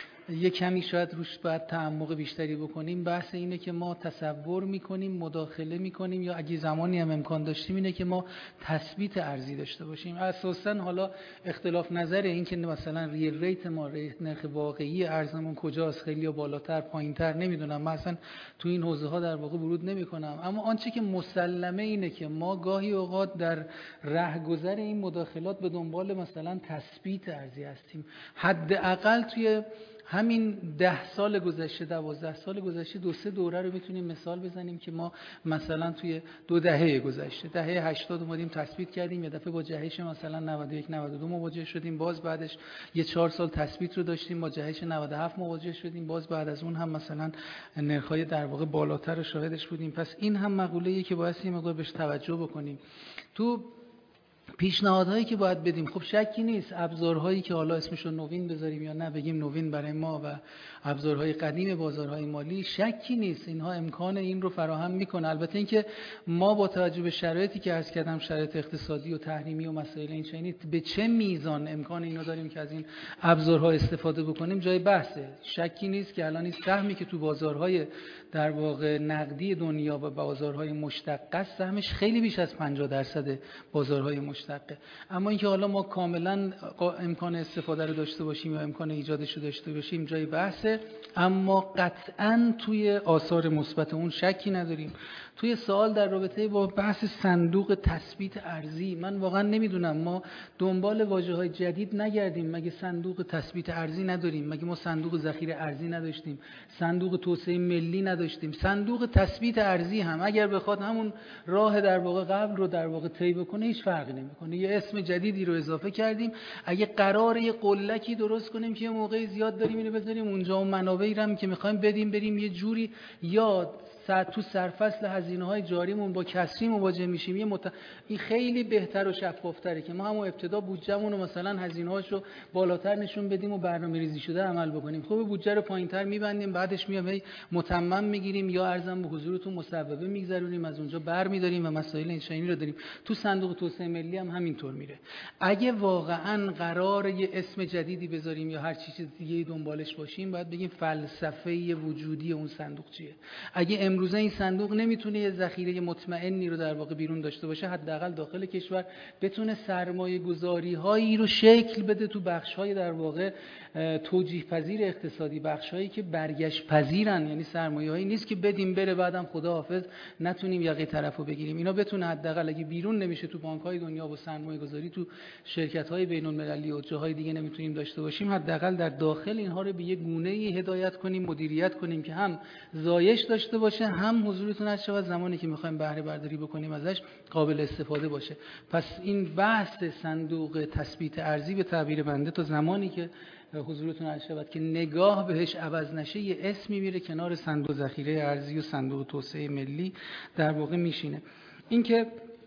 یه کمی شاید روش باید تعمق بیشتری بکنیم، بحث اینه که ما تصور میکنیم، مداخله میکنیم، یا اگه زمانی هم امکان داشتیم اینه که ما تثبیت ارزی داشته باشیم. اساساً حالا اختلاف نظر این که مثلا ریل ریت ما، نرخ واقعی ارزمون کجاست، خیلی یا بالاتر پایینتر، نمیدونم، من اصلا تو این حوزه ها در واقع ورود نمیکنم. اما آنچه که مسلمه اینه که ما گاهی اوقات در رهگذر این مداخلات به دنبال مثلا تثبیت ارزی هستیم. حداقل توی همین 10 سال گذشته، 12 سال گذشته، 2-3 دوره رو میتونیم مثال بزنیم که ما مثلا توی 2 دهه گذشته، دهه 80 اومدیم تثبیت کردیم، یه دفعه با جهش مثلا 91 92 مواجه شدیم، باز بعدش یه 4 سال تثبیت رو داشتیم، با جهش 97 مواجه شدیم، باز بعد از اون هم مثلا نرخ‌های در واقع بالاتر رو شاهدش بودیم. پس این هم مقوله‌ایه که باید یه مقدار بهش توجه بکنیم. تو پیشنهادهایی که باید بدیم، خب شکی نیست ابزارهایی که حالا اسمشو نوین بذاریم یا نه بگیم نوین برای ما و ابزارهای قدیم بازارهای مالی، شکی نیست اینها امکان این رو فراهم میکنه. البته اینکه ما با توجه به شرایطی که عرض کردم، شرایط اقتصادی و تحریمی و مسائل این چنینی، به چه میزان امکان اینو داریم که از این ابزارها استفاده بکنیم جای بحثه. شکی نیست که الان این سهمی که تو بازارهای در واقع نقدی دنیا و بازارهای مشتقه سهمش خیلی بیش از 50% بازارهای مشتقه. اما اینکه حالا ما کاملا امکان استفاده رو داشته باشیم یا امکان ایجادش رو داشته باشیم جای بحثه. اما قطعاً توی آثار مثبت اون شکی نداریم. توی سوال در رابطه با بحث صندوق تثبیت ارزی، من واقعا نمیدونم ما دنبال واژه‌های جدید نگردیم. مگه صندوق تثبیت ارزی نداریم؟ مگه ما صندوق ذخیره ارزی نداشتیم؟ صندوق توسعه ملی نداشتیم؟ صندوق تثبیت ارزی هم اگر بخواد همون راه در واقع قبل رو در واقع طی بکنه هیچ فرقی نمیکنه. یه اسم جدیدی رو اضافه کردیم. اگه قراره یه قله‌ای درست کنیم که یه موقع زیاد داریم اینو بذاریم اونجا و منابعی هم که می‌خوایم بدیم بریم یه جوری یا تو سرفصل هزینه‌های جاریمون با کسری مواجه میشیم، این خیلی بهتر و شفاف‌تره که ما همون ابتدا بودجه‌مون رو مثلا هزینه‌هاشو بالاتر نشون بدیم و برنامه‌ریزی شده عمل بکنیم. خب بودجه رو پایین‌تر می‌بندیم، بعدش میایم متمم می‌گیریم یا ارزم به حضورتون مصوبه می‌گذرونیم، از اونجا برمی‌داریم و مسائل این چنینی رو داریم. تو صندوق توسعه ملی هم همینطور میره. اگه واقعاً قراره یه اسم جدیدی بذاریم یا هر چیز دیگه‌ای دنبالش باشیم، باید بگیم فلسفه وجودی اون صندوق چیه. اگه امروزه این صندوق نمیتونه یه ذخیره مطمئنی رو در واقع بیرون داشته باشه، حداقل داخل کشور بتونه سرمایه گذاری هایی رو شکل بده تو بخش های در واقع توجیه پذیر اقتصادی، بخش هایی که برگشت پذیرن، یعنی سرمایه هایی نیست که بدیم بره بعدم خداحافظ نتونیم یقه طرفو بگیریم. اینا بتونه حداقل اگه بیرون نمیشه تو بانک های دنیا و سرمایه گذاری تو شرکت های بین المللی و جاهای دیگه نمیتونیم داشته باشیم، حداقل در داخل اینها رو به یه گونه‌ای هدایت کنیم، مدیریت کنیم که هم زایش داشته باشه، هم حضورتون از شود زمانی که میخوایم بهره برداری بکنیم ازش قابل استفاده باشه. پس این بحث صندوق تثبیت ارزی به تعبیر بنده تا زمانی که حضورتون عرض شود که نگاه بهش عوض نشه یه اسمی میره کنار صندوق ذخیره ارزی و صندوق توسعه ملی در واقع میشینه. این که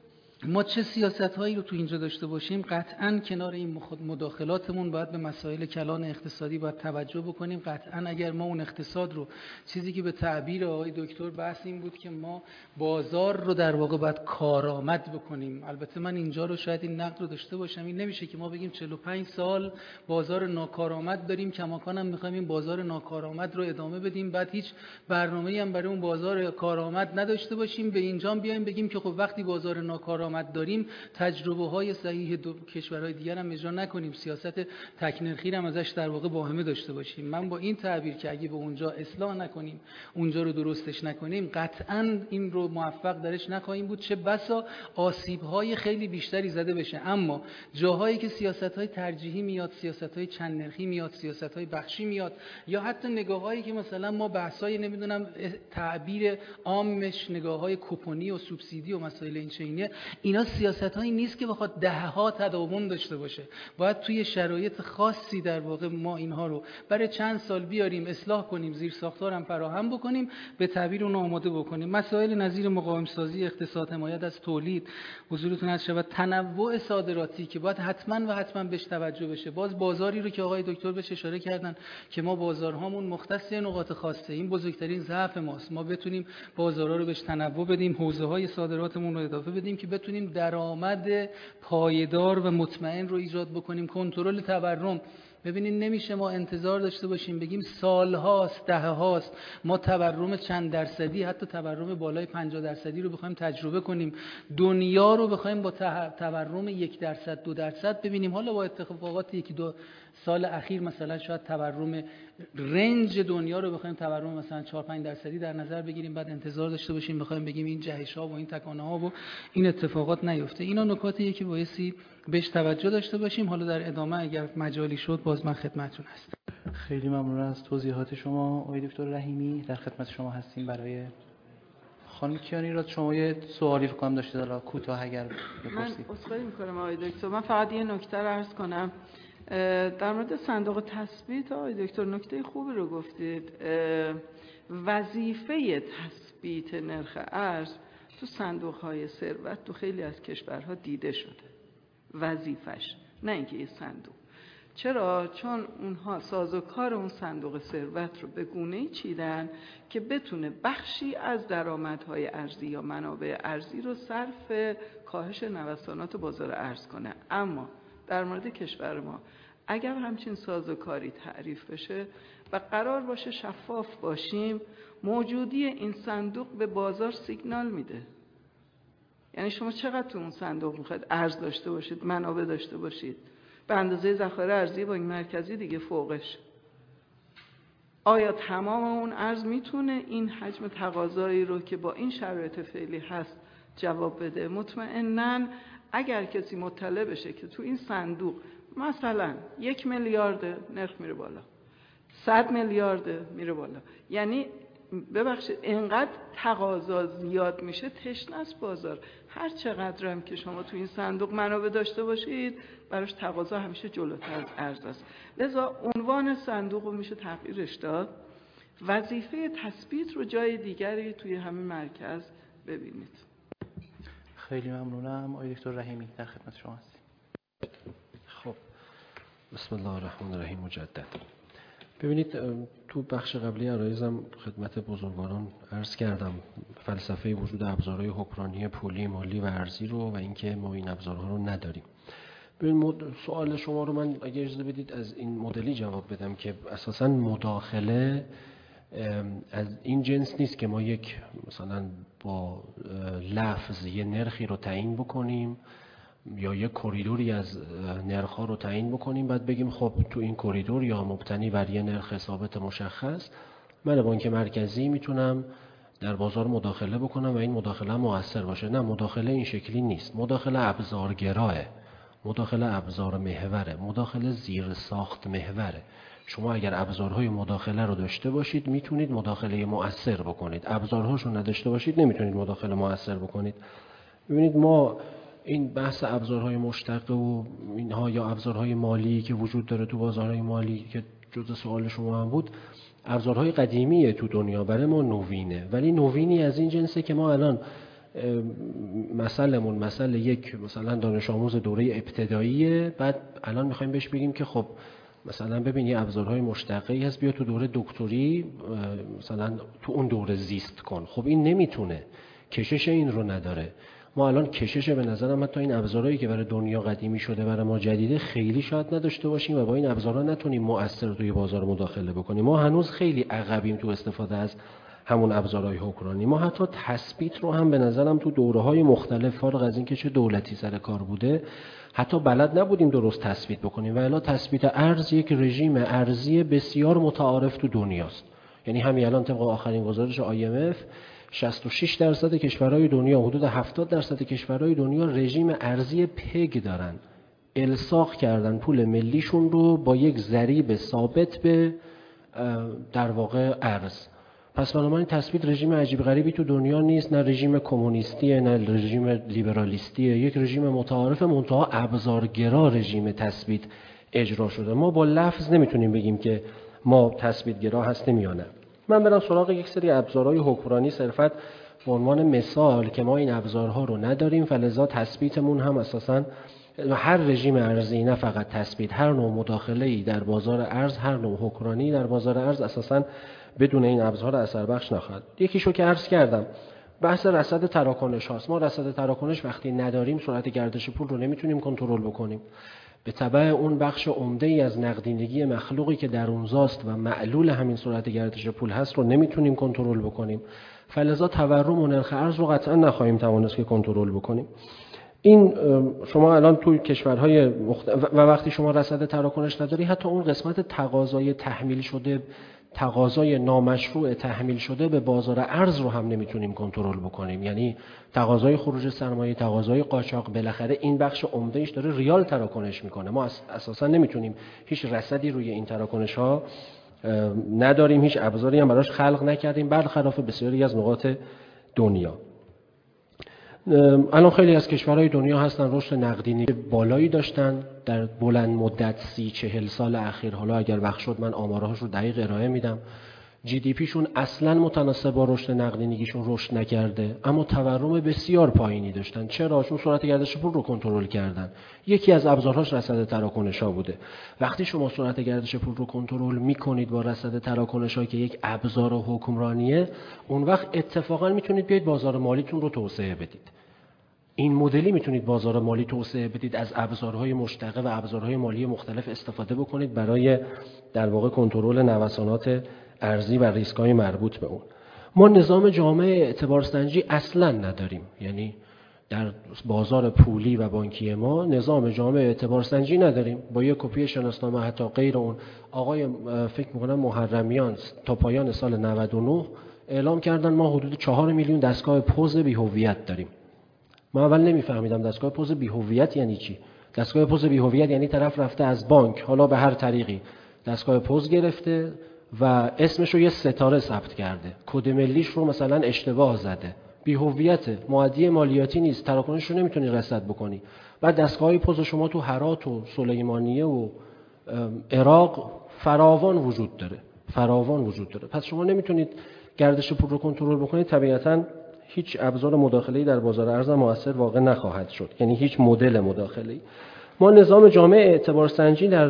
ما چه سیاست‌هایی رو تو اینجا داشته باشیم، قطعاً کنار این مداخلاتمون باید به مسائل کلان اقتصادی باید توجه بکنیم. قطعاً اگر ما اون اقتصاد رو، چیزی که به تعبیر آقای دکتر بحث این بود که ما بازار رو در واقع باید کارآمد بکنیم. البته من اینجا رو شاید این نقد رو داشته باشم، این نمیشه که ما بگیم 45 سال بازار ناکارآمد داریم، کماکان هم می‌خوایم این بازار ناکارآمد رو ادامه بدیم، بعد هیچ برنامه‌ای هم برای اون بازار کارآمد نداشته باشیم. به اینجا بیایم بگیم که خب وقتی بازار ناکارآمد داریم تجربه های صحیح کشورهای دیگر هم اجرا نکنیم، سیاست تکنرخی هم ازش در واقع واهمه داشته باشیم. من با این تعبیر که اگه به اونجا اصلاح نکنیم، اونجا رو درستش نکنیم، قطعاً این رو موفق درش نخواهیم بود، چه بسا آسیب‌های خیلی بیشتری زده بشه. اما جاهایی که سیاست‌های ترجیحی میاد، سیاست‌های چند نرخی میاد، سیاست‌های بخشی میاد، یا حتی نگاه‌هایی که مثلا ما بحث‌های نمیدونم تعبیر عامش نگاه‌های کوپونی و سوبسیدی و مسائل این چنینه، اینا سیاست‌هایی نیست که بخواد دهه‌ها تداوم داشته باشه. باید توی شرایط خاصی در واقع ما اینها رو برای چند سال بیاریم، اصلاح کنیم، زیر ساختار هم فراهم بکنیم، به تعبیر اون آماده بکنیم. مسائل نظیر مقاوم سازی اقتصاد، حمایت از تولید، حضورتون از شود تنوع صادراتی که باید حتما بهش توجه بشه. باز بازاری رو که آقای دکتر بهش اشاره کردن که ما بازارهامون مختص نقاط خاصه، این بزرگترین ضعف ماست. ما بتونیم بازارها رو بهش تنوع بدیم، حوزه‌های صادراتمون رو اضافه بدیم که بتونیم درآمد پایدار و مطمئن رو ایجاد بکنیم. کنترل تورم، ببینید نمیشه ما انتظار داشته باشیم بگیم سالهاست، دههاست ما تورم چند درصدی، حتی تورم بالای 50% رو بخوایم تجربه کنیم، دنیا رو بخوایم با تورم 1%، 2% ببینیم. حالا با اتفاقات یکی دو سال اخیر مثلا شاید تورم رنج دنیا رو بخوایم تورم مثلا 4-5% در نظر بگیریم، بعد انتظار داشته باشیم بخوایم بگیم این جهش‌ها و این تکانه‌ها و این اتفاقات نیفته. اینا نکاتیه که بایستی بهش توجه داشته باشیم. حالا در ادامه اگر مجالی شد باز من خدمتتون هستم. خیلی ممنون از توضیحات شما آقای دکتر رحیمی. در خدمت شما هستیم. برای خانم کیانی را شما یه سوالی فکر کنم داشتید، حالا کوتاه اگر بپرسید. من عذرخواهی می‌کنم آقای دکتر، من فقط یه نکته رو عرض کنم در مورد صندوق تثبیت. آقای دکتر نکته خوبی رو گفتید. وظیفه تثبیت نرخ ارز تو صندوق‌های ثروت تو خیلی از کشورها دیده شده، وظیفش، نه اینکه یه صندوق. چرا؟ چون اونها سازوکار اون صندوق ثروت رو به گونه‌ای چیدن که بتونه بخشی از درآمدهای ارزی یا منابع ارزی رو صرف کاهش نوسانات بازار ارز کنه. اما در مورد کشور ما اگر همچین سازوکاری تعریف بشه و قرار باشه شفاف باشیم، موجودی این صندوق به بازار سیگنال میده. یعنی شما چقدر تو اون صندوق میخواید ارز داشته باشید، منابع داشته باشید، به اندازه ذخایر ارزی بانک مرکزی دیگه فوقش. آیا تمام اون ارز میتونه این حجم تقاضایی رو که با این شرایط فعلی هست جواب بده؟ مطمئناً اگر کسی مطلع بشه که تو این صندوق مثلا 1 میلیارد نرخ میره بالا، 100 میلیارد میره بالا، یعنی ببخشید اینقدر تقاضا زیاد میشه، تشنه است بازار. هر چقدر هم که شما تو این صندوق منابع داشته باشید براش تقاضا همیشه جلوتر از عرض است. لذا عنوان صندوق رو میشه تغییرش داد، وظیفه تثبیت رو جای دیگری توی همین مرکز ببینید. خیلی ممنونم. آقای دکتر رحیمی در خدمت شما هستیم. خب بسم الله الرحمن الرحیم. مجدد ببینید تو بخش قبلی عرایزم خدمت بزرگواران عرض کردم فلسفه وجود ابزارهای حکمرانی پولی، مالی و ارزی رو و اینکه ما این ابزارها رو نداریم. ببین سوال شما رو من اگه اجازه بدید از این مدلی جواب بدم که اساساً مداخله از این جنس نیست که ما یک مثلا با لفظ یه نرخی رو تعیین بکنیم یا یک کریدوری از نرخ‌ها رو تعیین بکنیم بعد بگیم خب تو این کریدور یا مبتنی بر یه نرخ ثابت مشخص من بانک مرکزی میتونم در بازار مداخله بکنم و این مداخله مؤثر باشه. نه، مداخله این شکلی نیست. مداخله ابزارگراه، مداخله ابزار محوره، مداخله زیر ساخت محوره. شما اگر ابزارهای مداخله رو داشته باشید میتونید مداخله مؤثر بکنید، ابزارهاشو نداشته باشید نمیتونید مداخله مؤثر بکنید. ببینید ما این بحث ابزارهای مشتقه و اینها یا ابزارهای مالی که وجود داره تو بازارهای مالی که جزء سوال شما هم بود، ابزارهای قدیمیه تو دنیا، برای ما نوینه، ولی نوینی از این جنسه که ما الان مثل یک مثلا دانش آموز دوره ابتداییه، بعد الان میخوایم بهش بگیم که خب مثلا ببین یه ابزارهای مشتقه‌ای هست، بیا تو دوره دکتری مثلا تو اون دوره زیست کن. خب این نمیتونه، کشش این رو نداره. ما الان کشش به نظرم حتی این ابزارهایی که برای دنیا قدیمی شده برای ما جدیده خیلی شاید نداشته باشیم و با این ابزارها نتونیم مؤثر توی بازار مداخله بکنیم. ما هنوز خیلی عقبیم تو استفاده از همون ابزارهای حکمرانی. ما حتی تثبیت رو هم به نظرم تو دوره‌های مختلف فارغ از اینکه چه دولتی سر کار بوده حتی بلد نبودیم درست تثبیت بکنیم و الا تثبیت ارز یک رژیم ارزی بسیار متعارف تو دنیاست. یعنی همین الان طبق آخرین گزارش IMF 66% کشورهای دنیا، حدود 70% کشورهای دنیا رژیم ارزی پگ دارن. الساق کردن پول ملیشون رو با یک ضریب ثابت به در واقع ارز. پس بنابراین تثبیت رژیم عجیب غریبی تو دنیا نیست، نه رژیم کمونیستیه نه رژیم لیبرالیستیه، یک رژیم متعارف منتها ابزارگرا رژیم تثبیت اجرا شده. ما با لفظ نمیتونیم بگیم که ما تثبیتگرا هستیم یا نه. من برم سراغ یک سری ابزارهای حکمرانی صرفاً به عنوان مثال که ما این ابزارها رو نداریم، فلذا تثبیتمون هم اساساً هر رژیم ارزی، نه فقط تثبیت، هر نوع مداخله‌ای در بازار ارز، هر نوع حکمرانی در بازار ارز اساساً بدون این ابزار اثر بخش نخواهد. یکیشو که عرض کردم بحث رصد تراکنش هاست. ما رصد تراکنش وقتی نداریم سرعت گردش پول رو نمیتونیم کنترل بکنیم. به تبع اون بخش عمده‌ای از نقدینگی مخلوقی که در اونجاست و معلول همین سرعت گردش پول هست رو نمیتونیم کنترل بکنیم. فلذا تورم و نرخ ارز رو قطعا نخواهیم توانست که کنترل بکنیم. این شما الان توی کشورهای و وقتی شما رصد تراکنش نداری، حتی اون قسمت تقاضای تحمیل شده، تقاضای نامشروع تحمیل شده به بازار ارز رو هم نمیتونیم کنترل بکنیم. یعنی تقاضای خروج سرمایه، تقاضای قاچاق، بالاخره این بخش عمده‌ایش داره ریال تراکنش میکنه. ما اساسا نمیتونیم، هیچ رصدی روی این تراکنش ها نداریم، هیچ ابزاری هم براش خلق نکردیم، برخلاف بسیاری از نقاط دنیا. الان خیلی از کشورهای دنیا هستن رشد نقدینگی بالایی داشتن در بلند مدت 30-40 سال اخیر. حالا اگر وقت شد من آمارهاش رو دقیق ارائه میدم. جی دی پیشون اصلا متناسب با رشد نقدینگیشون رشد نکرده، اما تورم بسیار پایینی داشتن. چرا؟ چون سرعت گردش پول رو کنترل کردن. یکی از ابزارهاش رصد تراکنش‌ها بوده. وقتی شما سرعت گردش پول رو کنترل میکنید با رصد تراکنش‌ها که یک ابزار حکمرانیه، اون وقت اتفاقا میتونید بیاید بازار مالیتون رو توسعه بدید. این مدلی میتونید بازار مالی توسعه بدید، از ابزارهای مشتقه و ابزارهای مالی مختلف استفاده بکنید برای در واقع کنترل نوسانات ارزی و ریسک‌های مربوط به اون. ما نظام جامع اعتبارسنجی اصلا نداریم. یعنی در بازار پولی و بانکی ما نظام جامع اعتبارسنجی نداریم. با یک کپی شناسنامه حتی غیر اون، آقای فکر می‌کنم محرمیان تا پایان سال 99 اعلام کردن ما حدود 4 میلیون دستگاه پوز بی‌هویت داریم. من اول نمیفهمیدم دستگاه پوز بی‌هویت یعنی چی. دستگاه پوز بی‌هویت یعنی طرف رفته از بانک، حالا به هر طریقی دستگاه پوز گرفته و اسمش رو یه ستاره ثبت کرده، کد ملیش رو مثلا اشتباه زده، بی‌هویته، معدی مالیاتی نیست، تراکنش رو نمیتونی رصد بکنی. بعد دستگاه پوز شما تو هرات و سلیمانیه و عراق فراوان وجود داره. پس شما نمیتونید گردش پول رو کنترل بکنید. طبیعتاً هیچ ابزار مداخله‌ای در بازار ارز مؤثر واقع نخواهد شد. یعنی هیچ مدل مداخله‌ای. ما نظام جامع اعتبارسنجی در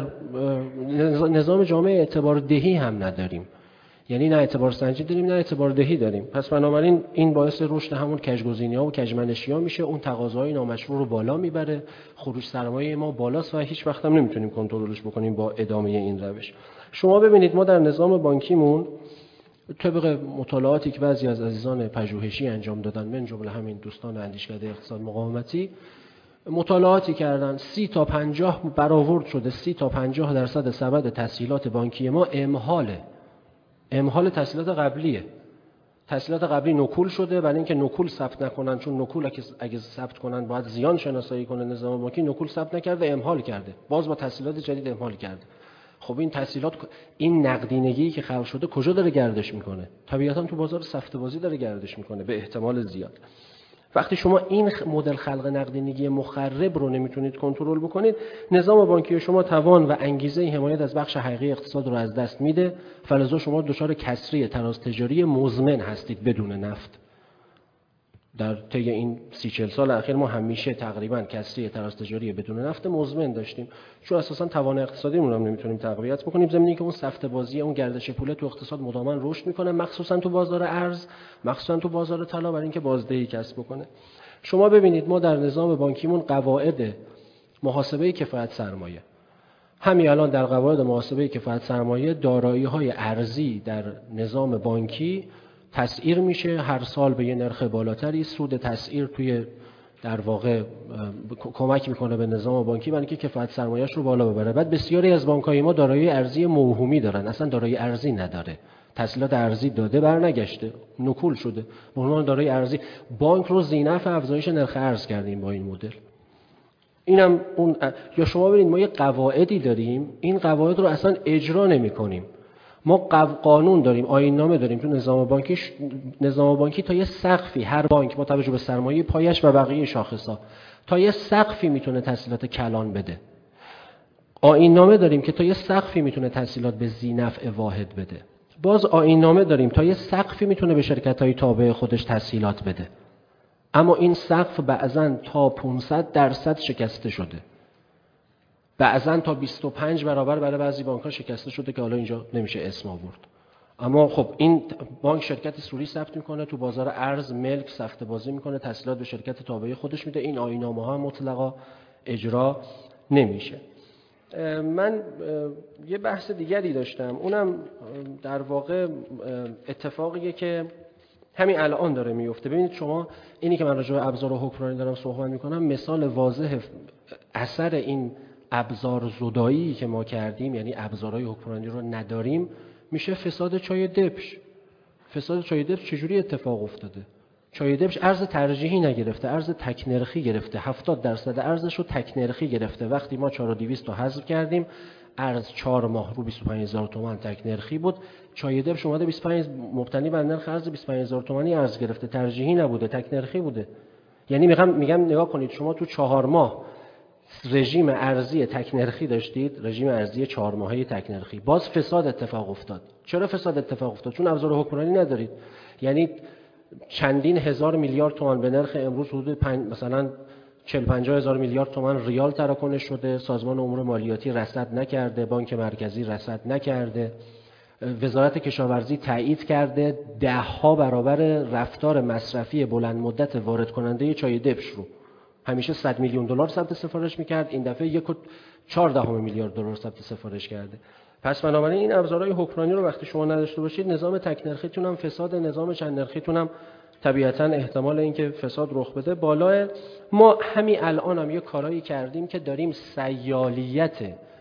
نظام جامع اعتباردهی هم نداریم. یعنی نه اعتبارسنجی داریم نه اعتباردهی داریم. پس بنابراین این باعث رشد همون کجگزینی‌ها و کجمنشی‌ها میشه. اون تقاضاهای نامشروع رو بالا میبره، خروج سرمایه ما بالاست و هیچ وقت هم نمیتونیم کنترلش بکنیم با ادامه این روش. شما ببینید ما در نظام بانکیمون طبق مطالعاتی که بعضی از عزیزان پژوهشی انجام دادن، من جمله همین دوستان اندیشکده اقتصاد مقاومتی مطالعاتی کردن، 30 تا 50 برآورد شده 30 تا 50% سبد تسهیلات بانکی ما امحال تسهیلات قبلیه. تسهیلات قبلی نکول شده، برای اینکه نکول ثبت نکنن، چون نکول اگه ثبت کنن باید زیان شناسایی کنه نظام بانکی، نکول ثبت نکرده امحال کرده، باز با تسهیلات جدید امحال کرده. خب این تسهیلات، این نقدینگی که خلق شده کجا داره گردش میکنه؟ طبیعتاً تو بازار سفته بازی داره گردش میکنه به احتمال زیاد. وقتی شما این مدل خلق نقدینگی مخرب رو نمیتونید کنترل بکنید، نظام بانکی شما توان و انگیزه حمایت از بخش حقیقی اقتصاد رو از دست میده. فلذا شما دچار کسری تراز تجاری مزمن هستید بدون نفت. در طی این 30-40 سال اخیر ما همیشه تقریبا کسری تراز تجاری بدون نفت مزمن داشتیم، چون اساسا توان اقتصادیمون هم نمیتونیم تقویت بکنیم، زمینی که اون سفته بازی، اون گردش پول تو اقتصاد مداوما رشد میکنه، مخصوصا تو بازار ارز، مخصوصا تو بازار طلا، برای اینکه بازدهی کسب بکنه. شما ببینید ما در نظام بانکیمون قواعد محاسبه کفایت سرمایه، همین الان در قواعد محاسبه کفایت سرمایه دارایی‌های ارزی در نظام بانکی تسعیر میشه هر سال به یه نرخ بالاتری. سود تسعیر توی در واقع کمک میکنه به نظام بانکی برای اینکه کفایت سرمایه‌اش رو بالا ببره. بعد بسیاری از بانک‌های ما دارایی ارزی موهومی دارن، اصلا دارایی ارزی نداره، تسهیلات ارزی داده برنگشته، نکول شده، به عنوان دارایی ارزی بانک رو ذینفع افزایش نرخ ارز کردیم با این مدل. اینم اون. یا شما ببینید ما یه قواعدی داریم، این قواعد رو اصلا اجرا نمی‌کنیم. ما قانون داریم، آیین نامه داریم تو نظام بانکی تا یه سقفی هر بانک با توجه به سرمایه پایش و بقیه شاخص‌ها تا یه سقفی میتونه تسهیلات کلان بده. آیین نامه داریم که تا یه سقفی میتونه تسهیلات به ذی‌نفع واحد بده. باز آیین نامه داریم تا یه سقفی میتونه به شرکت‌های تابع خودش تسهیلات بده. اما این سقف بعضن تا 500% شکسته شده. بعضن تا 25 برابر برای بعضی بانک‌ها شکسته شده که حالا اینجا نمیشه اسم آورد. اما خب این بانک شرکت سوری ثبت میکنه، تو بازار ارز ملک سفته بازی میکنه، تسهیلات به شرکت تابعه خودش میده. این آیین‌نامه‌ها مطلقا اجرا نمیشه. من یه بحث دیگری داشتم، اونم در واقع اتفاقیه که همین الان داره میفته. ببینید شما اینی که من راجع به ابزار حکمرانی دارم صحبت میکنم مثال واضح اثر این ابزار زدایی که ما کردیم، یعنی ابزارهای حکمرانی رو نداریم، میشه فساد چای دبش. فساد چای دبش چجوری اتفاق افتاده؟ چای دبش ارز ترجیحی نگرفته، ارز تک نرخی گرفته، 70% ارزش رو تک نرخی گرفته. وقتی ما 4200 رو حذف کردیم، ارز 4 ماه رو 25000 تومان تک نرخی بود. چای دبش اومده 25 مبتنی بر نرخ ارز 25000 تومانی ارز گرفته، ترجیحی نبوده، تک نرخی بوده. یعنی میگم نگاه کنید، شما تو 4 ماه رژیم ارزی تک نرخی داشتید، رژیم ارزی 4 ماهه تک نرخی، باز فساد اتفاق افتاد. چرا فساد اتفاق افتاد؟ چون ابزار حکمرانی ندارید. یعنی چندین هزار میلیارد تومان به نرخ امروز حدود مثلا 40-50 هزار میلیارد تومان ریال تراکنش شده، سازمان امور مالیاتی رصد نکرده، بانک مرکزی رصد نکرده، وزارت کشاورزی تایید کرده 10 برابر رفتار مصرفی بلند مدت وارد کننده چای دبش رو. همیشه 100 میلیون دلار ثبت سفارش میکرد، این دفعه 1.4 میلیارد دلار ثبت سفارش کرده. پس بنابراین این ابزارهای حکمرانی رو وقتی شما نداشته باشید، نظام تک نرخیتون هم فساد، نظام چند نرخیتون هم طبیعتاً احتمال اینکه فساد رخ بده بالاه. ما همین الان هم یه کارایی کردیم که داریم سیالیت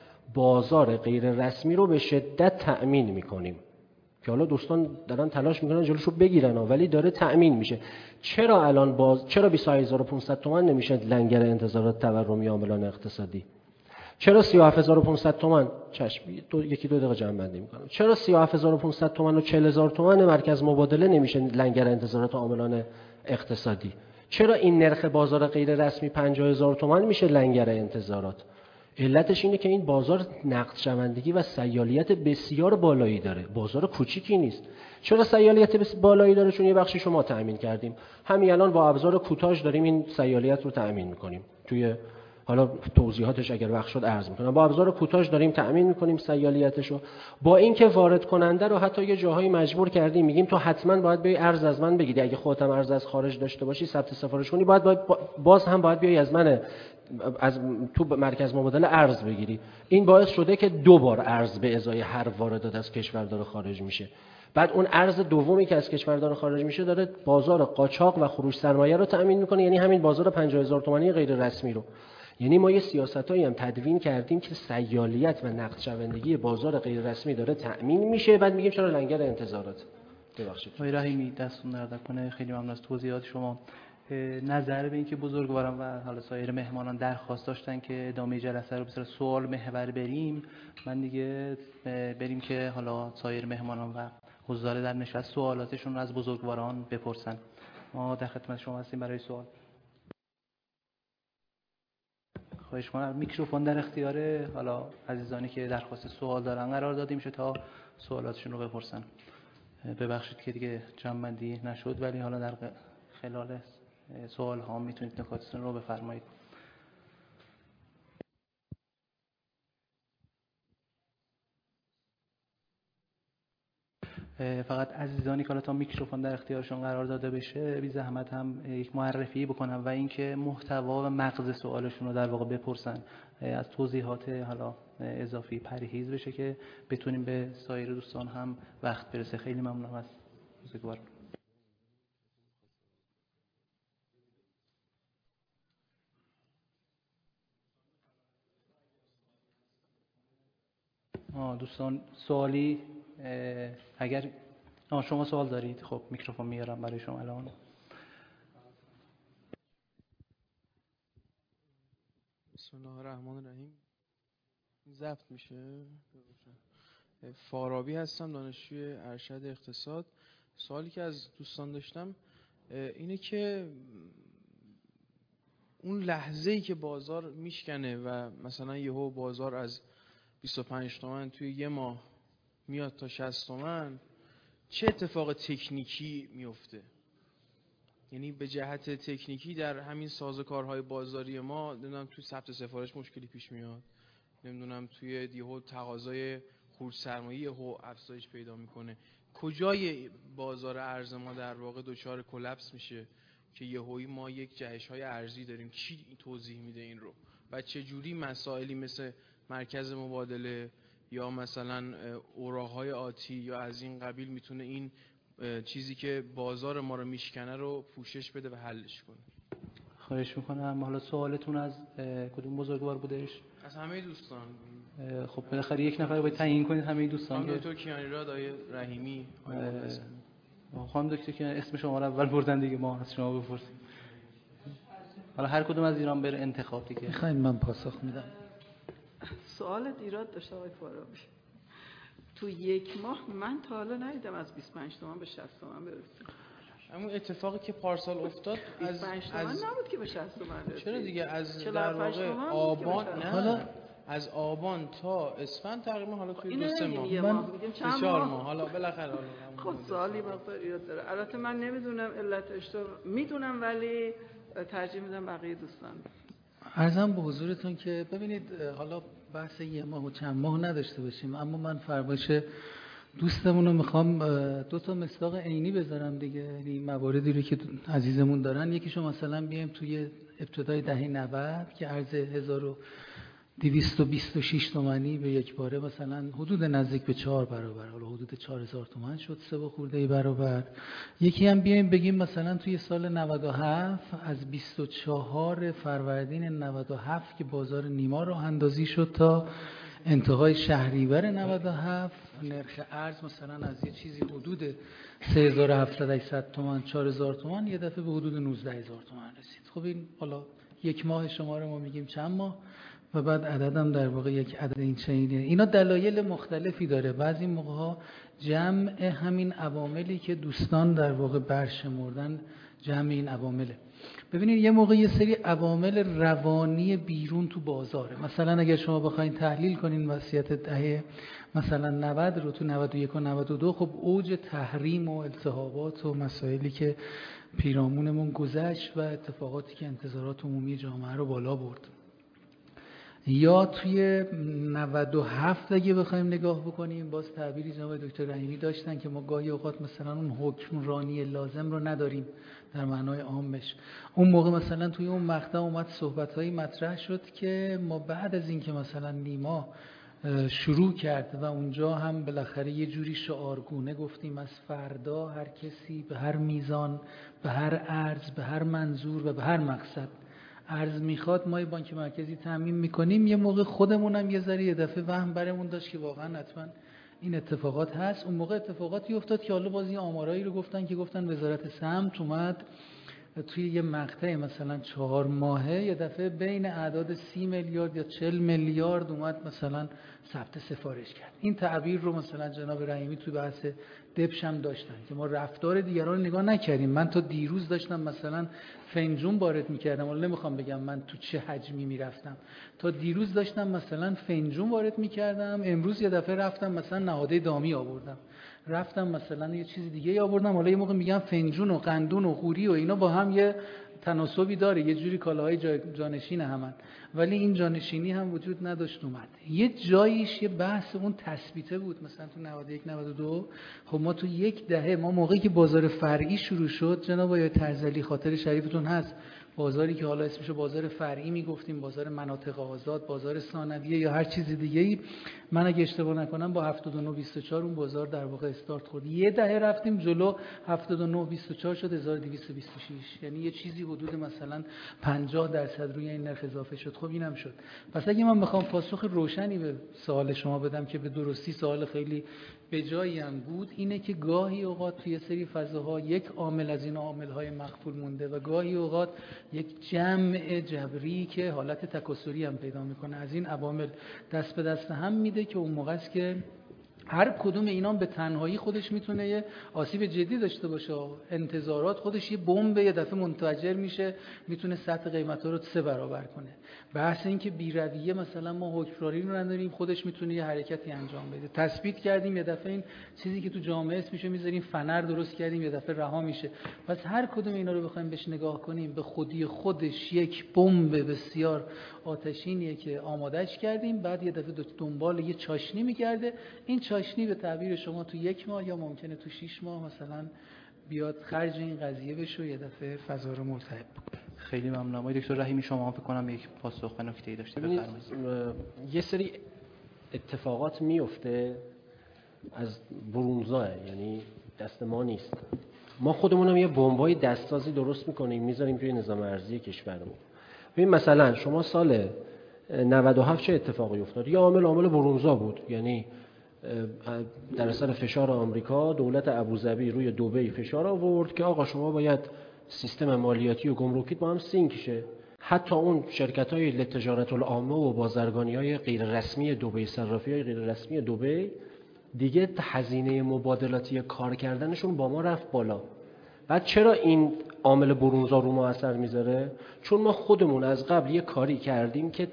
بازار غیر رسمی رو به شدت تأمین میکنیم که حالا دوستان دارن تلاش میکنن جلوشو بگیرن، ولی داره تأمین میشه. چرا الان چرا 28500 تومان نمیشه لنگر انتظارات تورمی عاملان اقتصادی؟ چرا 37500 تومان؟ چشم یکی دو دقیقه جمع بندی میکنم. چرا 37500 تومان و 40000 تومان مرکز مبادله نمیشه لنگر انتظارات عاملان اقتصادی؟ چرا این نرخ بازار غیر رسمی 50000 تومان میشه لنگر انتظارات؟ علتش اینه که این بازار نقد شوندگی و سیالیت بسیار بالایی داره، بازار کوچیکی نیست. چرا سیالیت بالایی داره؟ چون یه بخشی شما تأمین کردیم. همین الان با ابزار کوتاژ داریم این سیالیت رو تأمین میکنیم. توی حالا توضیحاتش اگر وقت شد عرض میکنم. با ابزار کوتاژ داریم تأمین میکنیم سیالیتشو. با اینکه وارد کننده رو حتی یه جاهایی مجبور کردیم، میگیم تو حتما باید بیای ارز از من بگیری، اگه خودت هم ارز از خارج داشته باشی ثبت سفارش کنی، باز هم باید بیای از من از تو مرکز مبادله ارز بگیری. این باعث شده که 2 بار ارز به ازای هر واردات از کشور داره خارج میشه. بعد اون ارز دومی که از کشور داره خارج میشه داره بازار قاچاق و خروج سرمایه رو تأمین میکنه، یعنی همین بازار 50000 تومانی غیر رسمی رو. یعنی ما یه سیاستایی هم تدوین کردیم که سیالیت و نقد شوندگی بازار غیر رسمی داره تأمین میشه، بعد میگیم چرا لنگر انتظارات. ببخشید آقای رحیمی دستتون درد کنه، خیلی ممنون از توضیحات شما. نظر به اینکه بزرگواران و حالا سایر مهمانان درخواست داشتن که ادامه جلسه رو به صورت سوال محور بریم، من دیگه بریم که حالا سایر مهمانان و حضار در نشست سوالاتشون رو از بزرگواران بپرسن. ما در خدمت شما هستیم برای سوال. خواهش کنم میکروفون در اختیار حالا عزیزانی که درخواست سوال دارن قرار داده میشه تا سوالاتشون رو بپرسن. ببخشید که دیگه جمع‌بندی نشد، ولی حالا در خلال سوال ها میتونید نکاتتون رو بفرمایید. فقط عزیزانی که حالا تا میکروفون در اختیارشون قرار داده بشه بی زحمت هم یک معرفی بکنم و اینکه محتوا و مغز سوالشون رو در واقع بپرسن، از توضیحات حالا اضافی پرهیز بشه که بتونیم به سایر دوستان هم وقت برسه. خیلی ممنونم از بزرگوار. دوستان سوالی اگر شما سوال دارید، خب میکروفون میارم برای شما الان. بسم الله الرحمن الرحیم. ضبط میشه؟ فارابی هستم، دانشجوی ارشد اقتصاد. سوالی که از دوستان داشتم اینه که اون لحظه‌ای که بازار میشکنه و مثلا یهو بازار از 25 تومن توی یه ماه میاد تا 60 تومن، چه اتفاق تکنیکی میفته؟ یعنی به جهت تکنیکی در همین سازوکارهای بازاری ما، نمیدونم توی ثبت سفارش مشکلی پیش میاد، نمیدونم توی یهو تقاضای خروج سرمایه یهو افزایش پیدا میکنه، کجای بازار ارز ما در واقع دچار کلپس میشه که یهویی ما یک جهش‌های ارزی داریم؟ چی توضیح میده این رو و چه جوری مسائلی مثل مرکز مبادله یا مثلا اوراق‌های آتی یا از این قبیل میتونه این چیزی که بازار ما رو میشکنه رو پوشش بده و حلش کنه؟ خواهش میکنم. حالا سوالتون از کدوم بزرگوار بودش؟ از همه دوستان. خب بالاخره یک نفر باید تعیین کنید همه دوستان. خانم دکتر کیانیراد، آقای رحیمی، خانم دکتر که اسم شما رو اول بردن دیگه، ما از شما بپرسیم. حالا هر کدوم از ایران بره انتخاب دیگه. میخواین من پاسخ میدم. سوال ایراد داشته آقای فارابی. تو یک ماه من تا حالا ندیدم از 25 تومن به 60 تومن برسیم. همون اتفاقی که پارسال افتاد 25 تومن نبود که به 60 تومن رسید. چرا دیگه؟ از در واقع آبان، نه حالا از آبان تا اسفند تقریبا، حالا توی 2-3 ماه، من 4 ماه، حالا بالاخره خب سوالی مقدار ایراد داره. البته من نمیدونم علتش رو، میدونم ولی ترجیح میدم بقیه دوستان. عرضم به حضورتون که ببینید، حالا بحث یه ماه و چند ماه نداشته باشیم، اما من فرمایش دوستمون رو میخوام 2 مصداق عینی بذارم دیگه. یعنی مواردی رو که عزیزمون دارن، یکیشو مثلا بیایم توی ابتدای دهه 90 که ارز 1226 تومانی به یک باره مثلا حدود نزدیک به 4 برابر، حالا حدود 4000 تومان شد، 3 خورده برابر. یکی هم بیایم بگیم مثلا توی سال 97 از 24 فروردین 97 که بازار نیما راه اندازی شد تا انتهای شهریور 97 نرخ ارز مثلا از یه چیزی حدود 3700 تومان 4000 تومان یه دفعه به حدود 19000 تومان رسید. خب این حالا یک ماه شما رو ما میگیم چند ماه و بعد عددم در واقع یک عدد این چنینه. اینا دلایل مختلفی داره. بعضی موقع‌ها جمع همین عواملی که دوستان در واقع برشمردن جمع این عوامله. ببینید یه موقع یه سری عوامل روانی بیرون تو بازاره. مثلا اگر شما بخواید تحلیل کنین وضعیت دهه مثلا 90 رو تو 91 و 92، خب اوج تحریم و التهابات و مسائلی که پیرامونمون گذشت و اتفاقاتی که انتظارات عمومی جامعه رو بالا برد. یا توی 97 اگه بخوایم نگاه بکنیم، باز تعبیری جناب دکتر رحیمی داشتن که ما گاهی اوقات مثلا اون حکمرانی لازم رو نداریم در معنای عامش. اون موقع مثلا توی اون مقطع اومد صحبت‌هایی مطرح شد که ما بعد از اینکه مثلا نیما شروع کرد و اونجا هم بالاخره یه جوری شعارگونه گفتیم از فردا هر کسی به هر میزان، به هر ارز، به هر منظور و به هر مقصد ارز میخواد ما بانک مرکزی تامین میکنیم. یه موقع خودمونم یه ذره یه دفعه وهم برمون داشت که واقعا حتما این اتفاقات هست. اون موقع اتفاقاتی افتاد که حالا بازی آمارایی رو گفتن وزارت سمت اومد توی یه مقطع مثلا 4 ماهه یه دفعه بین اعداد 30 میلیارد یا 40 میلیارد اومد مثلا ثبت سفارش کرد. این تعبیر رو مثلا جناب رحیمی توی بحث دبش هم داشتن که ما رفتار دیگران رو نگاه نکردیم. من تا دیروز داشتم مثلا فنجون وارد میکردم، ولی نمیخوام بگم من تو چه حجمی میرفتم. تا دیروز داشتم مثلا فنجون وارد میکردم، امروز یه دفعه رفتم مثلا نهاده دامی آوردم، رفتم مثلا یه چیز دیگه آوردم. حالا یه موقع میگم فنجون و قندون و قوری و اینا با هم یه تناسبی داره، یه جوری کالاهای جانشین همن، ولی این جانشینی هم وجود نداشت اومد. یه جاییش یه بحث اون تثبیته بود مثلا تو 91 92. خب ما تو یک دهه، ما موقعی که بازار فرعی شروع شد، جناب آقای ترزلی خاطر شریفتون هست، بازاری که حالا اسمشو بازار فرعی میگفتیم، بازار مناطق آزاد، بازار ثانویه یا هر چیز دیگه‌ای، من اگه اشتباه نکنم با 79-24 اون بازار در واقع استارت خورد. یه دهه رفتیم جلو، 79-24 شد 1226، یعنی یه چیزی حدود مثلا 50% روی این نرخ اضافه شد. خب اینم شد. پس اگه من بخوام پاسخ روشنی به سوال شما بدم که به درستی سوال خیلی به جایی هم بود، اینه که گاهی اوقات توی سری فضاها یک عامل از این عامل‌های مخفول مونده و گاهی اوقات یک جمع جبری که حالت تکاسلی هم پیدا میکنه از این عوامل دست به دست هم میده که اون موقع است که هر کدوم اینا به تنهایی خودش میتونه یه آسیب جدی داشته باشه. انتظارات خودش یه بمب یه دفعه منفجر میشه، میتونه سطح قیمتا رو 3 برابر کنه. بحث این که بی‌رویه مثلا ما حکمرانی رو نداریم، خودش میتونه یه حرکتی انجام بده. تثبیت کردیم یه دفعه این چیزی که تو جامعه اسمشو میذاریم فنر درست کردیم یه دفعه رها میشه. پس هر کدوم اینا رو بخوایم بهش نگاه کنیم به خودی خودش یک بمب بسیار آتشینیه که آمادهش کردیم، بعد یه دفعه دنبال یه چاشنی میگرده. این چاشنی به تعبیر شما تو 1 ماه یا ممکنه تو 6 ماه مثلا بیاد خرج این قضیه بشه و یه دفعه فضا رو ملتهب بکنه. خیلی ممنونم. آقای دکتر رحیمی شما فکر کنم یک پاسخ و نکته‌ای داشته، بفرمایید. یه سری اتفاقات میفته از برونزاه، یعنی دست ما نیست. ما خودمونم یه بمبای دستسازی درست میکنیم میذاریم توی نظام ارزی کشورمون. ببین مثلا شما سال 97 چه اتفاقی افتاد؟ یه عامل برونزا بود، یعنی در اثر فشار آمریکا دولت ابوظبی روی دبی فشار آورد که آقا شما باید سیستم مالیاتی و گمرکی با هم سینک شه. حتی اون شرکت‌های لتجارت العامه و بازرگانی‌های غیر رسمی دبی، صرافی‌های غیر رسمی دبی دیگه هزینه مبادلاتی کار کردنشون با ما رفت بالا. بعد چرا این عامل برونزا رو ما اثر میذاره؟ چون ما خودمون از قبل یه کاری کردیم که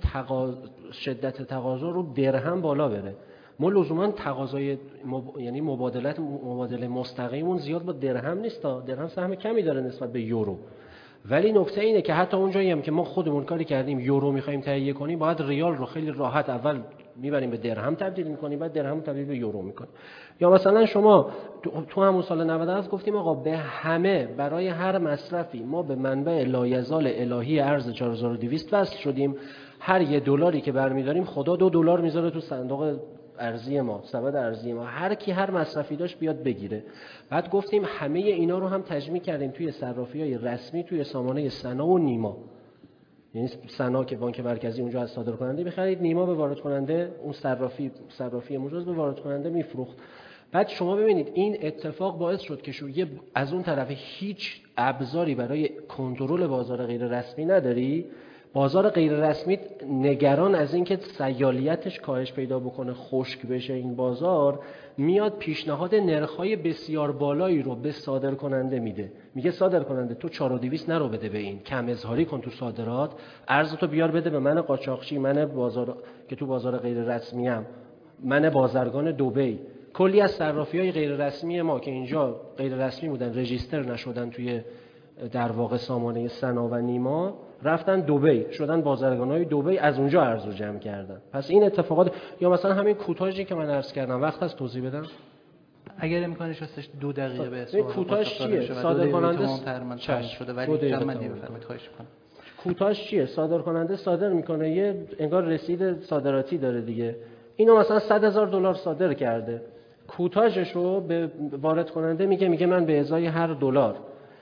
شدت تقاضا رو درهم بالا بره. ما لزوما تقاضای یعنی مبادله مستقیمون زیاد با درهم نیست، درهم سهم کمی داره نسبت به یورو. ولی نکته اینه که حتی اونجایی هم که ما خودمون کاری کردیم یورو می‌خوایم تهیه کنیم، باید ریال رو خیلی راحت اول میبریم به درهم تبدیل می‌کنیم، بعد درهم تبدیل به یورو می‌کنیم. یا مثلا شما تو همون سال 97 گفتیم آقا به همه برای هر مصرفی ما به منبع لایزال الهی ارز 4200 وصل شدیم. هر $1 که برمی‌داریم خدا $2 میذاره تو صندوق ارزی ما، سبد ارزی ما، هر کی هر مصرفی داشت بیاد بگیره. بعد گفتیم همه اینا رو هم تجمیع کردیم توی صرافی‌های رسمی توی سامانه سنا و نیما. یعنی سنا که بانک مرکزی اونجا از صادرکننده می‌خرید، نیما به وارد کننده، اون صرافی مجاز به وارد کننده می‌فروخت. بعد شما ببینید این اتفاق باعث شد که از اون طرف هیچ ابزاری برای کنترل بازار غیر رسمی نداری. بازار غیر رسمی نگران از اینکه سیالیتش کاهش پیدا بکنه، خشک بشه این بازار، میاد پیشنهاد نرخ‌های بسیار بالایی رو به صادرکننده میده. میگه صادرکننده تو 4200 نرو بده به این، کم اظهاری کن تو صادرات، ارزتو بیار بده به من قاچاقچی، من بازار که تو بازار غیر رسمی ام، من بازرگان دبی. کلی از صرافی‌های غیر رسمی ما که اینجا غیر رسمی بودن، رجیستر نشدن توی در واقع سامانه سنا و نیما، رفتن دبی شدن بازرگانای دبی، از اونجا ارزو جمع کردن. پس این اتفاقات، یا مثلا همین کوتاژی که من عرض کردم، وقت از توضیح بدم اگر امکانش هستش 2 دقیقه به این کوتاژ چیه؟ صادرکننده شده ولی جمع‌بندی بفرمایید خواهش می‌کنم. کوتاژ چیه؟ صادرکننده صادر میکنه، یه انگار رسید صادراتی داره دیگه. اینو مثلا $100,000 صادر کرده، کوتاژش رو به وارد کننده میگه من به ازای هر $1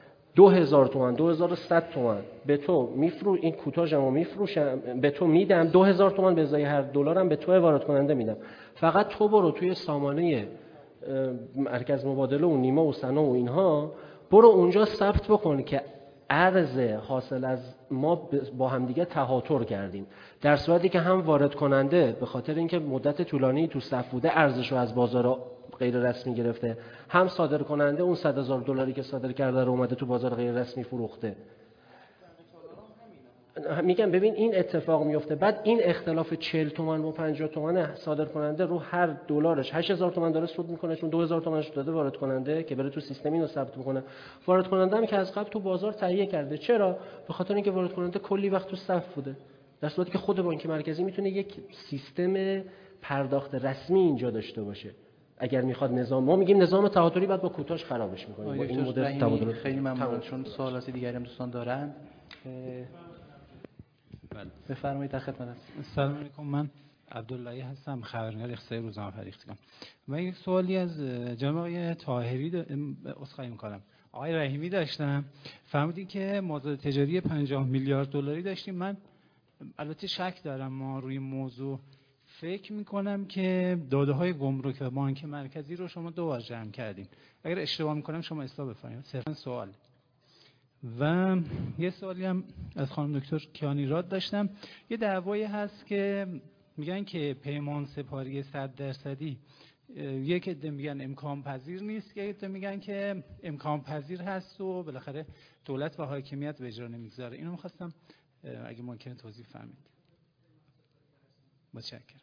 2000 تومان، 2100 تومان به تو این کوتاژمو میفروشم، به تو میدم، 2000 تومان به ازای هر $هم به تو وارد کننده میدم. فقط تو برو توی سامانه مرکز مبادله و نیما و سنا و اینها، برو اونجا ثبت بکن که ارز حاصل از ما با هم دیگه تهاتر کردیم، در صورتی که هم وارد کننده به خاطر اینکه مدت طولانی تو صف بوده ارزش رو از بازار غیر رسمی گرفته، هم صادر کننده اون $100,000 که صادر کرده رو اومده تو بازار غیر رسمی فروخته. میگم ببین این اتفاق میفته. بعد این اختلاف 40 تومان و 50 تومان صادر کننده رو هر $8,000 تومان داره سود میکنه، چون 2000 تومانش داده وارد کننده که بره تو سیستم اینو ثبت بکنه. وارد کننده هم که از قبل تو بازار تهیه کرده. چرا؟ به خاطر اینکه وارد کننده کلی وقت تو صف بوده، در صورتی که خود بانک مرکزی میتونه یک سیستم پرداخت رسمی اینجا داشته باشه. اگر میخواد نظام، ما میگیم نظام تهاتری، بعد با کوتاژ خرابش میکنیم. با این مدل تبادل. خیلی ممنون. چون سوالاتی دیگری هم دوستان دارن، بفرمایید در خدمت هستم. سلام علیکم، من عبداللهی هستم، خبرنگار اقتصادی روزنامه فریختگان. من یک سوالی از جناب آقای طاهری عذرخواهی میکنم، آقای رحیمی داشتم. فهمیدین که مازاد تجاری 50 میلیارد دلاری داشتیم. من البته شک دارم، ما روی موضوع فکر میکنم که داده‌های گمرک و بانک مرکزی رو شما 2 بار جمع کردین. اگر اشتباه میکنم شما اصلاح بفرمایید. صرفا سوال. و یه سوالی هم از خانم دکتر کیانیراد داشتم. یه دعوایی هست که میگن که پیمان سپاری 100% یک عده میگن امکان پذیر نیست، یک عده میگن که امکان پذیر هست و بالاخره دولت و حاکمیت به اجرا نمیگذاره. اینو می‌خواستم اگه ممکنه توضیح فرمایید. متشکرم.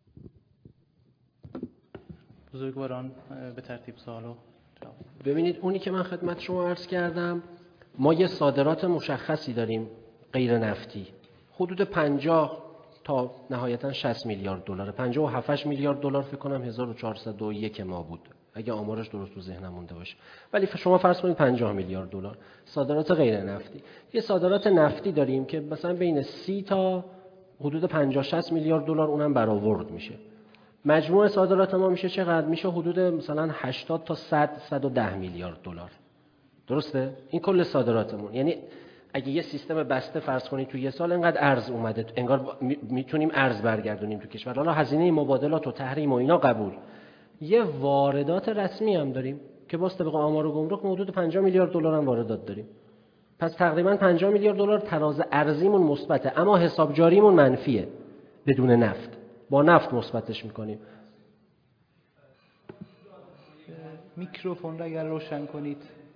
بزرگواران به ترتیب سوالو جواب. ببینید اونی که من خدمت شما عرض کردم، ما یه صادرات مشخصی داریم غیر نفتی، حدود 50 تا نهایتا 60 میلیارد دلار، 57 میلیارد دلار فکر کنم 1401 ما بود اگه آمارش درست تو ذهنم مونده باشه، ولی شما فرض کنید 50 میلیارد دلار صادرات غیر نفتی. یه صادرات نفتی داریم که مثلا بین 30 تا حدود 50 60 میلیارد دلار اونم برآورد میشه. مجموع صادرات ما میشه چقدر؟ میشه حدود مثلا 80 تا 100 110 میلیارد دلار. درسته؟ این کل صادراتمون. یعنی اگه یه سیستم بسته فرض کنید تو یه سال انقدر ارز اومده، انگار میتونیم ارز برگردونیم تو کشور. حالا هزینه مبادلات و تحریم و اینا قبول. یه واردات رسمی هم داریم که باز طبق آمار و گمرک حدود 50 میلیارد دلار هم واردات داریم. پس تقریبا 50 میلیارد دلار تراز ارزیمون مثبته، اما حساب جاریمون منفیه بدون نفت. با نفت مثبتش میکنیم. میکروفون رو اگر روشن کنید.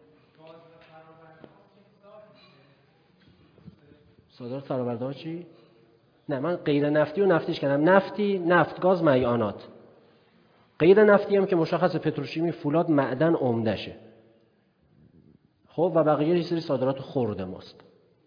صادرات فرآورده ها چی؟ نه من غیر نفتی و نفتیش کردم. نفتی، نفت، گاز، معیانات. غیر نفتی هم که مشخص پتروشیمی، فولاد، معدن عمدشه. خب و بقیه یه سری صادرات خرد ماست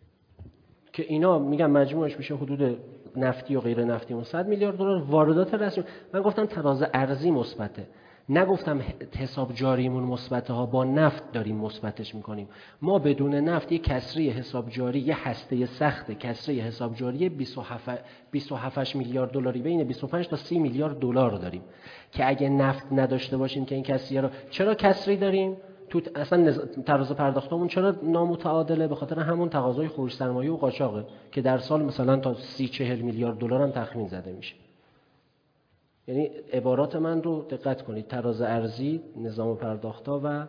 که اینا میگم مجموعش میشه حدود نفتی و غیر نفتی اون 100 میلیارد دلار. واردات رسمی من گفتم تراز ارزی مثبته، نگفتم حساب جاریمون مثبته ها. با نفت داریم مثبتش میکنیم. ما بدون نفت یه کسری حساب جاری، یه هسته سخت کسری حساب جاری 27 میلیارد دلاری، بین 25 تا 30 میلیارد دلار داریم که اگه نفت نداشته باشیم که این کسری رو چرا کسری داریم؟ تو اصلا تراز پرداختمون چرا نامتعادله؟ به خاطر همون تقاضای خروج سرمایه و قاچاقه که در سال مثلا تا 30-40 میلیارد دلار هم تخمین زده میشه. یعنی عبارات من رو دقت کنید. تراز ارزی، نظام پرداخت‌ها و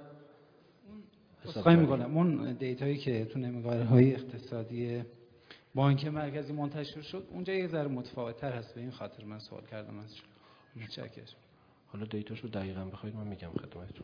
خواهی میکنم اون دیتایی که تو نمودارهای اقتصادی بانک مرکزی منتشر شد اونجا یه ذره متفاوت‌تر هست، به این خاطر من سوال کردم از شما. متشکرم. حالا دیتاشو دقیقاً بخواید من میگم خدمتتون.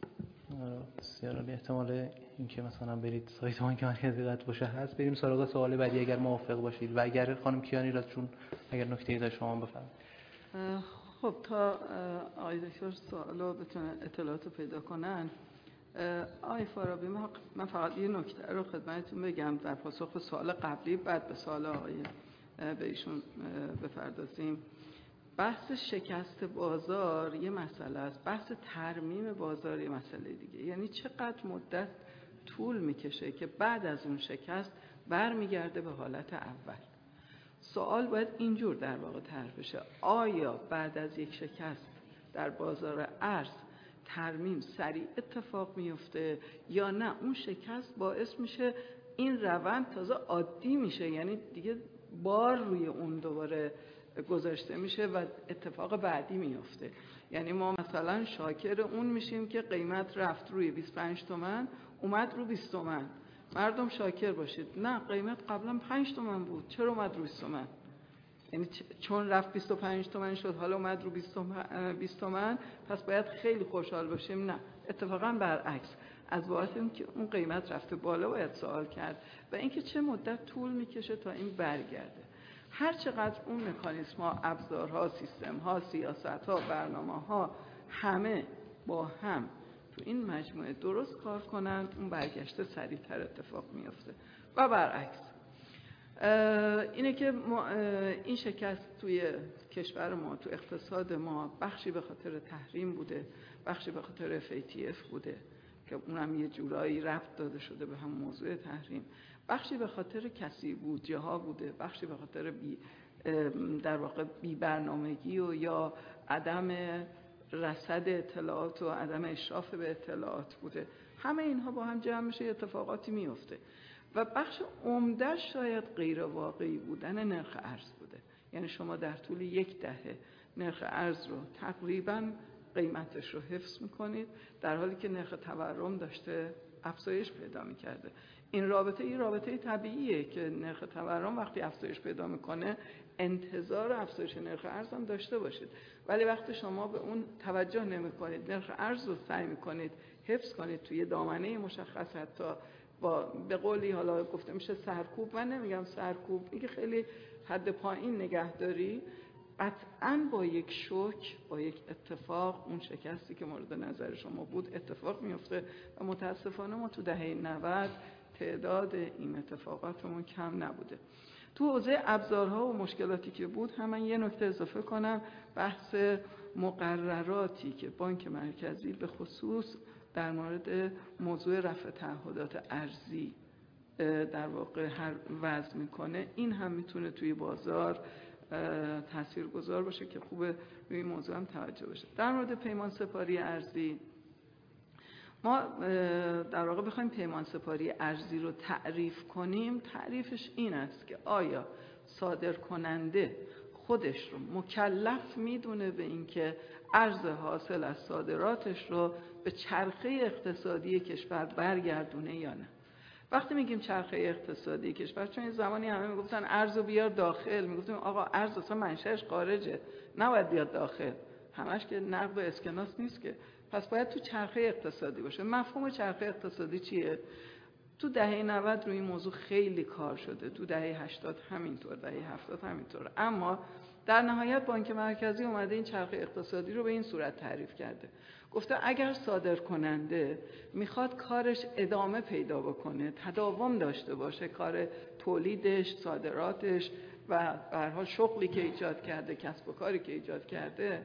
بسیار عالی. احتمال اینکه مثلا برید سایت بانک مرکزی قطع باشه هست. بریم سراغ سوال بعدی اگر موافق باشید و اگر خانم کیانی را چون اگر نکته‌ای داشت شما بفرمایید. خب تا آقای دکتر سوالو بتونن اطلاعاتو پیدا کنن، آقای فارابی من فقط یه نکته رو خدمتتون بگم در پاسخ به سوال قبلی، بعد به سوال آقای به ایشون بپردازیم. بحث شکست بازار یه مسئله است، بحث ترمیم بازار یه مسئله دیگه. یعنی چقدر مدت طول میکشه که بعد از اون شکست برمیگرده به حالت اول. سوال باید اینجور در واقع طرح بشه: آیا بعد از یک شکست در بازار ارز ترمیم سریع اتفاق میفته یا نه اون شکست باعث میشه این روند تازه عادی میشه، یعنی دیگه بار روی اون دوباره گذاشته میشه و اتفاق بعدی میفته. یعنی ما مثلا شاکر اون میشیم که قیمت رفت روی 25 تومن اومد رو 20 تومن، مردم شاکر باشید نه قیمت قبلا 5 تومن بود چرا اومد رو 20 تومن؟ یعنی چون رفت 25 تومن شد حالا اومد رو 20 تومن پس باید خیلی خوشحال باشیم؟ نه، اتفاقا برعکس، از بابت اینکه اون قیمت رفته بالا باید سوال کرد و اینکه چه مدت طول میکشه تا این برگرده. هر چقدر اون مکانیسم ها، ابزارها، سیستم ها، سیاست ها، برنامه ها همه با هم تو این مجموعه درست کار کنند، اون برگشته سریعتر اتفاق میفته و برعکس. اینه که این شکست توی کشور ما، تو اقتصاد ما، بخشی به خاطر تحریم بوده، بخشی به خاطر FATF بوده که اونم یه جورایی ربط داده شده به هم موضوع تحریم، بخشی به خاطر کسی بودجه ها بوده، بخشی به خاطر در واقع بی برنامگی و یا عدم رصد اطلاعات و عدم اشراف به اطلاعات بوده. همه اینها با هم جمع میشه اتفاقاتی میفته و بخش عمده شاید غیر واقعی بودن نرخ ارز بوده. یعنی شما در طول یک دهه نرخ ارز رو تقریباً قیمتش رو حفظ میکنید در حالی که نرخ تورم داشته افزایش پیدا میکرده. این رابطه یه رابطه طبیعیه که نرخ تورم وقتی افزایش پیدا میکنه انتظار افزایش نرخ ارز هم داشته باشید، ولی وقتی شما به اون توجه نمیکنید، نرخ ارز رو سعی میکنید حفظ کنید توی دامنه مشخص، حتی با به قولی حالا گفته میشه سرکوب، من نمیگم سرکوب، اینکه خیلی حد پایین نگهداری، قطعاً با یک شوک، با یک اتفاق، اون شکستی که مورد نظر شما بود اتفاق میفته و متاسفانه ما تو دهه 90 تعداد این اتفاقاتمون کم نبوده. تو حوزه ابزارها و مشکلاتی که بود هم من یه نکته اضافه کنم، بحث مقرراتی که بانک مرکزی به خصوص در مورد موضوع رفع تعهدات ارزی در واقع هر وضع میکنه، این هم میتونه توی بازار تاثیرگذار باشه که خوبه روی این موضوع هم توجه بشه. در مورد پیمان سپاری ارزی، ما در واقع بخوایم پیمان سپاری ارزی رو تعریف کنیم، تعریفش این است که آیا صادر کننده خودش رو مکلف میدونه به اینکه ارز حاصل از صادراتش رو به چرخه اقتصادی کشور برگردونه یا نه. وقتی میگیم چرخه اقتصادی کشور، چون این زمانی همه میگفتن ارز رو بیار داخل، میگفتیم آقا ارز اصلا منشأش خارجه، نباید بیاد داخل، همش که نقد و اسکناس نیست که، پس باید تو چرخه اقتصادی باشه. مفهوم چرخه اقتصادی چیه؟ تو دهه 90 روی این موضوع خیلی کار شده، تو دهه 80 همینطور، دهه 70 همینطور، اما در نهایت بانک مرکزی اومده این چرخه اقتصادی رو به این صورت تعریف کرده، گفته اگر صادر کننده میخواد کارش ادامه پیدا بکنه، تداوم داشته باشه، کار تولیدش، صادراتش و به هر حال شغلی که ایجاد کرده، کسب و کاری که ایجاد کرده،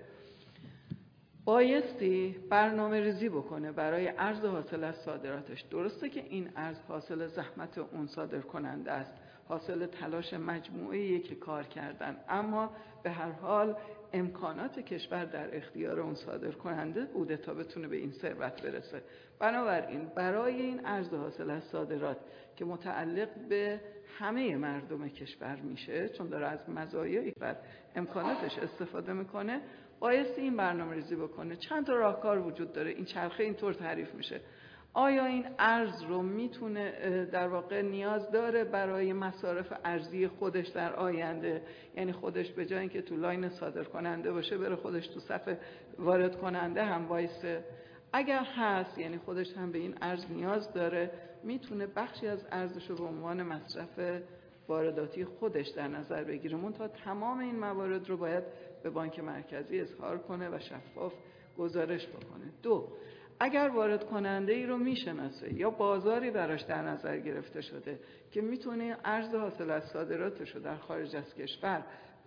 بایستی برنامه ریزی بکنه برای ارز حاصل از صادراتش. درسته که این ارز حاصل زحمت اون صادر کننده است، حاصل تلاش مجموعه‌ایه که کار کردن، اما به هر حال امکانات کشور در اختیار اون صادر کننده بوده تا بتونه به این ثروت برسه. بنابراین برای این ارز حاصل از صادرات که متعلق به همه مردم کشور میشه، چون داره از مزایای بر امکاناتش استفاده میکنه، بایستی این برنامه ریزی بکنه. چند تا راهکار وجود داره، این چرخه اینطور تعریف میشه. آیا این ارز رو میتونه در واقع نیاز داره برای مصارف ارزی خودش در آینده، یعنی خودش به جای اینکه تو لاین صادر کننده باشه بره خودش تو صف وارد کننده هم وایسه؟ اگر هست، یعنی خودش هم به این ارز نیاز داره، میتونه بخشی از ارزش رو به عنوان مصرف وارداتی خودش در نظر بگیره، منتها تمام این موارد رو باید به بانک مرکزی اظهار کنه و شفاف گزارش بکنه. دو، اگر وارد کننده ای رو میشناسه یا بازاری براش در نظر گرفته شده که میتونه ارز حاصل از صادراتش رو در خارج از کشور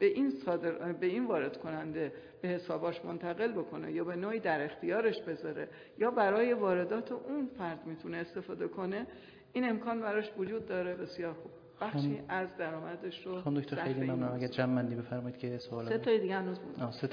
به این وارد کننده به حساباش منتقل بکنه یا به نوعی در اختیارش بذاره یا برای واردات اون فرد میتونه استفاده کنه، این امکان براش وجود داره. بسیار خوب، بخشی از درآمدش رو خانم دکتر خیلی ممنونم. اگر جمع بندی بفرمایید که سوال سه تا دیگه هنوز بود. سه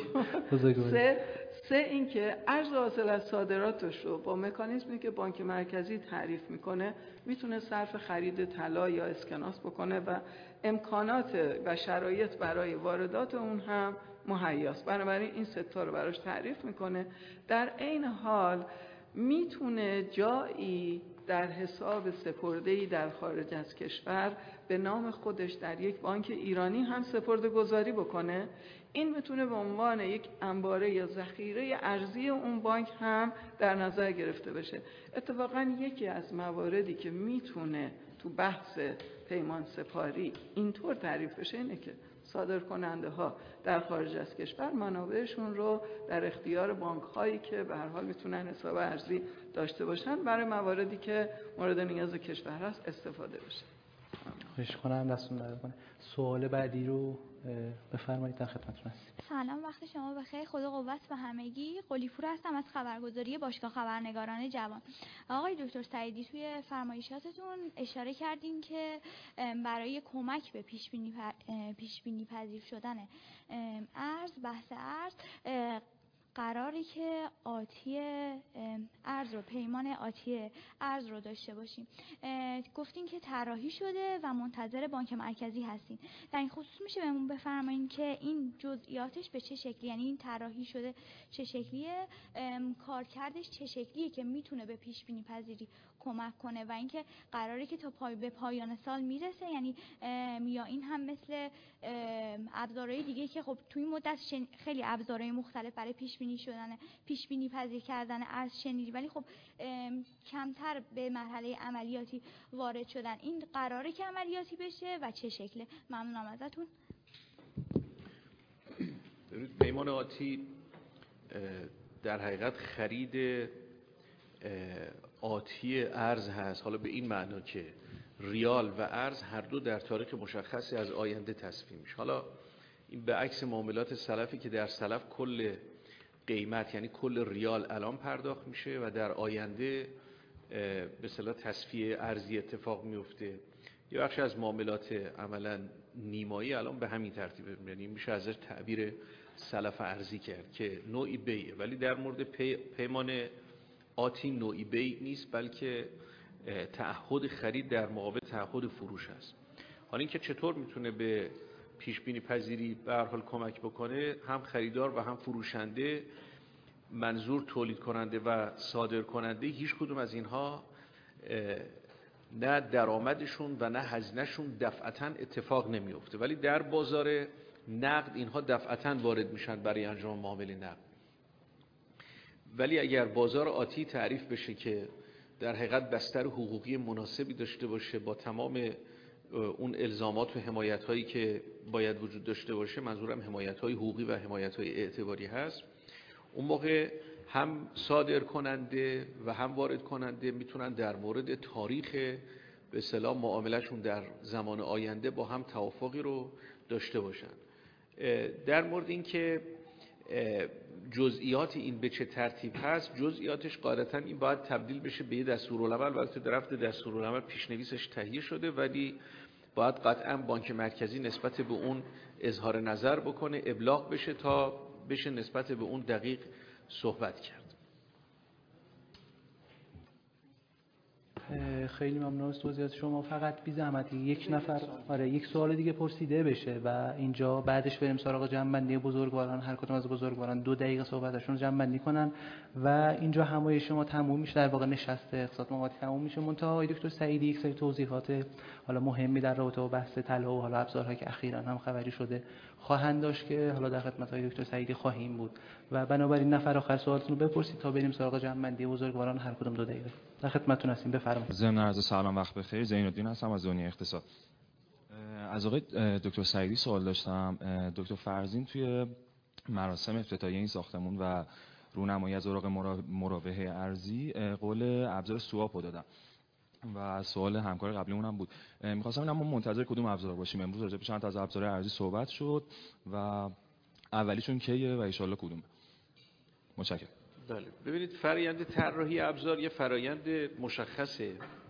تا سه این که ارز حاصل از صادراتش رو با مکانیزمی که بانک مرکزی تعریف میکنه میتونه صرف خرید طلا یا اسکناس بکنه و امکانات و شرایط برای واردات اون هم مهیاست. بنابراین این سه تا رو براش تعریف میکنه. در عین حال میتونه جایی در حساب سپرده‌ای در خارج از کشور به نام خودش در یک بانک ایرانی هم سپرده گذاری بکنه. این میتونه به عنوان یک انباره یا ذخیره ارزی اون بانک هم در نظر گرفته بشه. اتفاقا یکی از مواردی که میتونه تو بحث پیمان سپاری اینطور تعریف بشه اینه که صادر کننده ها در خارج از کشور منابعشون رو در اختیار بانک هایی که به هر حال میتونن حساب ارزی داشته باشن برای مواردی که مورد نیاز کشور هست استفاده بشه. خواهش کنم دستون درد کنه. سوال بعدی رو بفرمایید، در خدمتتون هستیم. سلام، وقت شما بخیر. خدا قوت به همگی. قلی‌پور هستم از خبرگزاری باشگاه خبرنگاران جوان. آقای دکتر سعیدی، توی فرمایشاتتون اشاره کردین که برای کمک به پیش بینی پذیر شدن ارز، بحث ارز، قراری که آتی ارز رو، پیمان آتی ارز رو داشته باشیم. گفتین که طراحی شده و منتظر بانک مرکزی هستین. در این خصوص میشه بهمون بفرمایید که این جزئیاتش به چه شکلی، یعنی این طراحی شده چه شکلیه، کارکردش چه شکلیه که میتونه به پیش بینی پذیری کمک کنه و اینکه قراری که تا به پایان سال میرسه، یعنی یا این هم مثل ابزارهای دیگه که خب توی مدت خیلی ابزارهای مختلف برای پیش بینی پذیر کردن ارز شنیدی، ولی خب کمتر به مرحله عملیاتی وارد شدن. این قراره که عملیاتی بشه و چه شکله؟ ممنونم ازتون. پیمان آتی در حقیقت خرید آتی ارز هست، حالا به این معنا که ریال و ارز هر دو در تاریخ مشخصی از آینده تصفیه میشه. حالا این به عکس معاملات سلفی که در سلف کل قیمت یعنی کل ریال الان پرداخت میشه و در آینده به اصطلاح تصفیه ارزی اتفاق میفته. یه بخش از معاملات عملا نیمایی الان به همین ترتیبه، یعنی میشه ازش تعبیر سلف ارزی کرد که نوعی بیعه، ولی در مورد پیمان آتی نوعی بیع نیست، بلکه تعهد خرید در مقابل تعهد فروش است. حالا اینکه چطور میتونه به پیش بینی پذیری به هر حال کمک بکنه، هم خریدار و هم فروشنده، منظور تولید کننده و صادر کننده، هیچ کدوم از اینها نه درآمدشون و نه هزینه‌شون دفعتاً اتفاق نمیفته، ولی در بازار نقد اینها دفعتاً وارد میشن برای انجام معامله نقد. ولی اگر بازار آتی تعریف بشه که در حقیقت بستر حقوقی مناسبی داشته باشه با تمام اون الزامات و حمایت‌هایی که باید وجود داشته باشه، منظورم حمایت‌های حقوقی و حمایت‌های اعتباری هست، اون موقع هم صادر کننده و هم وارد کننده میتونن در مورد تاریخ به اصطلاح معاملهشون در زمان آینده با هم توافقی رو داشته باشن. در مورد این که جزئیات این به چه ترتیب هست، جزئیاتش قاعدتاً این باید تبدیل بشه به یه دستورالعمل. البته درفت دستورالعمل پیش‌نویسش تهیه شده، ولی باید قطعاً بانک مرکزی نسبت به اون اظهار نظر بکنه، ابلاغ بشه تا بشه نسبت به اون دقیق صحبت کرد. خیلی ممنون از توضیحات شما. فقط بی زحمتی یک نفر یک سوال دیگه پرسیده بشه و اینجا بعدش بریم سراغ جمع‌بندی بزرگواران. هر کدوم از بزرگواران 2 دقیقه صحبتشون جمع‌بندی کنن و اینجا همایش شما تموم میشه، در واقع نشست اقتصاد مقاطی تموم میشه. منتها آقای دکتر سعیدی یک سری توضیحات حالا مهمی در رابطه با بحث طلا و حالا ابزارهایی که اخیراً هم خبری شده خواهند داشت که حالا در خدمت آقای دکتر سعیدی خواهیم بود و بنابراین نفر آخر سوالتون رو بپرسید تا بریم سراغ جمع‌بندی بزرگواران. هر کدوم 2 دقیقه. در خدمتتون هستیم. بفرمایید. ضمن عرض سلام، وقت بخیر. زین‌الدین هستم از دنیای اقتصاد. از آقای دکتر سعیدی سوال داشتم. دکتر فرزین توی مراسم افتتاحیه این ساختمون و رونمایی از اوراق مروحه ارزی قول ابزار سوآپ رو دادم و سوال همکار قبلیمون هم بود. می‌خواستم ببینم ما منتظر کدوم ابزار باشیم. امروز راجع به چند تا از ابزار ارزی صحبت شد و اولیشون کیه و ان شاءالله کدومه؟ متشکرم. بله، ببینید فرآیند طراحی ابزار یه فرآیند مشخصه.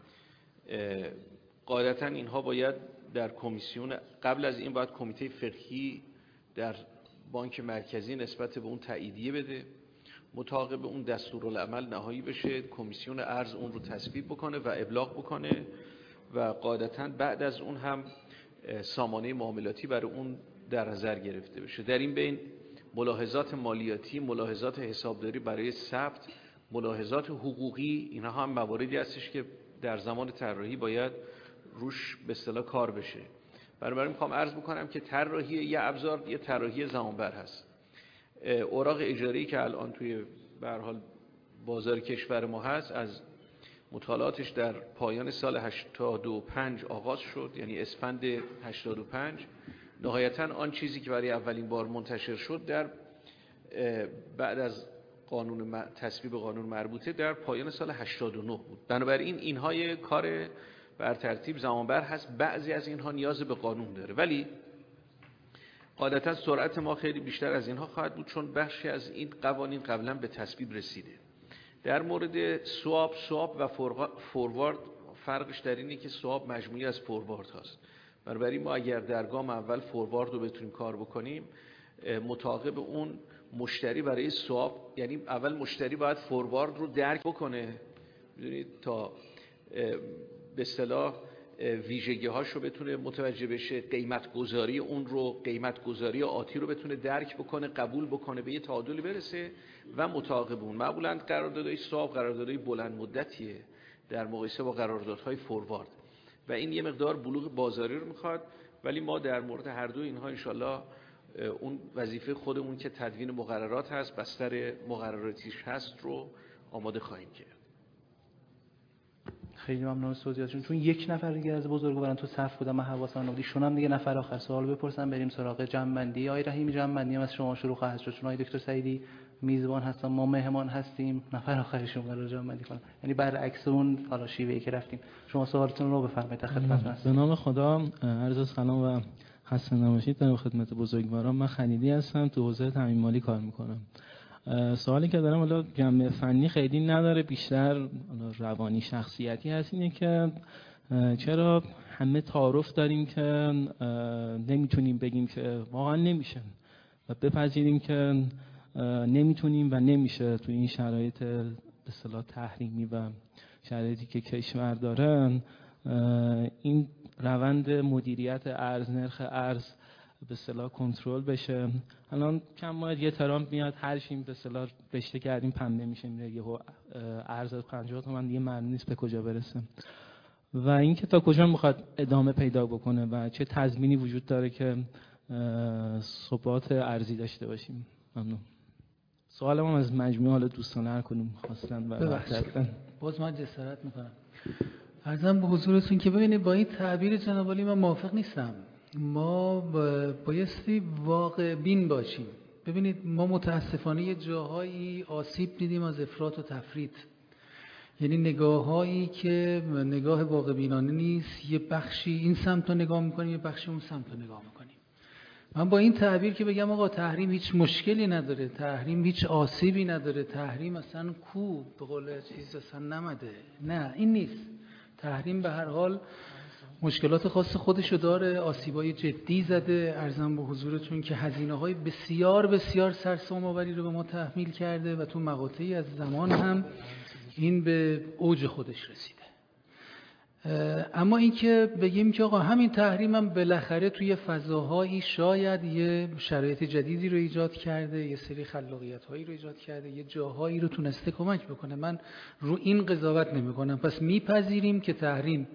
قاعدتاً اینها باید در کمیسیون، قبل از این باید کمیته فقهی در بانک مرکزی نسبت به اون تاییدیه بده، مطابق اون دستورالعمل نهایی بشه، کمیسیون ارز اون رو تصویب بکنه و ابلاغ بکنه و قاعدتاً بعد از اون هم سامانه معاملاتی برای اون در نظر گرفته بشه. در این بین ملاحظات مالیاتی، ملاحظات حسابداری برای ثبت، ملاحظات حقوقی، اینها هم مواردی هستش که در زمان طراحی باید روش به اصطلاح کار بشه. بنابراین میخوام عرض بکنم که طراحی یه ابزار یه طراحی زمانبر هست. اوراق اجاری که الان توی به هر حال بازار کشور ما هست، از مطالعاتش در پایان سال 85 آغاز شد، یعنی اسفند 85. نهایتاً آن چیزی که برای اولین بار منتشر شد در بعد از تصویب قانون مربوطه در پایان سال 89 بود. بنابراین اینها یه کار بر ترتیب زمانبر هست. بعضی از اینها نیاز به قانون داره، ولی قاعدتا سرعت ما خیلی بیشتر از اینها خواهد بود، چون بخشی از این قوانین قبلا به تصویب رسیده. در مورد سواب و فوروارد فرقش در اینه که سواب مجموعی از فوروارد هست. بنابراین ما اگر در گام اول فوروارد رو بتونیم کار بکنیم، متعاقب اون مشتری برای سواب، یعنی اول مشتری باید فوروارد رو درک بکنه، میدونید، تا به اصطلاح ویژگی هاش رو بتونه متوجه بشه، قیمت گذاری اون رو، قیمت گذاری آتی رو بتونه درک بکنه، قبول بکنه، به یه تعادلی برسه و متعاقب اون. معمولا قراردادهای سواب قراردادهای بلند مدتیه در مقایسه با قراردادهای فوروارد و این یه مقدار بلوغ بازاری رو میخواد، ولی ما در مورد هر دو اینها انشالله اون وظیفه خودمون که تدوین مقررات هست، بستر مقرراتیش هست رو آماده خواهیم کرد. خیلی ممنون از توضیحاتشون. چون یک نفر دیگه از بزرگواران تو صف بودن، من حواسم نبود، ایشون هم دیگه نفر آخر سوال بپرسم بریم سراغ جمع‌بندی. آقای رحیمی جمع‌بندی هم از شما شروع خواهد شد، چون آقای دکتر سعیدی میزبان هستن، ما مهمان هستیم، نفر آخرشون قرار جمع‌بندی کنن، یعنی برعکس اون حالا شیوهی که رفتیم. شما سوالتون رو بفرمایید، در خدمتتون هستم. به نام خدا، عرض سلام و خسته نباشید در خدمت بزرگواران. من خلیلی هستم، تو حوزه تامین مالی کار میکنم. سوالی که دارم حالا جنبه فنی خیلی نداره، بیشتر روانی شخصیتی هست. اینه که چرا همه تعارف داریم که نمیتونیم بگیم که واقعا نمیشه و بپذیریم که نمیتونیم و نمیشه تو این شرایط به اصطلاح تحریمی و شرایطی که کشور دارن، این روند مدیریت ارز، نرخ ارز به اصطلاح کنترل بشه. الان کم ماه یه ترامپ میاد هر چیم به اصطلاح رشته کردیم پنبه میشه، میره یهو ارز 50 تومن دیگه معلوم نیست به کجا برسه و اینکه تا کجا میخواد ادامه پیدا بکنه و چه تضمینی وجود داره که ثبات ارزی داشته باشیم. ممنون. سوالم هم از مجموعه حالا دوستان هر کدوم خواستن و باز من جسارت میکنم عرضم به حضورتون که ببینید با این تعبیر جناب عالی من موافق نیستم. ما بایستی واقع بین باشیم. ببینید ما متاسفانه یه جاهایی آسیب دیدیم از افراط و تفریط، یعنی نگاه‌هایی که نگاه واقع بینانه نیست، یه بخشی این سمت رو نگاه میکنیم، یه بخشی اون سمت رو نگاه میکنیم. من با این تعبیر که بگم آقا تحریم هیچ مشکلی نداره، تحریم هیچ آسیبی نداره، تحریم اصلا کو به قول چیز اصلا نمده، نه این نیست. تحریم به هر حال مشکلات خاص خودشو داره، آسیبای جدی زده. عرضم به حضورتون که هزینه‌های بسیار بسیار سرسام‌آوری رو به ما تحمیل کرده و تو مقاطعی از زمان هم این به اوج خودش رسیده. اما این که بگیم که آقا همین تحریم هم بالاخره توی فضاهایی شاید یه شرایط جدیدی رو ایجاد کرده، یه سری خلاقیت‌هایی رو ایجاد کرده، یه جاهایی رو تونسته کمک بکنه. من رو این قضاوت نمی‌کنم. پس میپذیریم که تحریم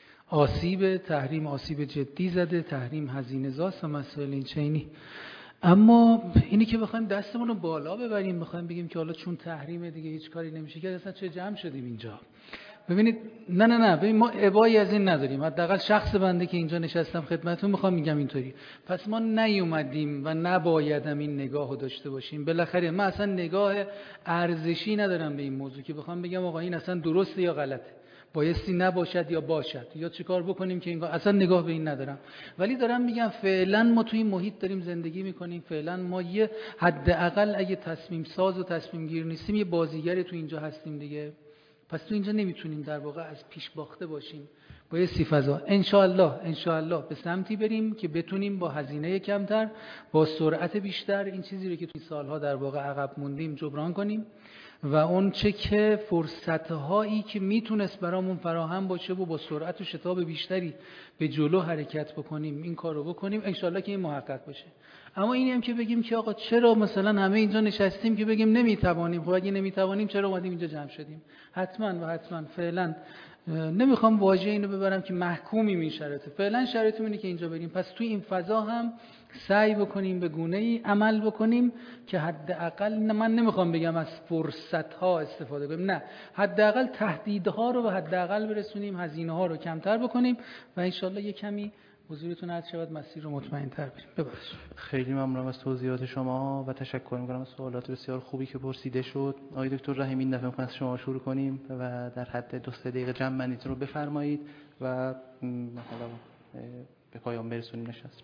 آسیب جدی زده، تحریم هزینه‌زاست و مسائل این چینی. اما اینی که بخوایم دستمون رو بالا ببریم، بخوایم بگیم که حالا چون تحریمه دیگه هیچ کاری نمیشه کرد، اصلا چه جمع شدیم اینجا؟ ببینید نه ببین ما ابایی از این نداریم. حداقل شخص بنده که اینجا نشستم خدمتتون میخوام میگم اینطوری. پس ما نیومدیم و نبایدم این نگاهو داشته باشیم. بالاخره من اصلا نگاه ارزشی ندارم به این موضوع که بخوام بگم آقا این اصلا درسته یا غلطه، بایستی نباشد یا باشد، یا چیکار بکنیم که این اصلا نگاه به این ندارم. ولی دارم میگم فعلا ما توی این محیط داریم زندگی میکنیم، فعلا ما یه حداقل اگه تصمیم ساز و تصمیم گیر نیستیم یه بازیگری تو اینجا هستیم دیگه. پس تو اینجا نمیتونیم در واقع از پیش باخته باشیم. با یه فضا انشاءالله به سمتی بریم که بتونیم با هزینه کمتر، با سرعت بیشتر این چیزی رو که توی سالها در واقع عقب موندیم جبران کنیم و اون چه که فرصت‌هایی که میتونست برامون فراهم باشه و با سرعت و شتاب بیشتری به جلو حرکت بکنیم این کار رو بکنیم، انشالله که این محقق بشه. اما اینی هم که بگیم که آقا چرا مثلا همه اینجا نشستیم که بگیم نمیتوانیم، خب اگه نمیتوانیم چرا اومدیم اینجا جمع شدیم؟ حتما فعلا نمیخوام واژه اینو ببرم که محکومیم این شرایط، فعلا شرایطمون اینه که اینجا بریم. پس توی این فضا هم سعی بکنیم به گونه‌ای عمل بکنیم که حداقل من نمیخوام بگم از فرصت‌ها استفاده کنیم، نه، حداقل تهدیدها رو به حداقل برسونیم، هزینه‌ها رو کمتر بکنیم و انشالله یه کمی حضورتون عرض شود مسیر رو مطمئن‌تر بریم. ببخشید. خیلی ممنونم از توضیحات شما و تشکر می‌کنم از سوالات بسیار خوبی که پرسیده شد. آقای دکتر رحیمی این دفعه می‌خوام از شما شروع کنیم و در حد 2-3 دقیقه جمع‌بندیتون رو بفرمایید و حالا به پایان برسونیم نشست رو.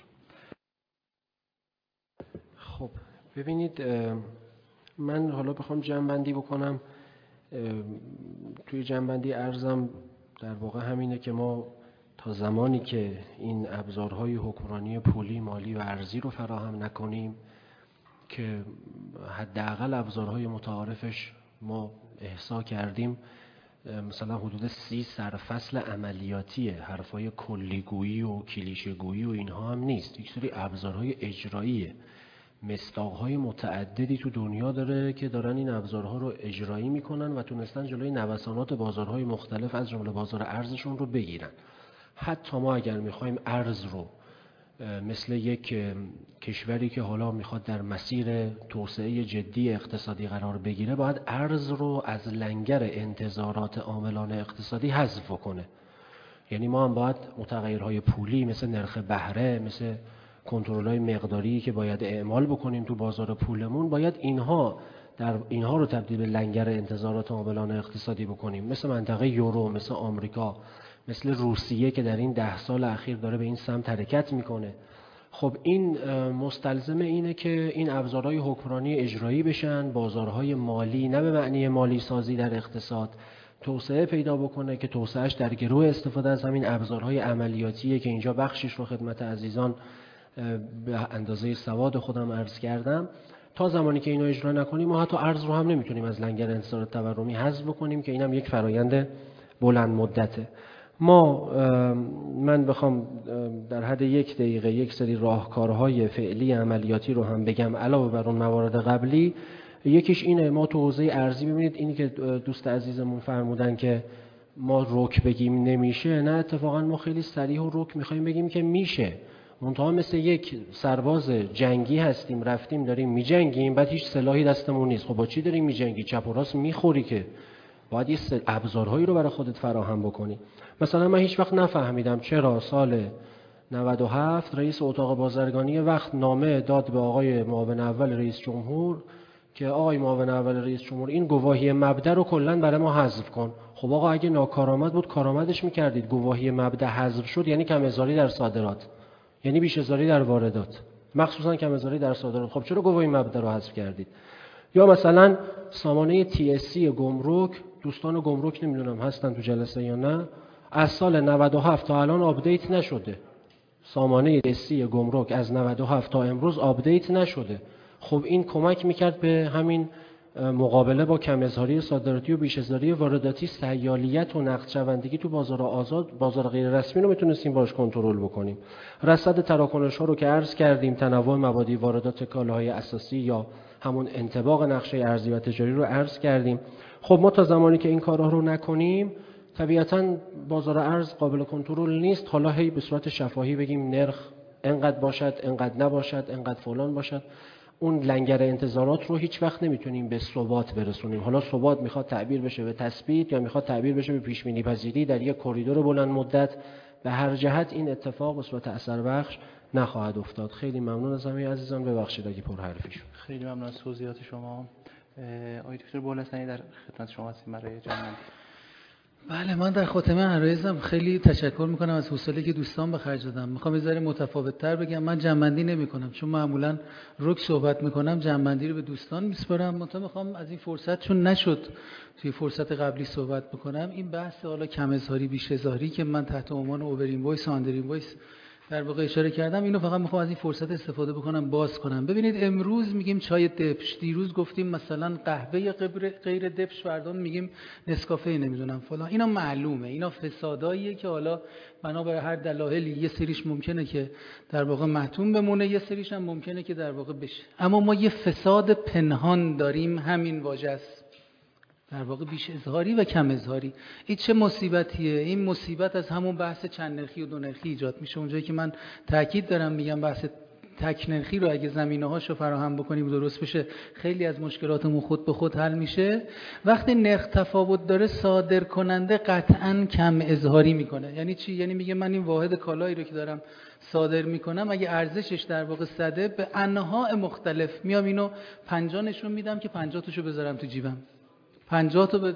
خب ببینید، من حالا بخوام جمع‌بندی بکنم، توی جمع‌بندی ارزم در واقع همینه که ما تا زمانی که این ابزارهای حکمرانی پولی، مالی و ارزی رو فراهم نکنیم که حداقل ابزارهای متعارفش ما احصا کردیم مثلا حدود 30 سرفصل عملیاتیه، حرفای کلیگویی و کلیشه‌گویی و اینها هم نیست. یک سری ابزارهای اجراییه، مصداقهای متعددی تو دنیا داره که دارن این ابزارها رو اجرایی میکنن و تونستن جلوی نوسانات بازارهای مختلف از جمله بازار ارزشون رو بگیرن. حتی ما اگر میخوایم ارز رو مثل یک کشوری که حالا میخواد در مسیر توسعه جدی اقتصادی قرار بگیره، باید ارز رو از لنگر انتظارات عاملان اقتصادی حذف کنه. یعنی ما هم باید متغیرهای پولی مثل نرخ بهره، مثل کنترل‌های مقداری که باید اعمال بکنیم تو بازار پولمون، باید اینها رو تبدیل به لنگر انتظارات عاملان اقتصادی بکنیم، مثل منطقه یورو، مثل آمریکا، مثل روسیه که در این 10 سال اخیر داره به این سمت حرکت میکنه. خب این مستلزم اینه که این ابزارهای حکمرانی اجرایی بشن، بازارهای مالی نه به معنی مالی سازی در اقتصاد توسعه پیدا بکنه که توسعهش در گروه استفاده از همین ابزارهای عملیاتیه که اینجا بخشش رو خدمت عزیزان به اندازه سواد خودم عرض کردم. تا زمانی که اینو اجرا نکنیم ما حتی ارز رو هم نمیتونیم از لنگر انتظارات تورمی حذف بکنیم که اینم یک فرایند بلند مدته. من بخوام در حد 1 دقیقه یک سری راهکارهای فعلی عملیاتی رو هم بگم علاوه بر اون موارد قبلی، یکیش اینه ما تو حوزه ارزی ببینید اینی که دوست عزیزمون فرمودن که ما رک بگیم نمیشه، نه اتفاقا ما خیلی صریح و رک میخوایم بگیم که میشه. منتها مثل یک سرباز جنگی هستیم، رفتیم داریم میجنگیم، بعد هیچ سلاحی دستمون نیست. خب با چی داریم میجنگی؟ چپ و راست میخوری که باید یه ابزارهایی رو برای خودت فراهم بکنی. مثلا من هیچ وقت نفهمیدم چرا سال 97 رئیس اتاق بازرگانی وقت نامه داد به آقای معاون اول رئیس جمهور که آقای معاون اول رئیس جمهور این گواهی مبدا رو کلا برای ما حذف کن. خب آقا اگه ناکارآمد بود کارآمدش میکردید. گواهی مبدا حذف شد یعنی کم ازاری در صادرات، یعنی بیش ازاری در واردات، مخصوصا کم ازاری در صادرات. خب چرا گواهی مبدا رو حذف کردید؟ یا مثلا سامانه TSC گمرک، دوستان گمرک نمیدونم هستن تو جلسه یا نه، از سال 97 تا الان آپدیت نشده. سامانه TSC گمرک از 97 تا امروز آپدیت نشده. خب این کمک میکرد به همین مقابله با کم اظهاری صادراتی و بیش ازاری وارداتی. سیالیت و نقد شوندگی تو بازار آزاد، بازار غیر رسمی رو میتونستیم باش کنترل بکنیم. رصد تراکنش ها رو که عرض کردیم، تنوع مبادی واردات کالاهای اساسی یا همون انطباق نقشه ارزی و تجاری رو عرض کردیم. خب ما تا زمانی که این کارها رو نکنیم طبیعتاً بازار ارز قابل کنترل نیست. حالا هی به صورت شفاهی بگیم نرخ انقدر باشد، انقدر نباشد، انقدر فلان باشد، اون لنگر انتظارات رو هیچ وقت نمیتونیم به ثبات برسونیم. حالا ثبات میخواد تعبیر بشه به تثبیت یا میخواد تعبیر بشه به پیش بینی پذیری در یک کریدور بلند مدت. به هر جهت این اتفاق به صورت اثر بخش نخواهد افتاد. خیلی ممنون از همه عزیزان، ببخشید اگه پرحرفی شد. خیلی ممنون از توضیحات شما. آقای دکتر بولستانی در خدمت شما هستیم برای جمع. بله، من در خاتمه عرایزم خیلی تشکر میکنم از حوصله‌ای که دوستان به خرج دادن. میخوام یه ذره متفاوت‌تر بگم. من جمع‌بندی نمی‌کنم چون معمولاً رک صحبت میکنم، جمع‌بندی رو به دوستان میسپارم. منتها میخوام از این فرصت چون نشد توی فرصت قبلی صحبت بکنم، این بحث حالا کم اظهاری بیش اظهاری که من تحت عنوان اوور اینوایس و آندر اینوایس در واقع اشاره کردم، اینو فقط میخوام از این فرصت استفاده بکنم باز کنم. ببینید امروز میگیم چای دبش، دیروز گفتیم مثلا قهوه غیر دبش، فردا میگیم نسکافه نمیدونم فلان. اینا معلومه، اینا فساداییه که حالا بنابر هر دلایلی یه سریش ممکنه که در واقع محتوم بمونه، یه سریش هم ممکنه که در واقع بشه. اما ما یه فساد پنهان داریم، همین واژه است، در واقع بیش اظهاری و کم اظهاری. این چه مصیبتیه؟ این مصیبت از همون بحث چند نرخی و دو نرخی ایجاد میشه. اونجایی که من تاکید دارم میگم بحث تک نرخی رو اگه زمینه‌هاشو فراهم بکنیم درست بشه، خیلی از مشکلاتمون خود به خود حل میشه. وقتی نرخ تفاوت داره، صادر کننده قطعاً کم اظهاری میکنه. یعنی چی؟ یعنی میگه من این واحد کالایی رو که دارم صادر میکنم اگه ارزشش در واقع 100 به انواع مختلف میام اینو 50 نشون میدم که 50 تاشو بذارم تو جیبم، 50 تا به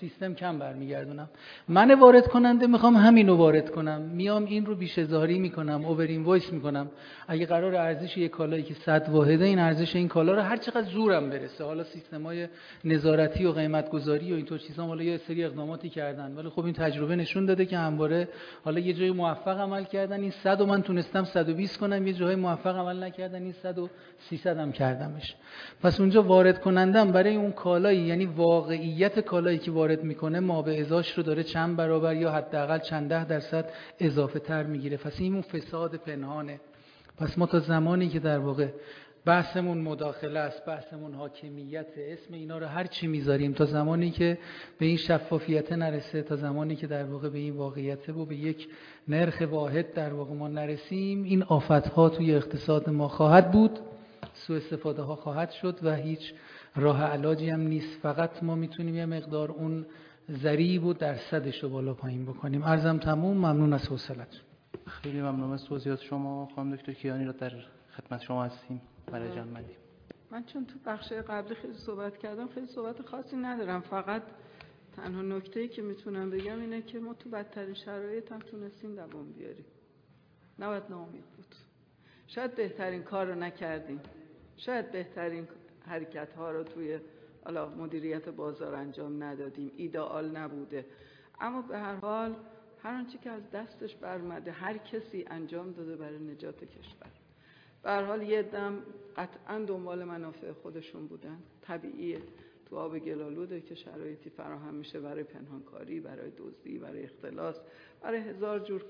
سیستم کم برمیگردونم. من وارد کننده میخوام همینو وارد کنم، میام این رو بیش اظهاری میکنم، اوور اینوایس میکنم. اگه قرار ارزش یک کالایی که 100 واحده، این ارزش این کالا رو هر چقدر زورم برسه. حالا سیستم‌های نظارتی و قیمت گذاری و اینطور چیزا حالا یه سری اقداماتی کردن، ولی خب این تجربه نشون داده که همواره حالا یه جای موفق عمل کردن، این 100 رو من تونستم 120 کنم، یه جای موفق عمل نکردن، این 100 و 300 هم کردمش. پس اونجا وارد کنندم برای اون کالایی، یعنی واقعیت کالایی که وارد میکنه ما به ازاش رو داره چند برابر یا حداقل چند ده درصد اضافه تر میگیره. پس این اون فساد پنهانه. پس ما تا زمانی که در واقع بحثمون مداخله است، بحثمون حاکمیت، اسم اینا رو هر چی میذاریم، تا زمانی که به این شفافیت نرسه، تا زمانی که در واقع به این واقعیت و به یک نرخ واحد در واقع ما نرسیم، این آفت‌ها توی اقتصاد ما خواهد بود، سوء استفاده ها خواهد شد و هیچ راه علاجی هم نیست. فقط ما میتونیم یه مقدار اون ضریب و درصدش رو بالا پایین بکنیم. عرضم تموم. ممنون از حوصلتون. خیلی ممنون از توضیحات شما. خانم دکتر کیانی را در خدمت شما هستیم برای جمع‌بندی. من چون تو بخش قبلی خیلی صحبت کردم، خیلی صحبت خاصی ندارم. فقط تنها نکته‌ای که میتونم بگم اینه که ما تو بدترین شرایط هم تونستیم دوام بیاریم. نباید ناامید بود. شاید بهترین کار رو نکردیم، شاید بهترین حرکت ها رو توی مدیریت بازار انجام ندادیم، ایدئال نبوده، اما به هر حال هر آنچه که از دستش برآمده هر کسی انجام داده برای نجات کشور. به هر حال یه دم قطعا دنبال منافع خودشون بودن، طبیعیه. تو آب گلالوده که شرایطی فراهم میشه برای پنهانکاری، برای دزدی، برای اختلاس، برای هزار جور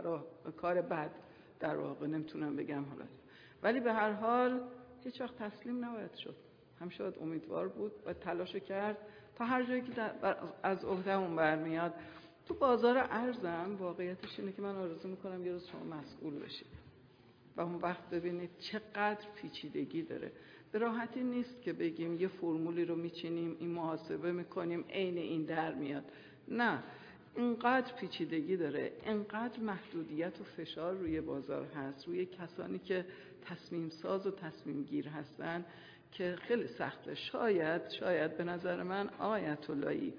کار بد در واقع، نمیتونم بگم حالا. ولی به هر حال هیچ وقت تسلیم نباید شد. همیشه باید امیدوار بود و تلاشو کرد تا هر جایی که از عهده‌مون برمیاد. تو بازار ارزم واقعیتش اینه که من آرزو میکنم یه روز شما مسئول بشید و اون وقت ببینید چقدر پیچیدگی داره. به راحتی نیست که بگیم یه فرمولی رو میچینیم، این محاسبه میکنیم، عین این در میاد. نه، اینقدر پیچیدگی داره، اینقدر محدودیت و فشار روی بازار هست، روی کسانی که تصمیم ساز و تصمیم گیر هستن که خیلی سخته. شاید به نظر من آقای عطالایی،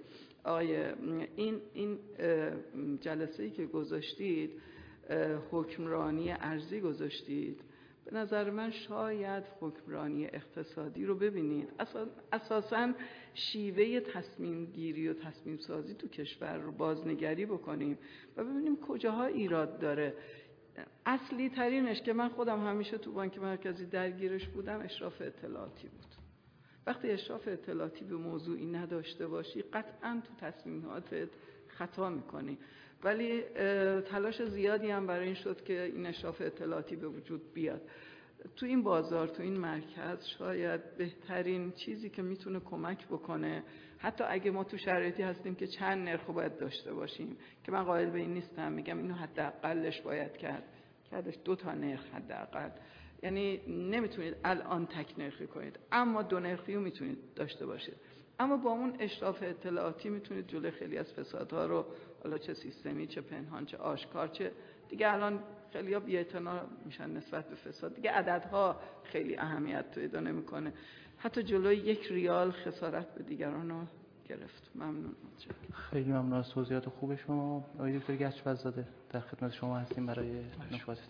این جلسه‌ای که گذاشتید، حکمرانی ارزی گذاشتید، به نظر من شاید حکمرانی اقتصادی رو ببینید، اساساً شیوه تصمیم گیری و تصمیم سازی تو کشور رو بازنگری بکنیم و ببینیم کجاها ایراد داره. اصلی ترینش که من خودم همیشه تو بانک مرکزی درگیرش بودم، اشراف اطلاعاتی بود. وقتی اشراف اطلاعاتی به موضوعی نداشته باشی قطعاً تو تصمیماتت خطا میکنی. ولی تلاش زیادی هم برای این شد که این اشراف اطلاعاتی به وجود بیاد. تو این بازار، تو این مرکز، شاید بهترین چیزی که میتونه کمک بکنه، حتی اگه ما تو شرایطی هستیم که چند نرخ باید داشته باشیم، که من قائل به این نیستم، میگم اینو حداقلش باید کردش 2 تا نرخ حداقل. یعنی نمیتونید الان تک نرخی کنید، اما 2 نرخی رو میتونید داشته باشید. اما با اون اشراف اطلاعاتی میتونید جلوی خیلی از فسادها رو، حالا چه سیستمی، چه پنهان، چه آشکار، چه دیگه الان خیلی‌ها بی‌اعتنا میشن نسبت به فساد، دیگه عددها خیلی اهمیت پیدا نمیکنه. حتی جلوی 1 ریال خسارت به دیگران رو گرفت. ممنون. خیلی ممنون از توضیحات خوب شما. آقای دکتر گچ‌فزاده در خدمت شما هستیم برای نکاتتون.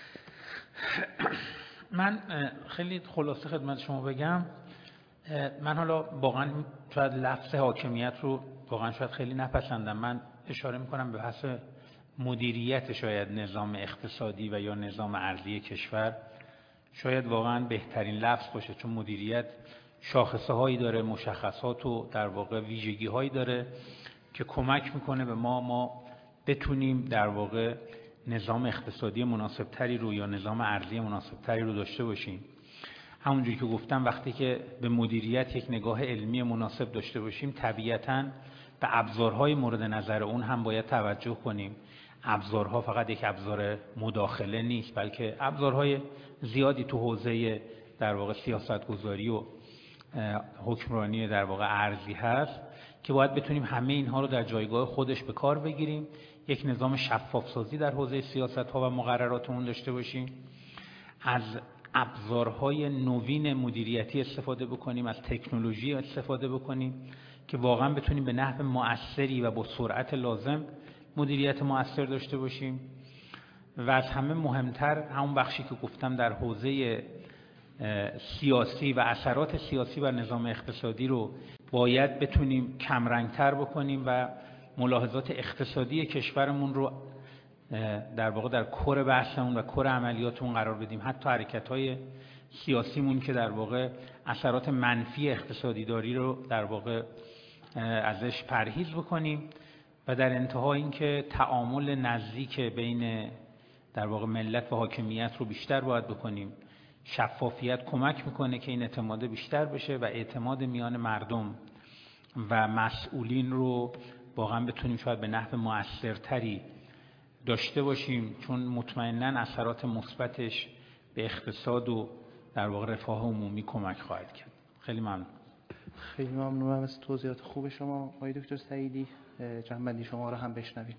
من خیلی خلاصه خدمت شما بگم. من حالا واقعا شاید لفظ حاکمیت رو واقعا شاید خیلی نپسندم. من اشاره میکنم به بحث مدیریت شاید نظام اقتصادی و یا نظام ارزی کشور. شاید واقعا بهترین لفظ باشه، چون مدیریت شاخصه هایی داره، مشخصات و در واقع ویژگی هایی داره که کمک میکنه به ما بتونیم در واقع نظام اقتصادی مناسب تری رو یا نظام ارزی مناسب تری رو داشته باشیم. همونجوری که گفتم وقتی که به مدیریت یک نگاه علمی مناسب داشته باشیم، طبیعتاً به ابزارهای مورد نظر اون هم باید توجه کنیم. ابزارها فقط یک ابزار مداخله نیست، بلکه ابزارهای زیادی تو حوزه در واقع سیاستگذاری و حکمرانی در واقع ارزی هست که باید بتونیم همه اینها رو در جایگاه خودش به کار بگیریم. یک نظام شفاف سازی در حوزه سیاست‌ها و مقرراتمون داشته باشیم، از ابزارهای نوین مدیریتی استفاده بکنیم، از تکنولوژی استفاده بکنیم که واقعا بتونیم به نحو مؤثری و با سرعت لازم مدیریت مؤثر داشته باشیم. و از همه مهمتر همون بخشی که گفتم در حوزه سیاسی و اثرات سیاسی بر نظام اقتصادی رو باید بتونیم کمرنگتر بکنیم و ملاحظات اقتصادی کشورمون رو در واقع در کور بحثمون و کور عملیاتمون قرار بدیم. حتی حرکت‌های سیاسیمون که در واقع اثرات منفی اقتصادی داری رو در واقع ازش پرهیز بکنیم و در انتها اینکه تعامل نزدیک بین در واقع ملت و حاکمیت رو بیشتر باید بکنیم. شفافیت کمک میکنه که این اعتماد بیشتر بشه و اعتماد میان مردم و مسئولین رو واقعا بتونیم شاید به نحو مؤثرتری داشته باشیم، چون مطمئناً اثرات مثبتش به اقتصاد و در واقع رفاه عمومی کمک خواهد کرد. خیلی ممنون. خیلی ممنونم از توضیحات خوب شما آقای دکتر سعیدی. جنبندی شما رو هم بشنویم.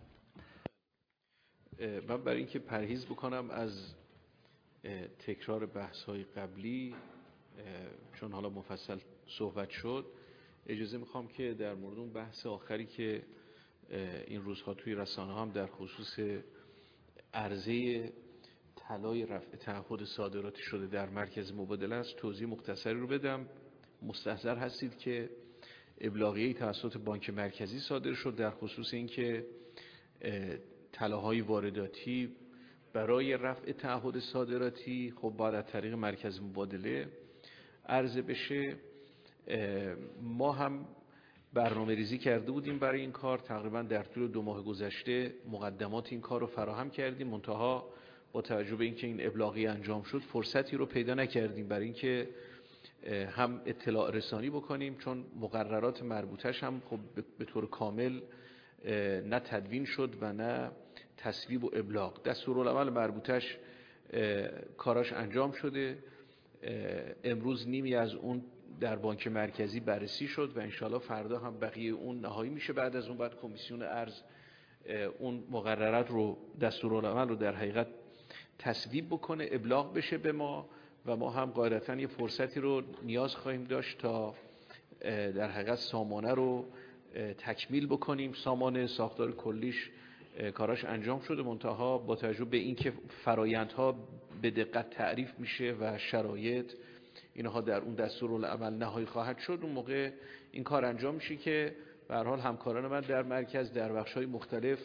من برای اینکه پرهیز بکنم از تکرار بحث‌های قبلی، چون حالا مفصل صحبت شد، اجازه میخوام که در مورد اون بحث آخری که این روزها توی رسانه هم در خصوص عرضه طلای رفع تعهد صادراتی شده در مرکز مبادله است توضیح مختصری رو بدم. مستحضر هستید که ابلاغیه‌ای توسط بانک مرکزی صادر شد در خصوص اینکه طلاهای وارداتی برای رفع تعهد صادراتی خب باید از طریق مرکز مبادله عرضه بشه. ما هم برنامه ریزی کرده بودیم برای این کار، تقریبا در طول 2 ماه گذشته مقدمات این کار رو فراهم کردیم، منتها با توجه به اینکه این ابلاغیه انجام شد فرصتی رو پیدا نکردیم برای اینکه هم اطلاع رسانی بکنیم، چون مقررات مربوطش هم خب به طور کامل نه تدوین شد و نه تصویب و ابلاغ. دستورالعمل مربوطش کاراش انجام شده، امروز نیمی از اون در بانک مرکزی بررسی شد و انشالله فردا هم بقیه اون نهایی میشه. بعد از اون بعد کمیسیون ارز اون مقررات رو دستورالعمل رو در حقیقت تصویب بکنه، ابلاغ بشه به ما و ما هم قاعدتاً یه فرصتی رو نیاز خواهیم داشت تا در حقیقت سامانه رو تکمیل بکنیم. سامان ساختار کلیش کاراش انجام شده، منتها با توجه به اینکه فرایندها به دقت تعریف میشه و شرایط اینها در اون دستورالعمل نهایی خواهد شد، اون موقع این کار انجام میشه که به هر حال همکاران من در مرکز در بخش‌های مختلف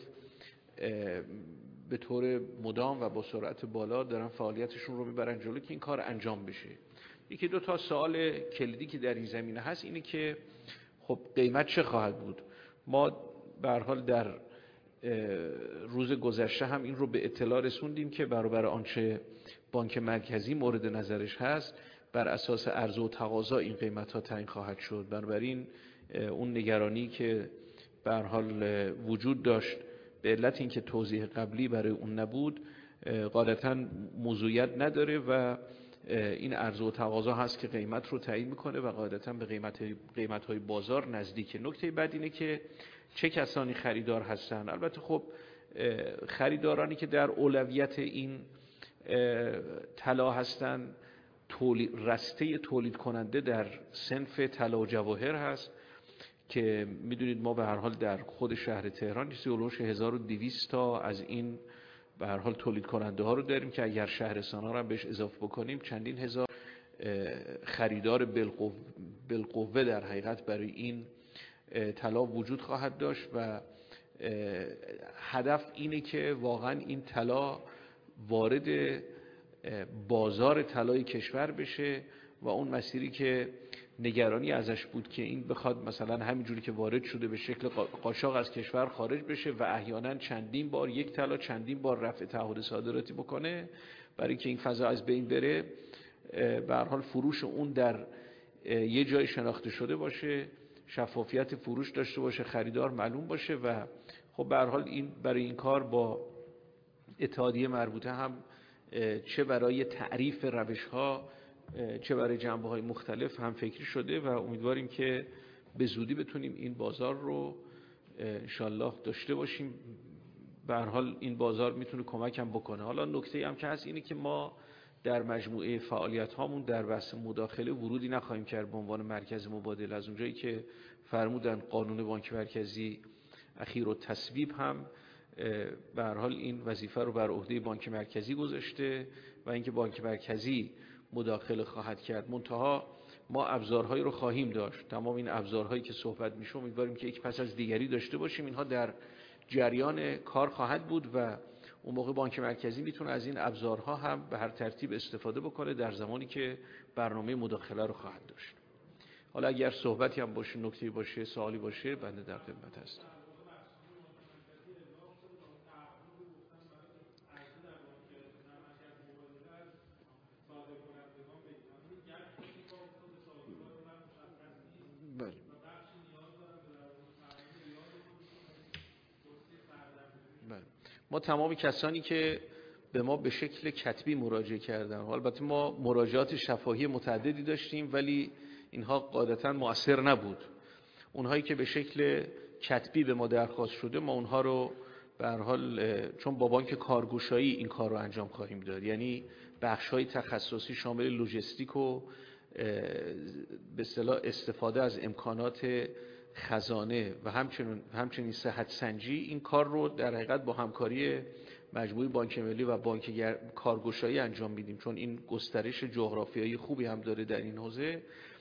به طور مدام و با سرعت بالا دارن فعالیتشون رو میبرن جلو که این کار انجام بشه. یکی دو تا سوال کلیدی که در این زمینه هست اینه که خب قیمت چه خواهد بود؟ ما به هر حال در روز گذشته هم این رو به اطلاع رسوندیم که برابر آنچه بانک مرکزی مورد نظرش هست بر اساس عرضه و تقاضا این قیمت ها تعیین خواهد شد. بنابراین اون نگرانی که به هر حال وجود داشت به علت اینکه توضیح قبلی برای اون نبود غالباً موضوعیت نداره و این عرضه و تقاضا هست که قیمت رو تعیین میکنه و قاعدتاً به قیمت‌های بازار نزدیکه. نکته بعد اینه که چه کسانی خریدار هستن. البته خب خریدارانی که در اولویت این طلا هستن رسته تولید کننده در صنف طلا و جواهر هست که میدونید ما به هر حال در خود شهر تهران حدود 1200 تا از این به هر حال تولید کننده ها رو داریم که اگر شهرستان ها رو هم بهش اضافه بکنیم چندین هزار خریدار بالقوه در حقیقت برای این طلا وجود خواهد داشت و هدف اینه که واقعا این طلا وارد بازار طلای کشور بشه و اون مسیری که نگرانی ازش بود که این بخواد مثلا همینجوری که وارد شده به شکل قاچاق از کشور خارج بشه و احیانا چندین بار یک طلا چندین بار رفع تعهد صادراتی بکنه، برای که این فضا از بین بره به هر حال فروش اون در یه جای شناخته شده باشه، شفافیت فروش داشته باشه، خریدار معلوم باشه و خب به هر حال این برای این کار با اتحادیه مربوطه هم چه برای تعریف روش‌ها چه برای جنبه‌های مختلف هم فکری شده و امیدواریم که به زودی بتونیم این بازار رو انشالله داشته باشیم. به هر حال این بازار میتونه کمک هم بکنه. حالا نکته هم که هست اینه که ما در مجموعه فعالیت هامون در بحث مداخله ورودی نخواهیم کرد به عنوان مرکز مبادله. از اونجایی که فرمودن قانون بانک مرکزی اخیر و تصویب هم به هر حال این وظیفه رو بر عهده بانک مرکزی گذاشته و اینکه بانک مرکزی مداخله خواهد کرد. منتها ما ابزارهایی رو خواهیم داشت، تمام این ابزارهایی که صحبت میشه امیدواریم که یک پس از دیگری داشته باشیم. اینها در جریان کار خواهد بود و اون موقع بانک مرکزی میتونه از این ابزارها هم به هر ترتیب استفاده بکنه در زمانی که برنامه مداخله رو خواهد داشت. حالا اگر صحبتی هم باشه، نکته‌ای باشه، سوالی باشه، بنده در خدمت هستم. ما تمام کسانی که به ما به شکل کتبی مراجعه کردن، البته ما مراجعات شفاهی متعددی داشتیم ولی اینها قاعدتاً مؤثر نبود. اونهایی که به شکل کتبی به ما درخواست شده ما اونها رو به هر حال چون با بانک کارگشایی این کار رو انجام خواهیم داد، یعنی بخش‌های تخصصی شامل لوجستیک و به اصطلاح استفاده از امکانات خزانه و همچنین صحت سنجی، این کار رو در حقیقت با همکاری مجموعه بانک ملی و بانک کارگشایی انجام میدیم، چون این گسترش جغرافیایی خوبی هم داره در این حوزه.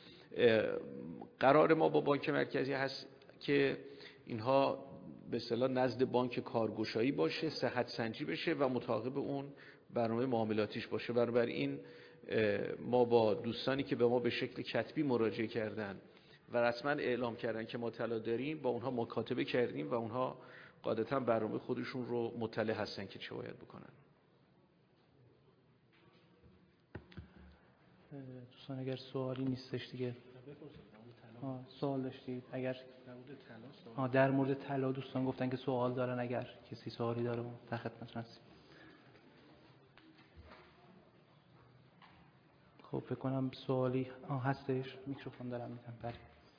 قرار ما با بانک مرکزی هست که اینها به اصطلاح نزد بانک کارگشایی باشه، صحت سنجی بشه و مطابق اون برنامه معاملاتیش باشه. بنابراین ما با دوستانی که به ما به شکل کتبی مراجعه کردن و رسما اعلام کردن که ما طلا داریم با اونها مکاتبه کردیم و اونها قاعدتاً برنامه خودشون رو مطلع هستن که چه باید بکنن. دوستان اگر سوالی نیستش دیگه سوال داشتید؟ اگر در مورد طلا دوستان گفتن که سوال دارن، اگر کسی سوالی داره در خدمتتون هستیم. خب فکر کنم سوالی هستش. میکروفون دارم میدم. بله.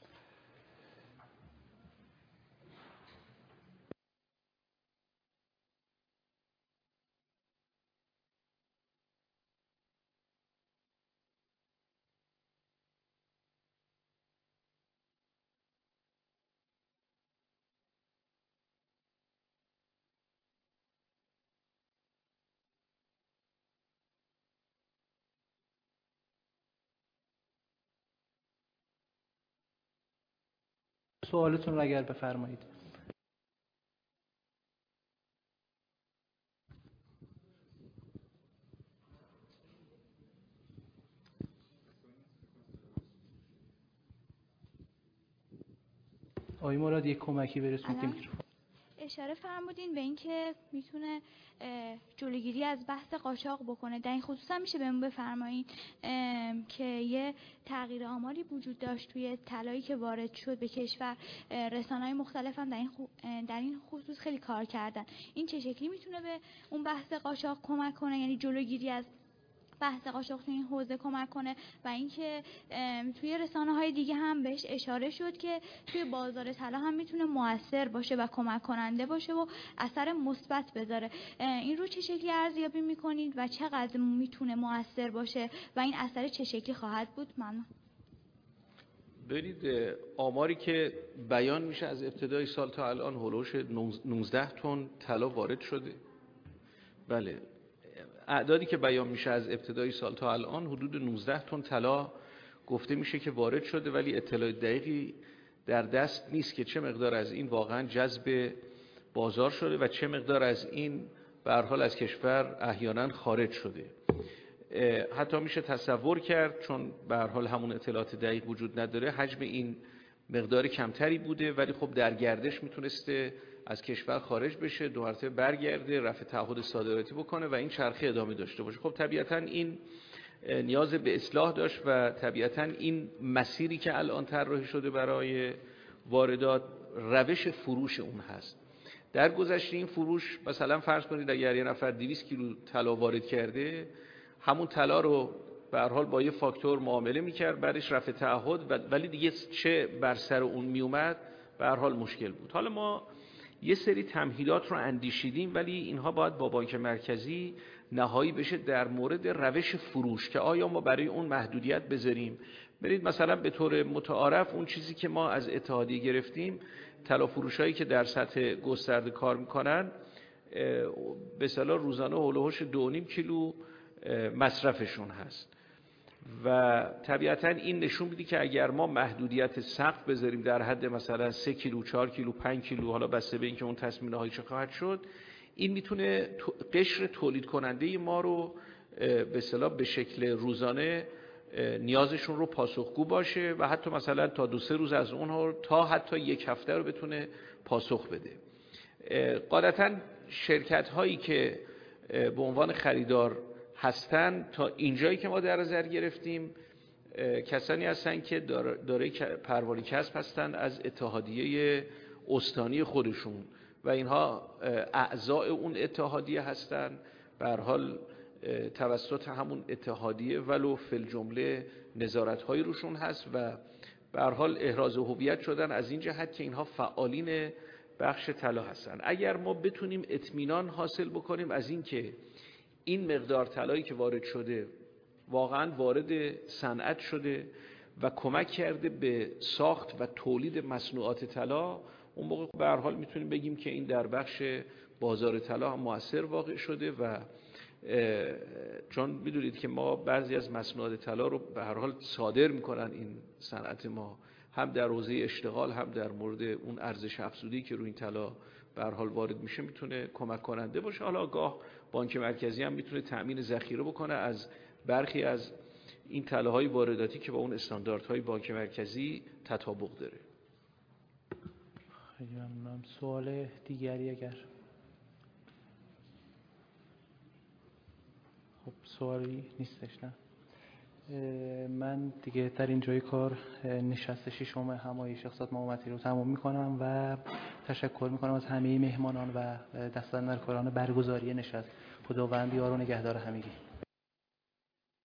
سوالتون رو اگر بفرمایید. آقای مراد یک کمکی برسونید که میکروفون. اشاره فرمودین به این که میتونه جلوگیری از بحث قاچاق بکنه. در این خصوص هم میشه بهمون بفرمایید که یه تغییر آماری وجود داشت توی طلایی که وارد شد به کشور، رسانه‌های مختلف هم در این خصوص خیلی کار کردن. این چه شکلی میتونه به اون بحث قاچاق کمک کنه، یعنی جلوگیری از بحث قاچاق توی این حوزه کمک کنه؟ و اینکه توی رسانه‌های دیگه هم بهش اشاره شد که توی بازار طلا هم میتونه مؤثر باشه و کمک کننده باشه و اثر مثبت بذاره. این رو چه شکلی ارزیابی میکنید و چقدر میتونه مؤثر باشه و این اثر چه شکلی خواهد بود؟ ممنون. برید آماری که بیان میشه از ابتدای سال تا الان هولوش 19 تن طلا وارد شده. بله، اعدادی که بیان میشه از ابتدای سال تا الان حدود 19 تن طلا گفته میشه که وارد شده، ولی اطلاع دقیقی در دست نیست که چه مقدار از این واقعا جذب بازار شده و چه مقدار از این به هر حال از کشور احیانا خارج شده. حتی میشه تصور کرد، چون به هر حال همون اطلاعات دقیق وجود نداره، حجم این مقدار کمتری بوده ولی خب در گردش میتونسته از کشور خارج بشه، دو مرتبه برگرده، رفع تعهد صادراتی بکنه و این چرخه ادامه داشته باشه. خب طبیعتاً این نیاز به اصلاح داشت و طبیعتاً این مسیری که الان طراحی شده برای واردات روش فروش اون هست. در گذشته این فروش مثلا فرض کنید اگر یه نفر 200 کیلو طلا وارد کرده، همون طلا رو به هر حال با یه فاکتور معامله میکرد، بعدش رفع تعهد، ولی دیگه چه بر سر اون میومد به هر حال مشکل بود. حالا ما یه سری تمهیدات رو اندیشیدیم ولی اینها باید با بانک مرکزی نهایی بشه در مورد روش فروش که آیا ما برای اون محدودیت بذاریم. برید مثلا به طور متعارف اون چیزی که ما از اتحادیه گرفتیم، طلا فروشایی که در سطح گسترده کار میکنن به اصطلاح روزانه هولوش 2.5 کیلو مصرفشون هست و طبیعتا این نشون میده که اگر ما محدودیت سقف بذاریم در حد مثلا 3 کیلو 4 کیلو 5 کیلو، حالا بسته به اینکه اون تصمیم نهایی چه خواهد شد، این میتونه قشر تولید کننده ما رو به اصطلاح به شکل روزانه نیازشون رو پاسخگو باشه و حتی مثلا تا 2-3 روز از اونها تا حتی 1 هفته رو بتونه پاسخ بده. قاعدتا شرکت هایی که به عنوان خریدار هستن تا اینجایی که ما در نظر گرفتیم کسانی هستن که دارای پرواری کسب هستن از اتحادیه استانی خودشون و اینها اعضاء اون اتحادیه هستن، به هر حال توسط همون اتحادیه ولو فی الجمله نظارت‌هایی روشون هست و به هر حال احراز هویت شدن از این جهت که اینها فعالین بخش طلا هستن. اگر ما بتونیم اطمینان حاصل بکنیم از این که این مقدار طلایی که وارد شده واقعا وارد صنعت شده و کمک کرده به ساخت و تولید مصنوعات طلا، اون موقع به هر حال میتونیم بگیم که این در بخش بازار طلا مؤثر واقع شده و چون میدونید که ما بعضی از مصنوعات طلا رو به هر حال صادر میکنن این صنعت ما، هم در حوزه اشتغال هم در مورد اون ارزش افزوده‌ای که روی این طلا به هر حال وارد میشه میتونه کمک کننده باشه. حالا گاه بانک مرکزی هم میتونه تأمین ذخیره بکنه از برخی از این طلاهای وارداتی که با اون استانداردهای بانک مرکزی تطابق داره. خیلی ممنونم. سوال دیگری اگر خب سوالی نیستش نه؟ من دیگه در اینجای کار نشست ششم همایش اقتصاد مقاومتی رو تمام میکنم و تشکر میکنم از همه مهمانان و دستاندرکاران برگزاری نشست. خداوند یار و نگهدار همگی.